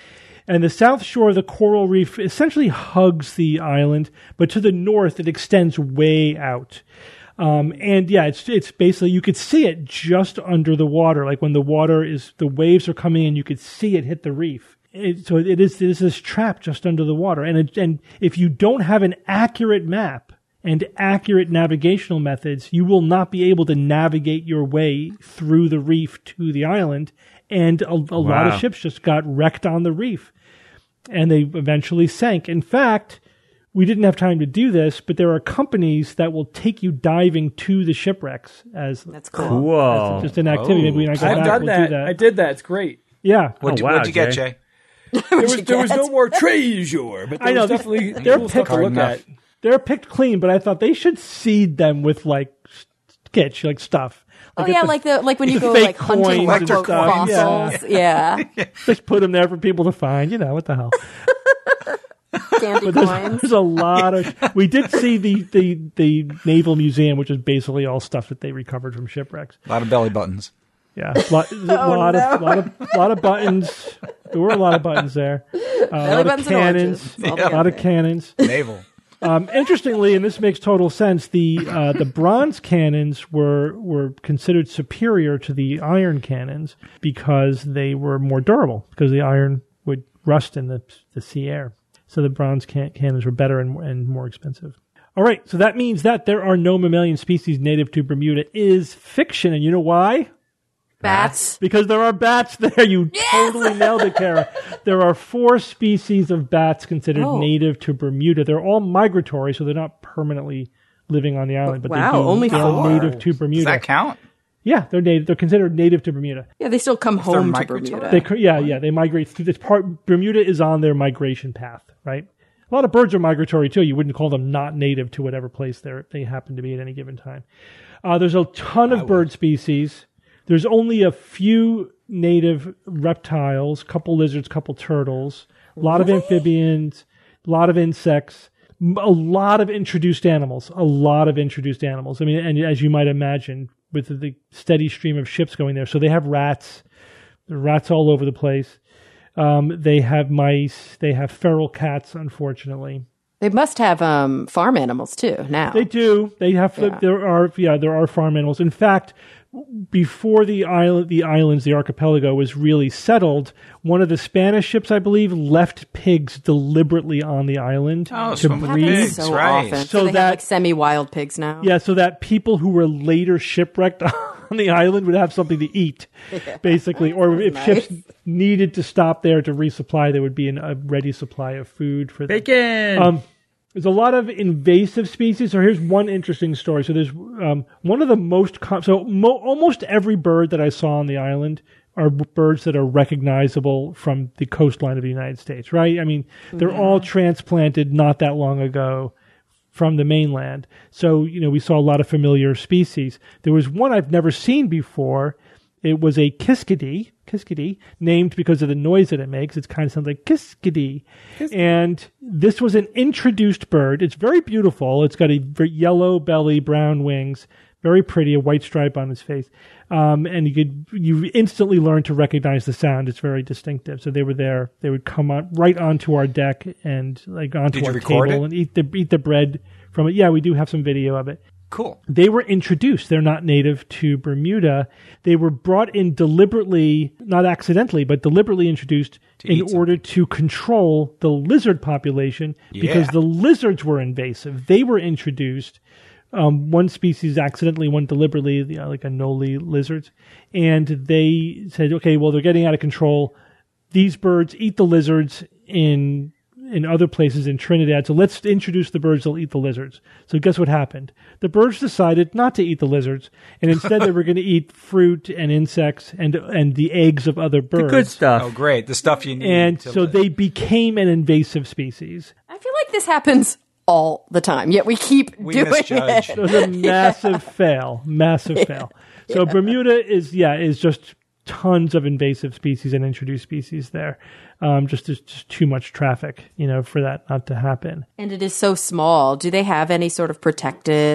And the south shore of the coral reef essentially hugs the island, but to the north it extends way out. Um, and yeah, it's it's basically, you could see it just under the water. Like when the water is, the waves are coming in, you could see it hit the reef. It, so it is, it is this trap just under the water. And it, and if you don't have an accurate map and accurate navigational methods, you will not be able to navigate your way through the reef to the island. And a, a wow. lot of ships just got wrecked on the reef. And they eventually sank. In fact, we didn't have time to do this, but there are companies that will take you diving to the shipwrecks as that's cool. cool. As just an activity. Maybe when I go I've back, done we'll that. do that. I did that. It's great. Yeah. What'd, Oh, wow, what'd you get, Jay? Jay? There was, there was no more treasure, but there I know, was they're- definitely they're cool stuff to picked look enough. at. They're picked clean, but I thought they should seed them with like sketch, like stuff. Oh Like yeah, the- like the like when you go fake like hunting coins for and quote, stuff, fossils. Yeah, Just put them there for people to find. You know what the hell? candy There's, coins. there's a lot of. We did see the, the the Naval Museum, which is basically all stuff that they recovered from shipwrecks. A lot of belly buttons. Yeah, a lot, a lot no. of lot of lot of buttons. There were a lot of buttons there. Uh, a lot of buttons and cannons. oranges. All A lot of together. cannons. Naval. Um, interestingly, and this makes total sense, the uh, the bronze cannons were were considered superior to the iron cannons because they were more durable, because the iron would rust in the the sea air. So the bronze can- cannons were better and, and more expensive. All right, so that means that there are no mammalian species native to Bermuda is fiction, and you know why? Bats. Because there are bats there. You totally nailed it, Kara. There are four species of bats considered Oh. native to Bermuda. They're all migratory, so they're not permanently living on the island. But Wow, they do, only they are four. native to Bermuda. Does that count? Yeah, they're native. They're considered native to Bermuda. Yeah, they still come they're home to migratory? Bermuda. They, cr- yeah, yeah, they migrate through this part. Bermuda is on their migration path, right? A lot of birds are migratory too. You wouldn't call them not native to whatever place they they happen to be at any given time. Uh, there's a ton of bird species. There's only a few native reptiles, couple lizards, couple turtles, a lot of amphibians, a lot of insects, m- a lot of introduced animals, a lot of introduced animals. I mean, and as you might imagine, with the steady stream of ships going there, so they have rats, there are rats all over the place. Um, they have mice, they have feral cats, unfortunately. They must have um, farm animals too now. They do. They have. Yeah. There are. Yeah, there are farm animals. In fact, before the island, the islands, the archipelago was really settled, one of the Spanish ships, I believe, left pigs deliberately on the island Oh, to swim with breed. pigs. so right. often. So So, they that- have like semi-wild pigs now. Yeah, so that people who were later shipwrecked on the island would have something to eat, basically. Or if nice. ships needed to stop there to resupply, there would be an, a ready supply of food for them. Bacon. Um, there's a lot of invasive species. So here's one interesting story. So there's um, one of the most com- so mo- almost every bird that I saw on the island are b- birds that are recognizable from the coastline of the United States, right? I mean, they're all transplanted not that long ago from the mainland. So, you know, we saw a lot of familiar species. There was one I've never seen before. It was a kiskadee, kiskadee, named because of the noise that it makes. It kind of sounds like kiskadee. And this was an introduced bird. It's very beautiful. It's got a very yellow belly, brown wings, very pretty, a white stripe on its face. Um, and you could, you instantly learn to recognize the sound. It's very distinctive. So they were there. They would come on right onto our deck and like onto Did you our record table it? and eat the, eat the bread from it. Yeah, we do have some video of it. Cool. They were introduced. They're not native to Bermuda. They were brought in deliberately, not accidentally, but deliberately introduced To eat in order to control the lizard population because Yeah. the lizards were invasive. They were introduced. Um, one species accidentally, one deliberately, you know, like anole lizards. And they said, okay, well, they're getting out of control. These birds eat the lizards in in other places in Trinidad. So let's introduce the birds that'll eat the lizards. So guess what happened? The birds decided not to eat the lizards, and instead they were going to eat fruit and insects and and the eggs of other birds. the good stuff. Oh, great. The stuff you need. And to so live. they became an invasive species. I feel like this happens all the time, yet we keep We doing misjudge. it. It was a massive fail, massive fail. So Bermuda is, yeah, is just tons of invasive species and introduced species there. Um, just there's just too much traffic, you know, for that not to happen. And it is so small. Do they have any sort of protected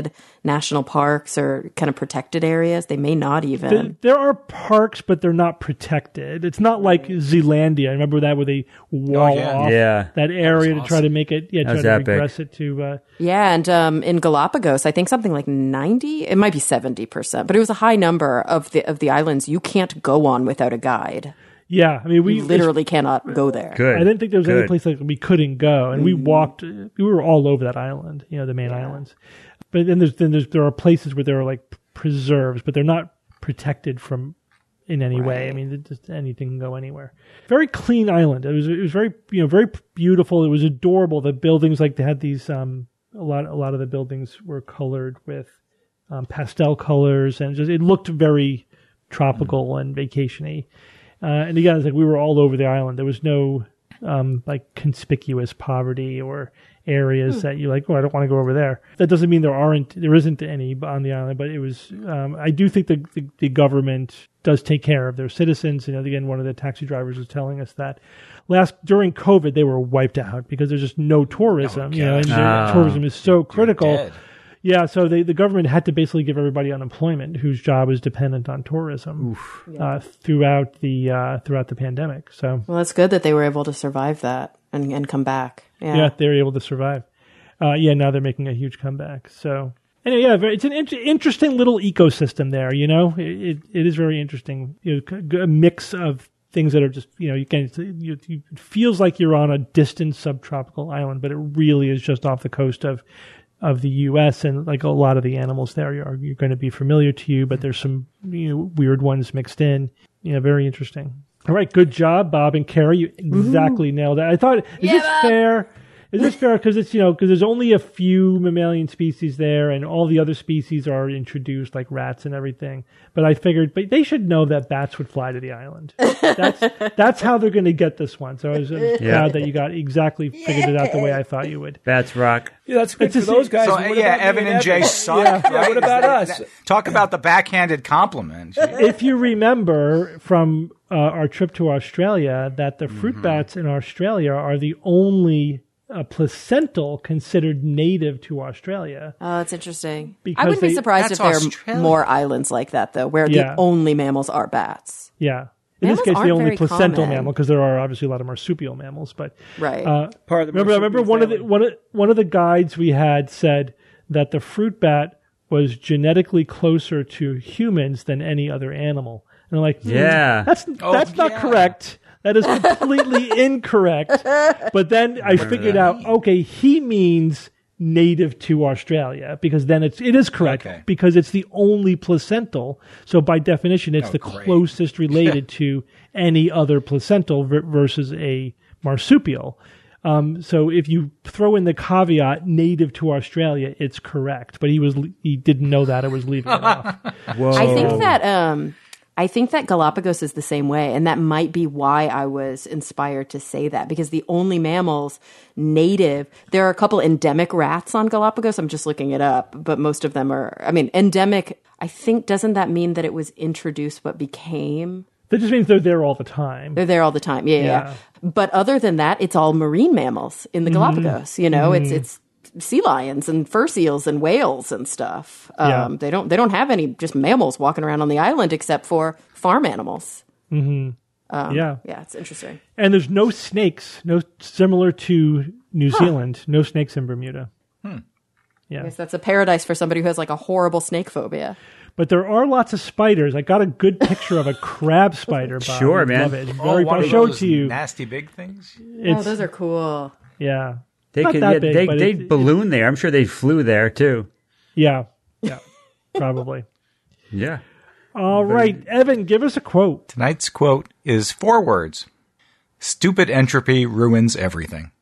national parks or kind of protected areas. They may not even. There, there are parks, but they're not protected. It's not like Zealandia. I remember that where they wall Oh, yeah. off Yeah. that area That was to try to awesome. make it, yeah, try That's to epic. regress it to. Uh, Yeah, and um, in Galapagos, I think something like ninety, it might be seventy percent, but it was a high number of the of the islands you can't go on without a guide. yeah, I mean, we You literally cannot go there. Good. I didn't think there was any Good. place like we couldn't go, and we walked. We were all over that island, you know, the main islands. But then there's then there's there are places where there are like preserves, but they're not protected from in any way. I mean, it just anything can go anywhere. Very clean island. It was it was very you know very beautiful. It was adorable. The buildings like they had these um a lot a lot of the buildings were colored with um, pastel colors, and just it looked very tropical and vacationy. Uh, and again, it's like we were all over the island. There was no um, like conspicuous poverty or areas that you're like, oh, I don't want to go over there. That doesn't mean there aren't, there isn't any on the island, but it was. Um, I do think the, the the government does take care of their citizens. You know, again, one of the taxi drivers was telling us that last during COVID they were wiped out because there's just no tourism. Oh, you know, and gosh. their Ah. tourism is so critical. Dead. Yeah, so they, the government had to basically give everybody unemployment whose job is dependent on tourism uh, throughout the uh, throughout the pandemic. So Well, it's good that they were able to survive that and, and come back. Yeah. yeah, they were able to survive. Uh, yeah, now they're making a huge comeback. So anyway, yeah, very, it's an in- interesting little ecosystem there. You know, it it, it is very interesting. You know, c- a mix of things that are just you know you can you, you, it feels like you're on a distant subtropical island, but it really is just off the coast of. of the U S and like a lot of the animals there are you're going to be familiar to you, but there's some you know, weird ones mixed in. Yeah, very interesting. All right, good job, Bob and Carrie. You exactly nailed it. I thought, is Yeah, this Bob. fair? Is this fair? Because it's you know because there's only a few mammalian species there, and all the other species are introduced, like rats and everything. But I figured, but they should know that bats would fly to the island. That's that's how they're going to get this one. So I was, I was Yeah. proud that you got exactly figured it out the way I thought you would. Bats rock. Yeah, that's good It's for just- those guys. So, What yeah, about me Evan and Jay Evan? suck. Yeah, yeah, right? what about Is us? that- Talk about the backhanded compliment. If you remember from uh, our trip to Australia, that the fruit Mm-hmm. bats in Australia are the only uh, placental considered native to Australia. Oh, that's interesting. Because I wouldn't they- be surprised That's if there Australia. are more islands like that, though, where Yeah. the only mammals are bats. Yeah. In Mammals this case, the aren't only very placental common. mammal, because there are obviously a lot of marsupial mammals. But Right. uh, Part of the remember, I remember marsupial one of the family. one of one of the guides we had said that the fruit bat was genetically closer to humans than any other animal. And I'm like, hmm, Yeah. that's Oh, that's not yeah. correct. That is completely incorrect. But then I figured out, okay, he means native to Australia because then it's it is correct Okay. because it's the only placental. So by definition, it's Oh, the great. closest related to any other placental ver- versus a marsupial. Um, so if you throw in the caveat native to Australia, it's correct. But he was he didn't know that. I was leaving it off. Whoa. I think that um, I think that Galapagos is the same way, and that might be why I was inspired to say that, because the only mammals native, there are a couple endemic rats on Galapagos. I'm just looking it up, but most of them are. I mean, endemic. I think doesn't that mean that it was introduced but became? That just means they're there all the time. They're there all the time. Yeah, yeah. Yeah. yeah. But other than that, it's all marine mammals in the Galapagos. You know, it's it's sea lions and fur seals and whales and stuff. Um, Yeah. They don't they don't have any just mammals walking around on the island except for farm animals. Um, yeah. Yeah, it's interesting. And there's no snakes, no similar to New Zealand, no snakes in Bermuda. I Yeah. guess that's a paradise for somebody who has like a horrible snake phobia. But there are lots of spiders. I got a good picture of a crab spider, Bob. Sure, You'd man. Love it. It's Oh, very, one I'll of show it those to you. nasty big things. It's, oh, those are cool. yeah. They Not could, that yeah, big, they but they it- balloon there. I'm sure they flew there too. Yeah. Yeah. Probably. Yeah. All right. Evan, give us a quote. Tonight's quote is four words. Stupid entropy ruins everything.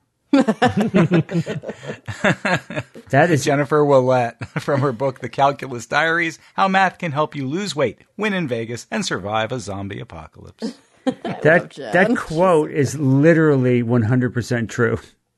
That is Jennifer Willett from her book, The Calculus Diaries, How Math Can Help You Lose Weight, Win in Vegas, and Survive a Zombie Apocalypse. that Jen. that quote is literally one hundred percent true.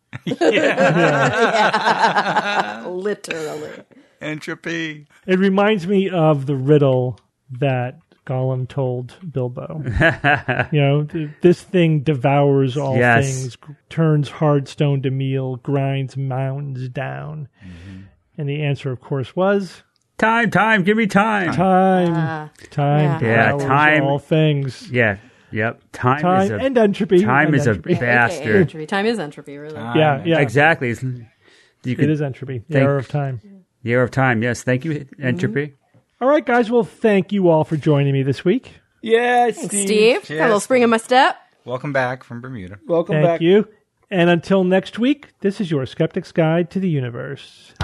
Literally. Entropy. It reminds me of the riddle that Gollum told Bilbo. You know, th- this thing devours all Yes. things, g- turns hard stone to meal, grinds mountains down. And the answer, of course, was Time, time, give me time. Time, Uh, time, Yeah, powers time. all things. Yeah, yep. Time, is Time a, and entropy. Time and is a entropy. A K A bastard. entropy. Time is entropy, really. Yeah, yeah. Exactly. It's- You It could, is entropy. The Thank- error of time. Year of time. Yes. Thank you, Entropy. All right, guys. Well, thank you all for joining me this week. Yeah, Thanks, Steve. Steve. Got a little spring in my step. Welcome back from Bermuda. Welcome Thank back. you. And until next week, this is your Skeptic's Guide to the Universe.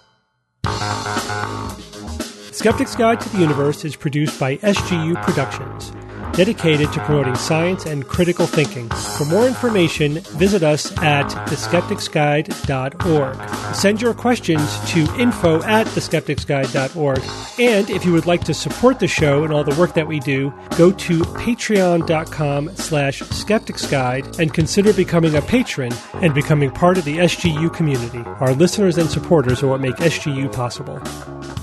Skeptic's Guide to the Universe is produced by S G U Productions, dedicated to promoting science and critical thinking. For more information, visit us at the skeptics guide dot org. Send your questions to info at the skeptics guide dot org. And if you would like to support the show and all the work that we do, go to patreon.com slash skepticsguide and consider becoming a patron and becoming part of the S G U community. Our listeners and supporters are what make S G U possible.